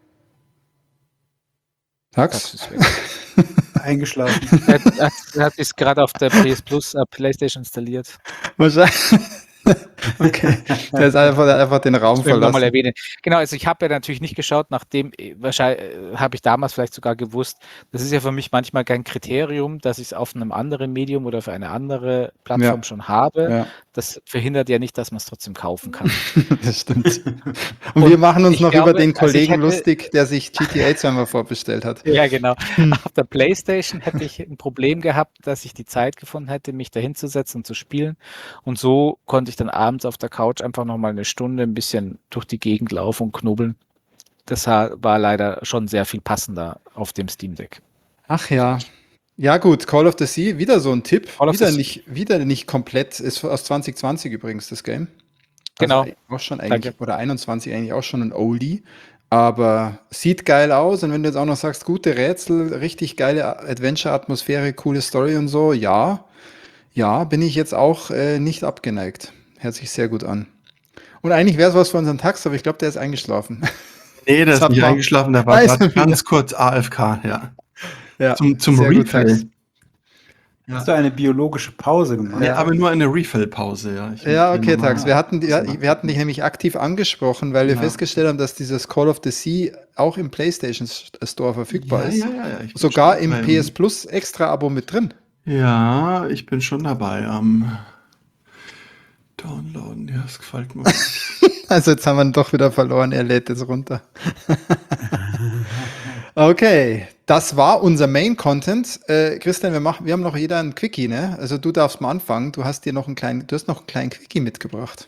Tax ist weg. Eingeschlafen. Er hat sich gerade auf der PS Plus PlayStation installiert. Wahrscheinlich. Okay, der ist einfach den Raum verlassen. Nochmal erwähnen. Genau, also ich habe ja natürlich nicht geschaut, wahrscheinlich habe ich damals vielleicht sogar gewusst, das ist ja für mich manchmal kein Kriterium, dass ich es auf einem anderen Medium oder für eine andere Plattform schon habe. Ja. Das verhindert ja nicht, dass man es trotzdem kaufen kann. Das stimmt. Und wir machen uns noch über den Kollegen lustig, der sich GTA zweimal vorbestellt hat. Ja, genau. Auf der PlayStation hätte ich ein Problem gehabt, dass ich die Zeit gefunden hätte, mich da hinzusetzen und zu spielen. Und so konnte ich dann abends auf der Couch einfach nochmal eine Stunde ein bisschen durch die Gegend laufen und knobeln. Das war leider schon sehr viel passender auf dem Steam Deck. Ach ja. Ja gut, Call of the Sea, wieder so ein Tipp. Wieder nicht komplett, ist aus 2020 übrigens das Game. Genau. Also auch schon eigentlich, oder 21 eigentlich auch schon ein Oldie. Aber sieht geil aus, und wenn du jetzt auch noch sagst, gute Rätsel, richtig geile Adventure-Atmosphäre, coole Story und so, ja, bin ich jetzt auch nicht abgeneigt. Hört sich sehr gut an. Und eigentlich wäre es was für unseren Tax, aber ich glaube, der ist eingeschlafen. Nee, der ist nicht eingeschlafen, der war gerade ganz kurz AFK, ja. Zum Refill. Hast du eine biologische Pause gemacht? Ja, aber nur eine Refill-Pause, ja. Okay, Tax. Wir hatten dich nämlich aktiv angesprochen, weil wir festgestellt haben, dass dieses Call of the Sea auch im PlayStation Store verfügbar ist. Ja. Sogar im PS Plus Extra-Abo mit drin. Ja, ich bin schon dabei am Downloaden. Ja, das gefällt mir. Also jetzt haben wir ihn doch wieder verloren, er lädt jetzt runter. Okay, das war unser Main-Content. Christian, wir haben noch jeder ein Quickie, ne? Also du darfst mal anfangen. Du hast noch einen kleinen Quickie mitgebracht.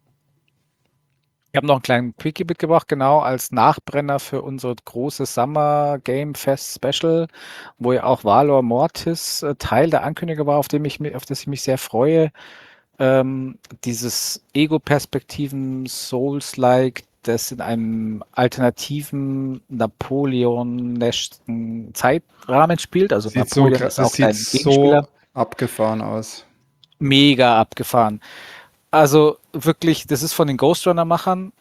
Ich habe noch einen kleinen Quickie mitgebracht, genau als Nachbrenner für unser großes Summer Game Fest Special, wo ja auch Valor Mortis Teil der Ankündigung war, auf das ich mich sehr freue. Dieses Ego-Perspektiven Souls-like, das in einem alternativen Napoleon-esken Zeitrahmen spielt. Also Napoleon ist auch ein Gegenspieler. Abgefahren aus. Mega abgefahren. Also wirklich, das ist von den Ghost Runner-Machern.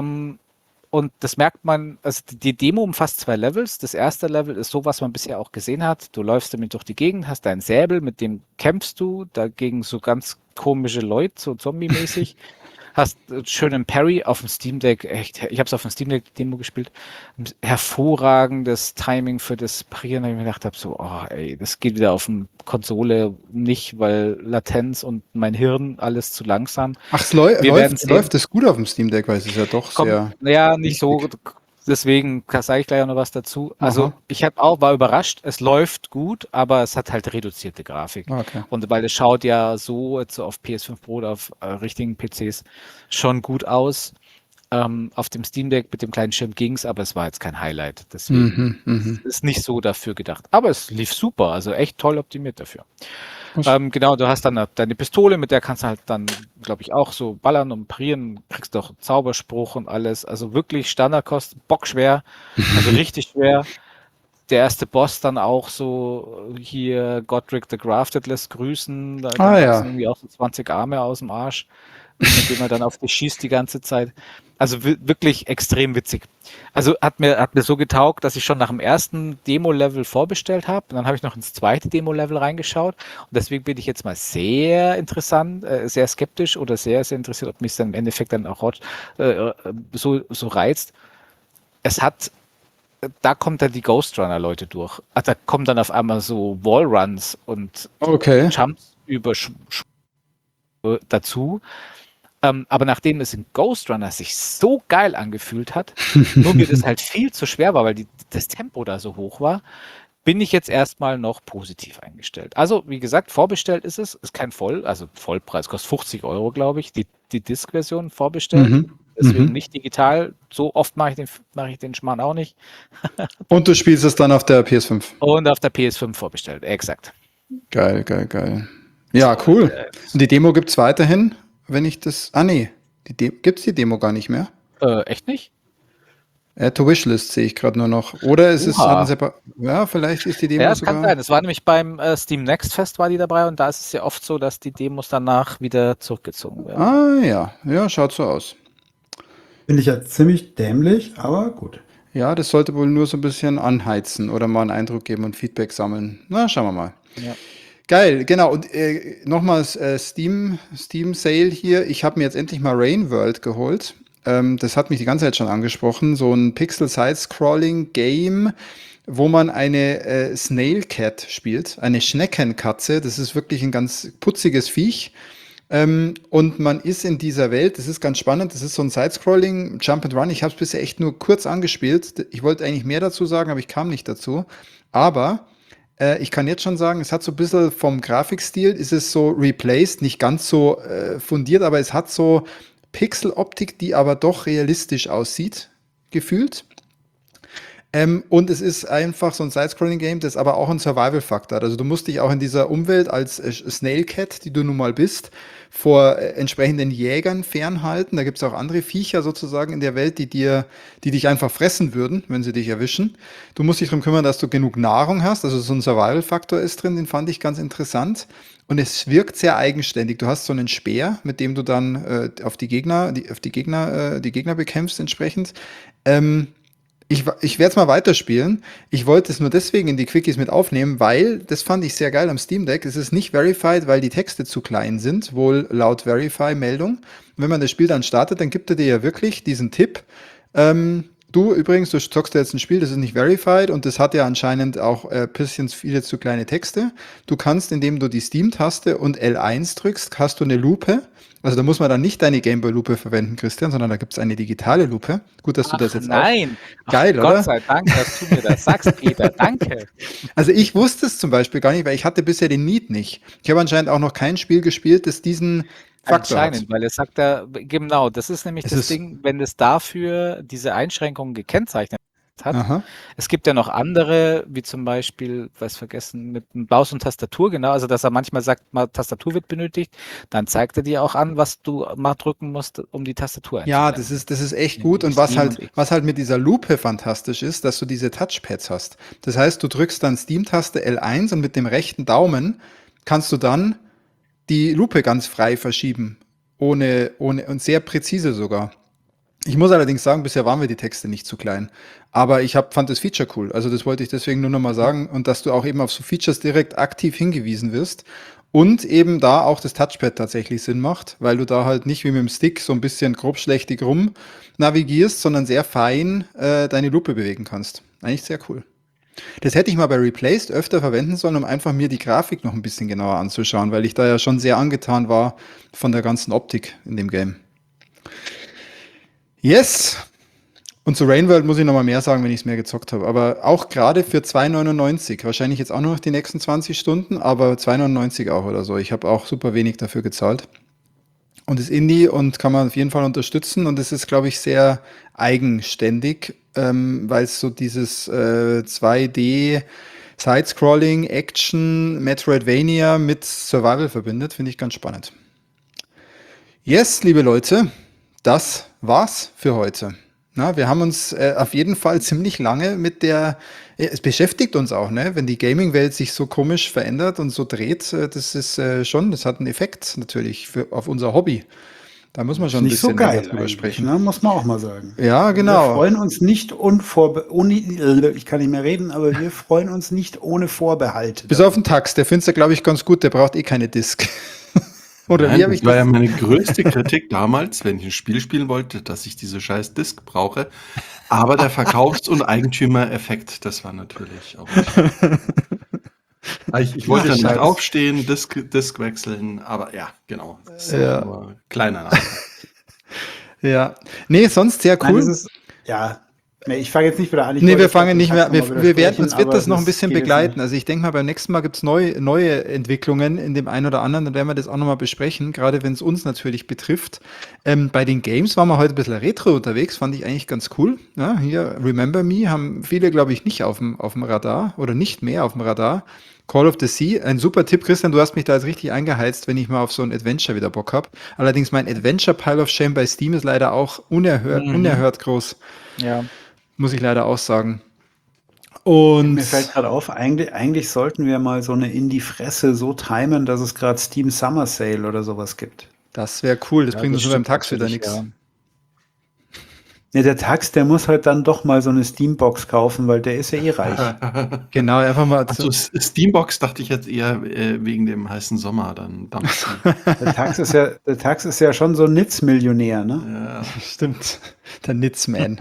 Und das merkt man, also die Demo umfasst 2 Levels. Das erste Level ist so, was man bisher auch gesehen hat. Du läufst damit durch die Gegend, hast deinen Säbel, mit dem kämpfst du, dagegen so ganz komische Leute, so zombie-mäßig. Hast schönen Parry auf dem Steam Deck, echt, ich habe es auf dem Steam Deck Demo gespielt, hervorragendes Timing für das Parieren, da ich mir gedacht habe, so, oh ey, das geht wieder auf dem Konsole nicht, weil Latenz und mein Hirn alles zu langsam. Ach, läuft es gut auf dem Steam Deck, weil es ist ja doch sehr... Naja, nicht so, deswegen sage ich gleich auch noch was dazu. Also ich war überrascht, es läuft gut, aber es hat halt reduzierte Grafik. Okay. Und weil es schaut ja so jetzt auf PS5 Pro oder auf richtigen PCs schon gut aus. Auf dem Steam Deck mit dem kleinen Schirm ging es, aber es war jetzt kein Highlight. Deswegen ist nicht so dafür gedacht. Aber es lief super, also echt toll optimiert dafür. Genau, du hast dann deine Pistole, mit der kannst du halt dann, glaube ich, auch so ballern und parieren, kriegst doch Zauberspruch und alles. Also wirklich Standardkost, bockschwer, also richtig schwer. Der erste Boss dann auch so hier Godric the Grafted lässt grüßen. Da wachsen irgendwie auch so 20 Arme aus dem Arsch, mit dem er dann auf dich schießt die ganze Zeit. Also wirklich extrem witzig. Also hat mir so getaugt, dass ich schon nach dem ersten Demo-Level vorbestellt habe. Und dann habe ich noch ins zweite Demo-Level reingeschaut. Und deswegen bin ich jetzt mal sehr skeptisch oder sehr, sehr interessiert, ob mich es dann im Endeffekt dann auch so reizt. Da kommt dann die Ghost Runner-Leute durch. Da kommen dann auf einmal so Wallruns und Jumps dazu. Aber nachdem es in Ghost Runner sich so geil angefühlt hat, nur mir das halt viel zu schwer war, weil das Tempo da so hoch war, bin ich jetzt erstmal noch positiv eingestellt. Also, wie gesagt, vorbestellt ist kein Vollpreis, kostet 50 €, glaube ich, die Disk-Version vorbestellt. Deswegen nicht digital. So oft mache ich den Schmarrn auch nicht. Und du spielst es dann auf der PS5? Und auf der PS5 vorbestellt, exakt. Geil. Ja, cool. Und die Demo gibt es weiterhin? Wenn ich das. Gibt es die Demo gar nicht mehr? Echt nicht? Add to Wishlist sehe ich gerade nur noch. Oder ist es ein ja, vielleicht ist die Demo ja, sogar. Ja, kann sein. Es war nämlich beim Steam Next Fest war die dabei und da ist es ja oft so, dass die Demos danach wieder zurückgezogen werden. Ja, schaut so aus. Finde ich ja ziemlich dämlich, aber gut. Ja, das sollte wohl nur so ein bisschen anheizen oder mal einen Eindruck geben und Feedback sammeln. Na, schauen wir mal. Ja. Geil, genau. Und nochmals Steam Sale hier. Ich habe mir jetzt endlich mal Rain World geholt. Das hat mich die ganze Zeit schon angesprochen. So ein Pixel-Side-Scrolling-Game, wo man eine Snail Cat spielt, eine Schneckenkatze. Das ist wirklich ein ganz putziges Viech. Und man ist in dieser Welt, das ist ganz spannend, das ist so ein Side-Scrolling, Jump and Run. Ich habe es bisher echt nur kurz angespielt. Ich wollte eigentlich mehr dazu sagen, aber ich kam nicht dazu. Aber ich kann jetzt schon sagen, es hat so ein bisschen vom Grafikstil, ist es so replaced, nicht ganz so fundiert, aber es hat so Pixeloptik, die aber doch realistisch aussieht, gefühlt. Und es ist einfach so ein Side-Scrolling-Game, das aber auch einen Survival-Faktor hat. Also du musst dich auch in dieser Umwelt als Snail Cat, die du nun mal bist, vor entsprechenden Jägern fernhalten. Da gibt es auch andere Viecher sozusagen in der Welt, die dich einfach fressen würden, wenn sie dich erwischen. Du musst dich darum kümmern, dass du genug Nahrung hast. Also so ein Survival-Faktor ist drin, den fand ich ganz interessant. Und es wirkt sehr eigenständig. Du hast so einen Speer, mit dem du dann die Gegner bekämpfst entsprechend. Ich werde es mal weiterspielen. Ich wollte es nur deswegen in die Quickies mit aufnehmen, weil, das fand ich sehr geil am Steam Deck, es ist nicht verified, weil die Texte zu klein sind, wohl laut Verify-Meldung. Und wenn man das Spiel dann startet, dann gibt er dir ja wirklich diesen Tipp, Du übrigens, du zockst ja jetzt ein Spiel, das ist nicht verified und das hat ja anscheinend auch ein bisschen viele zu kleine Texte. Du kannst, indem du die Steam-Taste und L1 drückst, hast du eine Lupe. Also da muss man dann nicht deine Gameboy-Lupe verwenden, Christian, sondern da gibt es eine digitale Lupe. Gut, dass du das jetzt nein. auch... Geil, Gott oder? sei Dank, dass du mir das sagst, Peter. Danke. Also ich wusste es zum Beispiel gar nicht, weil ich hatte bisher den Need nicht. Ich habe anscheinend auch noch kein Spiel gespielt, das diesen Faktor hat. Anscheinend, weil es sagt da, genau, das ist nämlich das Ding, wenn es dafür diese Einschränkungen gekennzeichnet hat. Aha. Es gibt ja noch andere, wie zum Beispiel, was vergessen, mit Maus und Tastatur, genau, also dass er manchmal sagt, Tastatur wird benötigt, dann zeigt er dir auch an, was du mal drücken musst, um die Tastatur Ja, einzublenden. das ist echt gut. Und was halt mit dieser Lupe fantastisch ist, dass du diese Touchpads hast. Das heißt, du drückst dann Steam-Taste L1 und mit dem rechten Daumen kannst du dann die Lupe ganz frei verschieben. Ohne und sehr präzise sogar. Ich muss allerdings sagen, bisher waren mir die Texte nicht zu klein. Aber ich fand das Feature cool. Also das wollte ich deswegen nur nochmal sagen. Und dass du auch eben auf so Features direkt aktiv hingewiesen wirst. Und eben da auch das Touchpad tatsächlich Sinn macht, weil du da halt nicht wie mit dem Stick so ein bisschen grobschlächtig rum navigierst, sondern sehr fein deine Lupe bewegen kannst. Eigentlich sehr cool. Das hätte ich mal bei Replaced öfter verwenden sollen, um einfach mir die Grafik noch ein bisschen genauer anzuschauen, weil ich da ja schon sehr angetan war von der ganzen Optik in dem Game. Yes! Und zu Rainworld muss ich noch mal mehr sagen, wenn ich es mehr gezockt habe. Aber auch gerade für 2,99. Wahrscheinlich jetzt auch nur noch die nächsten 20 Stunden, aber 2,99 auch oder so. Ich habe auch super wenig dafür gezahlt. Und ist Indie und kann man auf jeden Fall unterstützen. Und es ist, glaube ich, sehr eigenständig, weil es so dieses 2D Side-Scrolling, Action, Metroidvania mit Survival verbindet. Finde ich ganz spannend. Yes, liebe Leute, das war's für heute. Na, wir haben uns auf jeden Fall ziemlich lange mit es beschäftigt uns auch, ne? Wenn die Gaming-Welt sich so komisch verändert und so dreht, das ist das hat einen Effekt natürlich auf unser Hobby. Da muss man schon ein Nicht so bisschen geil drüber sprechen. Ne? Muss man auch mal sagen. Ja, genau. Wir freuen uns nicht ich kann nicht mehr reden, aber wir freuen uns nicht ohne Vorbehalte. Bis auf den Tax, der findet es ja, glaube ich, ganz gut, der braucht eh keine Disk. Oder Nein, wie habe ich das war ja meine größte Kritik damals, wenn ich ein Spiel spielen wollte, dass ich diese scheiß Disk brauche. Aber der Verkaufs- und Eigentümer-Effekt, das war natürlich auch nicht. Ich wollte dann nicht aufstehen, Disk wechseln, aber ja, genau. Das ist Ja. nur kleiner Nachteil. Ja. Nee, sonst sehr cool. Nein, nee, ich fange jetzt nicht wieder an. Nee, wir fangen nicht mehr. Wir werden uns wird das noch ein bisschen begleiten. Also ich denke mal, beim nächsten Mal gibt es neue Entwicklungen in dem einen oder anderen. Dann werden wir das auch nochmal besprechen, gerade wenn es uns natürlich betrifft. Bei den Games waren wir heute ein bisschen retro unterwegs, fand ich eigentlich ganz cool. Ja, hier Remember Me haben viele, glaube ich, nicht auf dem Radar oder nicht mehr auf dem Radar. Call of the Sea, ein super Tipp, Christian, du hast mich da jetzt richtig eingeheizt, wenn ich mal auf so ein Adventure wieder Bock habe. Allerdings mein Adventure Pile of Shame bei Steam ist leider auch unerhört groß. Ja. Muss ich leider auch sagen. Und mir fällt gerade auf, eigentlich sollten wir mal so eine in die Fresse so timen, dass es gerade Steam Summer Sale oder sowas gibt. Das wäre cool, das bringt uns nur beim Tax wieder nichts. Ja. Ja, der Tax, der muss halt dann doch mal so eine Steambox kaufen, weil der ist ja eh reich. Genau, einfach mal. Also Steambox dachte ich jetzt eher wegen dem heißen Sommer dann dampfen. Der Tax ist ja schon so ein Nitz-Millionär, ne? Ja, stimmt. Der Nitzman.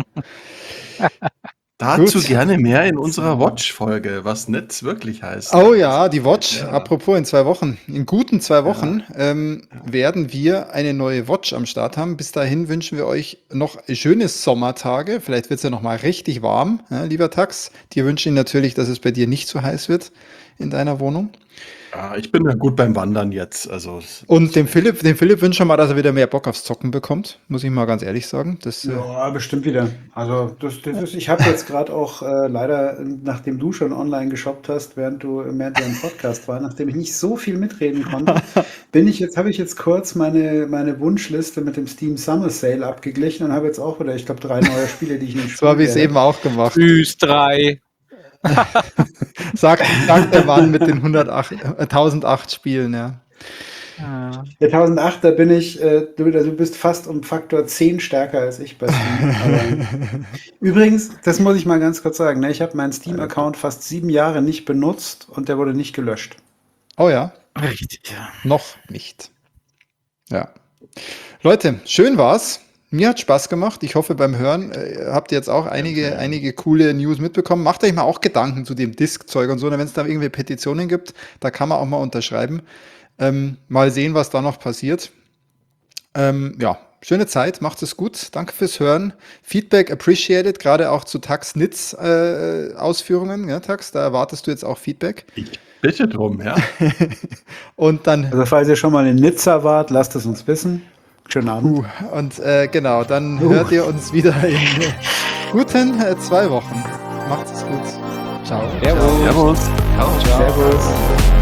Dazu gut. Gerne mehr in unserer Watch-Folge, was Netz wirklich heißt. Oh ja, die Watch. Ja. Apropos in 2 Wochen, in guten 2 Wochen werden wir eine neue Watch am Start haben. Bis dahin wünschen wir euch noch schöne Sommertage. Vielleicht wird es ja noch mal richtig warm, ja, lieber Tax. Dir wünsche ich natürlich, dass es bei dir nicht so heiß wird in deiner Wohnung. Ja, ich bin ja gut beim Wandern jetzt. Also und dem Philipp wünschen wir mal, dass er wieder mehr Bock aufs Zocken bekommt, muss ich mal ganz ehrlich sagen. Ja, bestimmt wieder. Also ich habe jetzt gerade auch leider, nachdem du schon online geshoppt hast, während du im Podcast war, nachdem ich nicht so viel mitreden konnte, habe ich jetzt kurz meine Wunschliste mit dem Steam Summer Sale abgeglichen und habe jetzt auch wieder, ich glaube, 3 neue Spiele, die ich nicht spiele. So habe ich es eben auch gemacht. Tschüss, 3. sagt der Mann mit den 1008 Spielen, ja. Der 1008, da bin ich, du bist fast um Faktor 10 stärker als ich bei Steam. Übrigens, das muss ich mal ganz kurz sagen, ne? Ich habe meinen Steam-Account fast 7 Jahre nicht benutzt und der wurde nicht gelöscht. Oh ja? Richtig, ja. Noch nicht. Ja. Leute, schön war's. Mir hat Spaß gemacht. Ich hoffe, beim Hören habt ihr jetzt auch einige coole News mitbekommen. Macht euch mal auch Gedanken zu dem Disk-Zeug und so. Wenn es da irgendwie Petitionen gibt, da kann man auch mal unterschreiben. Mal sehen, was da noch passiert. Ja, schöne Zeit. Macht es gut. Danke fürs Hören. Feedback appreciated, gerade auch zu Tax Nitz Ausführungen. Ja, Tax, da erwartest du jetzt auch Feedback. Ich bitte drum, ja. Und dann. Also, falls ihr schon mal in Nizza wart, lasst es uns wissen. Schönen Abend. Und genau, dann hört ihr uns wieder in guten 2 Wochen. Macht es gut. Ciao. Servus. Servus. Servus.